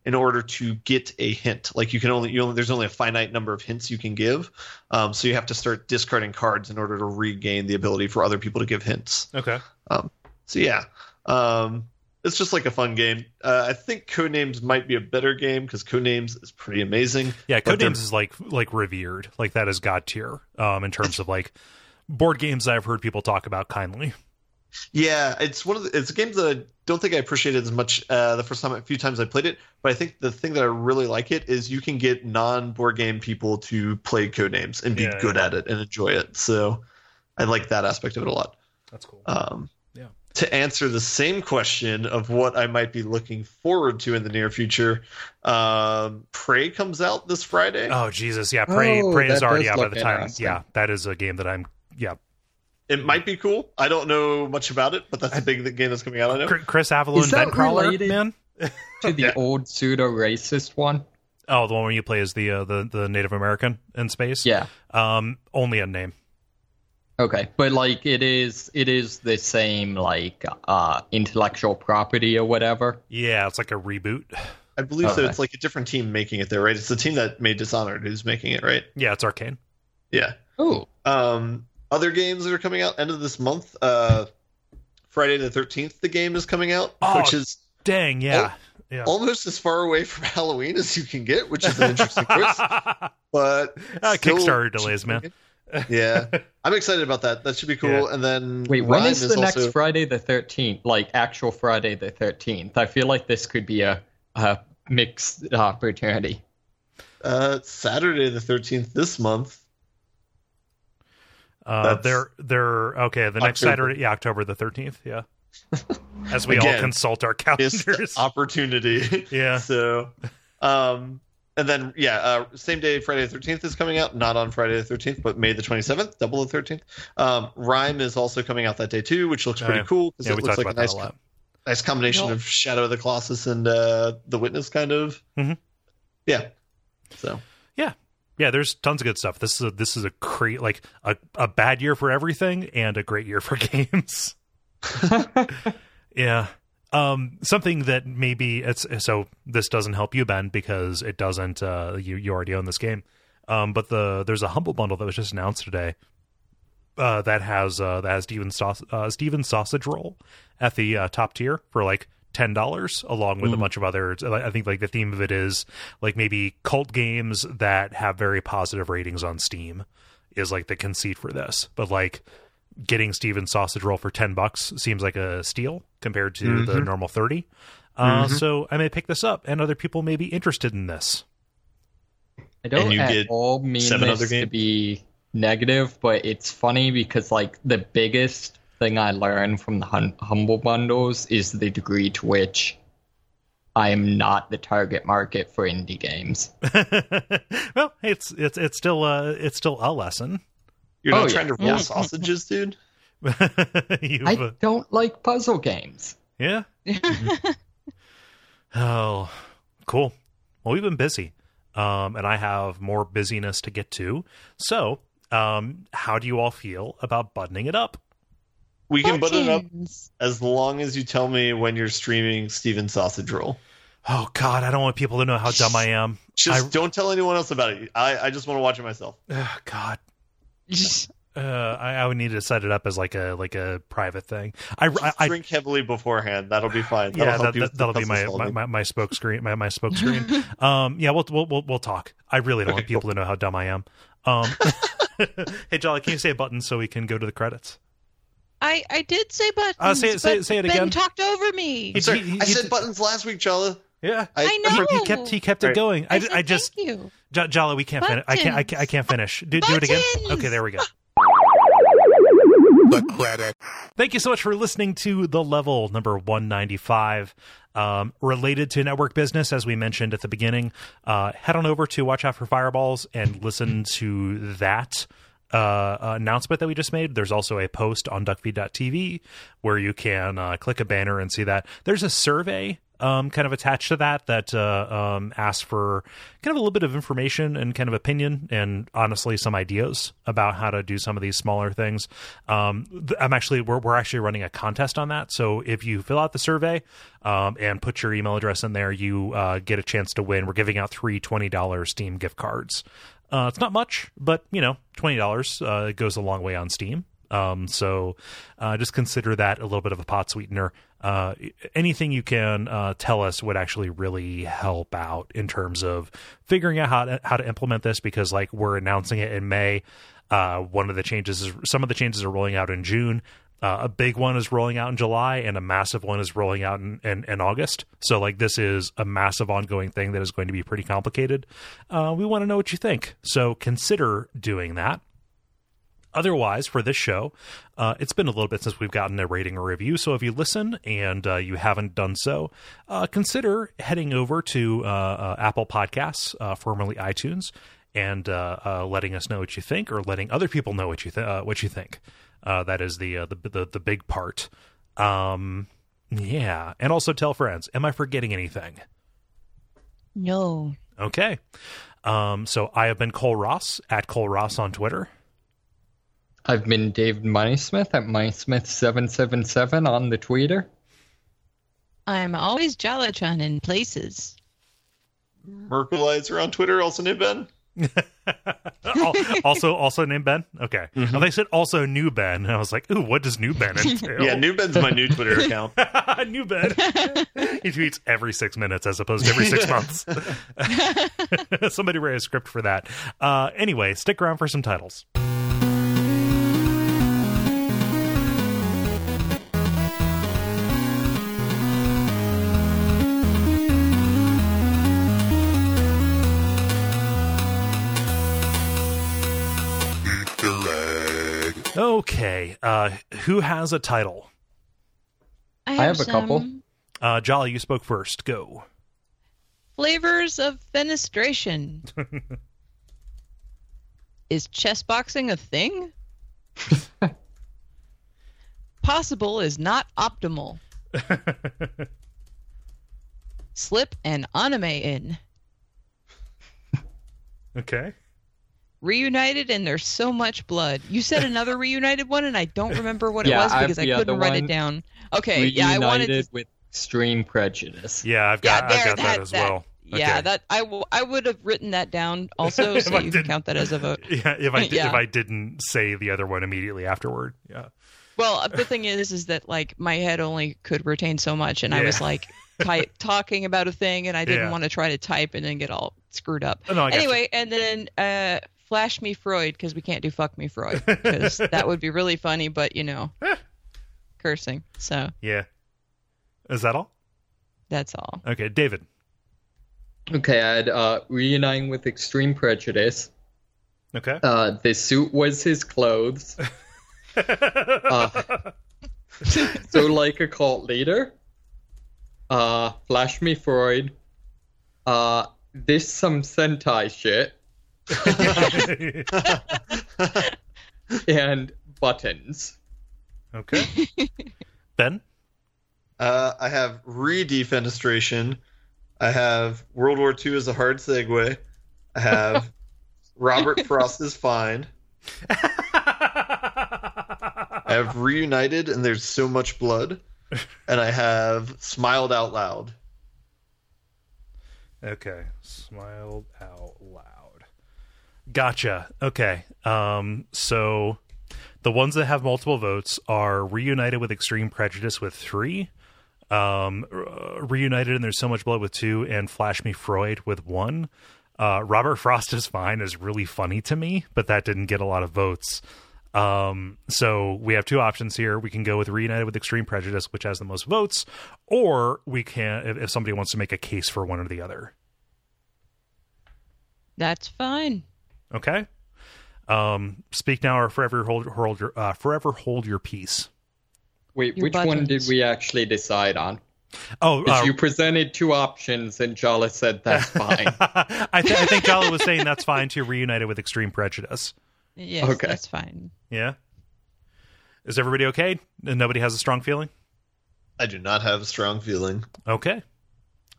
in order to get a hint. Like you can only, you only there's only a finite number of hints you can give. Um, so you have to start discarding cards in order to regain the ability for other people to give hints. Okay. Um, so yeah, um, it's just like a fun game. Uh, I think Codenames might be a better game because Codenames is pretty amazing. Yeah, Codenames is like like revered. Like that is god tier um, in terms of like board games I've heard people talk about kindly. Yeah, it's one of the, it's games that I don't think I appreciated as much uh, the first time, a few times I played it. But I think the thing that I really like it is you can get non-board game people to play Codenames and be Yeah, good yeah. at it and enjoy it. So I like that aspect of it a lot. That's cool. Um, Yeah. To answer the same question of what I might be looking forward to in the near future, um, Prey comes out this Friday. Oh Jesus, yeah, Prey Oh, Prey is that already does out by look the time. interesting. Yeah, that is a game that I'm. Yeah, It might be cool. I don't know much about it, but that's a big game that's coming out. I know. Cr- Chris Avalon, Is that Bentcrawler, related? man. To the Yeah. old pseudo-racist one? Oh, the one where you play as the uh, the the Native American in space. Yeah. Um, only a name. Okay, but like it is, it is the same like uh intellectual property or whatever. Yeah, it's like a reboot. I believe so. Okay. It's like a different team making it there, right? It's the team that made Dishonored who's making it, right? Yeah, it's Arcane. Yeah. Oh, Um, other games that are coming out end of this month. Uh, Friday the thirteenth, the game is coming out, Oh, which is Dang, yeah. yeah. almost as far away from Halloween as you can get, which is an interesting twist. But Uh, still- Kickstarter delays, man. Yeah, I'm excited about that. That should be cool. Yeah. And then wait, when Rhyme is the next also- Friday the thirteenth? Like actual Friday the thirteenth? I feel like this could be a, a mixed opportunity. uh, Saturday the thirteenth this month. Uh, That's- they're they're okay. The next October. Saturday, yeah, October the thirteenth. Yeah, as we all Again, consult our Missed calendars. opportunity. Yeah. So, um, and then yeah, uh, same day Friday the thirteenth is coming out. Not on Friday the thirteenth, but May the twenty-seventh, double the thirteenth. Um, Rhyme is also coming out that day too, which looks Oh, pretty yeah. cool because Yeah, it we looks talked like a about nice, that a lot. nice combination Yep. of Shadow of the Colossus and uh, The Witness, kind of. Mhm. Yeah. So Yeah, there's tons of good stuff. This is a, this is a great like a, a bad year for everything and a great year for games. Yeah. Um, something that maybe it's so this doesn't help you, Ben, because it doesn't. Uh, you you already own this game. Um, but the there's a Humble Bundle that was just announced today. Uh, that has uh, that has Steven Saus- uh, Steven Sausage Roll at the uh, top tier for like ten dollars, along with a bunch of other. I think like the theme of it is like maybe cult games that have very positive ratings on Steam is like the conceit for this. But like getting Steven Sausage Roll for ten bucks seems like a steal compared to the normal thirty. Uh, So I may pick this up, and other people may be interested in this. I don't And you at get all mean seven this other to games? be negative, but it's funny because like the biggest thing I learned from the hum- Humble Bundles is the degree to which I am not the target market for indie games. Well, it's it's it's still uh it's still a lesson. you're Oh, not yeah. trying to roll Yeah. sausages, dude. You've, I uh, don't like puzzle games. yeah. Oh, cool. Well, we've been busy, um, and I have more busyness to get to. So, um, how do you all feel about buttoning it up? We can button it up Buttons. as long as you tell me when you're streaming Steven Sausage Roll. Oh God, I don't want people to know how dumb I am. Just I- don't tell anyone else about it. I, I just want to watch it myself. Oh, God. Uh, I, I would need to set it up as like a like a private thing. I, I, I Drink heavily beforehand. That'll be fine. That'll yeah, help that, you that, with the that'll be puzzle my, my, solving. my, my spoke screen. My, my spoke screen. Um, yeah, we'll, we'll we'll we'll talk. I really don't Okay, want people cool. to know how dumb I am. Um, hey, Jolly, can you say a button so we can go to the credits? I, I did say buttons. Uh, say it- say but it- say it Ben again. talked over me. He- Sorry, he- I he said did- buttons last week, Jala. Yeah, I know. he kept he kept it Right. going. I, I, said I just thank you. J- Jolly, we can't finish. I can't I can't I can't finish. Do, do it again. Buttons! Okay, there we go. The credit. Thank you so much for listening to The Level number one ninety-five. Um, related to network business, as we mentioned at the beginning, uh, head on over to Watch Out for Fireballs and listen to that uh, announcement that we just made. There's also a post on duckfeed dot t v where you can uh, click a banner and see that. There's a survey um, kind of attached to that that uh, um, asks for kind of a little bit of information and kind of opinion and honestly some ideas about how to do some of these smaller things. Um, th- I'm actually we're we're actually running a contest on that. So if you fill out the survey um, and put your email address in there, you uh, get a chance to win. We're giving out three twenty dollars Steam gift cards. Uh, it's not much, but you know, twenty dollars uh, goes a long way on Steam. Um, so uh, just consider that a little bit of a pot sweetener. Uh, anything you can uh, tell us would actually really help out in terms of figuring out how to, how to implement this, because like we're announcing it in May. Uh, one of the changes is some of the changes are rolling out in June. Uh, a big one is rolling out in July, and a massive one is rolling out in, in, in August. So like this is a massive ongoing thing that is going to be pretty complicated. Uh, we want to know what you think. So consider doing that. Otherwise, for this show, uh, it's been a little bit since we've gotten a rating or review. So if you listen and uh, you haven't done so, uh, consider heading over to uh, uh, Apple Podcasts, uh, formerly iTunes, and uh, uh, letting us know what you think, or letting other people know what you th- uh, what you think. Uh, that is the, uh, the the the big part. Um, yeah, and also tell friends. Am I forgetting anything? No. Okay. Um, so I have been Cole Ross at Cole Ross on Twitter. I've been David Moneysmith at Moneysmith seven seven seven on the Twitter. I'm always Jalachan in places. Merkelizer on Twitter, also named Ben. also, also named Ben. Okay, Mm-hmm. well, they said also new Ben. And I was like, ooh, what does new Ben entail? Yeah, new Ben's my new Twitter account. New Ben. He tweets every six minutes as opposed to every six months. Somebody write a script for that. Uh, anyway, stick around for some titles. Okay, uh, who has a title? I have a some couple. Uh, Jolly, you spoke first. Go. Flavors of fenestration. Is chess boxing a thing? Possible is not optimal. Slip an anime in. Okay. Reunited and there's so much blood. You said another reunited one, and I don't remember what Yeah, it was I have because I the couldn't other write one. it down. Okay, Reunited yeah, I wanted to. with Extreme Prejudice. Yeah, I've Yeah, got, there, I've got that, that as that, well. Yeah, Okay. that I, w- I would have written that down also, If so I you can didn't- count that as a vote. Yeah, if I did, Yeah. if I didn't say the other one immediately afterward. Yeah. Well, the thing is, is that like my head only could retain so much, and I Yeah. was like type, talking about a thing, and I didn't Yeah. want to try to type and then get all screwed up. Oh, no, I gotcha. Anyway, and then uh, Flash Me Freud, because we can't do Fuck Me Freud, because that would be really funny, but you know, cursing. So Yeah. Is that all? that's all. Okay, David. Okay, I had uh, Reuniting with Extreme Prejudice. Okay. Uh, the suit was his clothes. uh, so like a cult leader. Uh, Flash Me Freud. Uh, this some Sentai shit. And buttons. Okay. Ben? Uh, I have re-defenestration. I have World War Two as a hard segue. I have Robert Frost is fine. I have Reunited and there's so much blood. And I have Smiled Out Loud. Okay. Smiled out loud. Gotcha. Okay. Um, so the ones that have multiple votes are Reunited with Extreme Prejudice with three, um, uh, Reunited and There's So Much Blood with two, and Flash Me Freud with one. Uh, Robert Frost is Fine is really funny to me, but that didn't get a lot of votes. Um, so we have two options here. We can go with Reunited with Extreme Prejudice, which has the most votes, or we can, if, if somebody wants to make a case for one or the other. That's fine. Okay. Um, speak now or forever hold, hold your, uh, forever hold your peace. Wait, Your which one did buttons. we actually decide on? Oh, Because uh, you presented two options and Jala said that's fine. I, th- I think Jala was saying that's fine to Reunited with Extreme Prejudice. Yes, Okay. that's fine. Yeah. Is everybody okay? And nobody has a strong feeling? I do not have a strong feeling. Okay.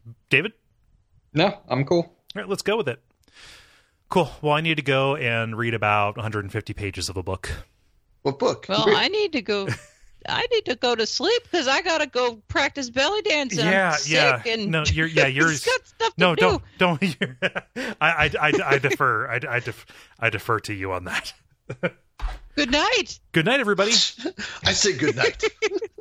David? No, I'm cool. All right, let's go with it. Cool. Well, I need to go and read about one hundred fifty pages of a book. What book? Well, I need to go. I need to go to sleep because I gotta go practice belly dancing. Yeah, I'm sick yeah. And no, you're yeah, you're. got stuff to no, do. don't don't. You're, I, I I I defer. I I, def, I defer to you on that. Good night. Good night, everybody. I say good night.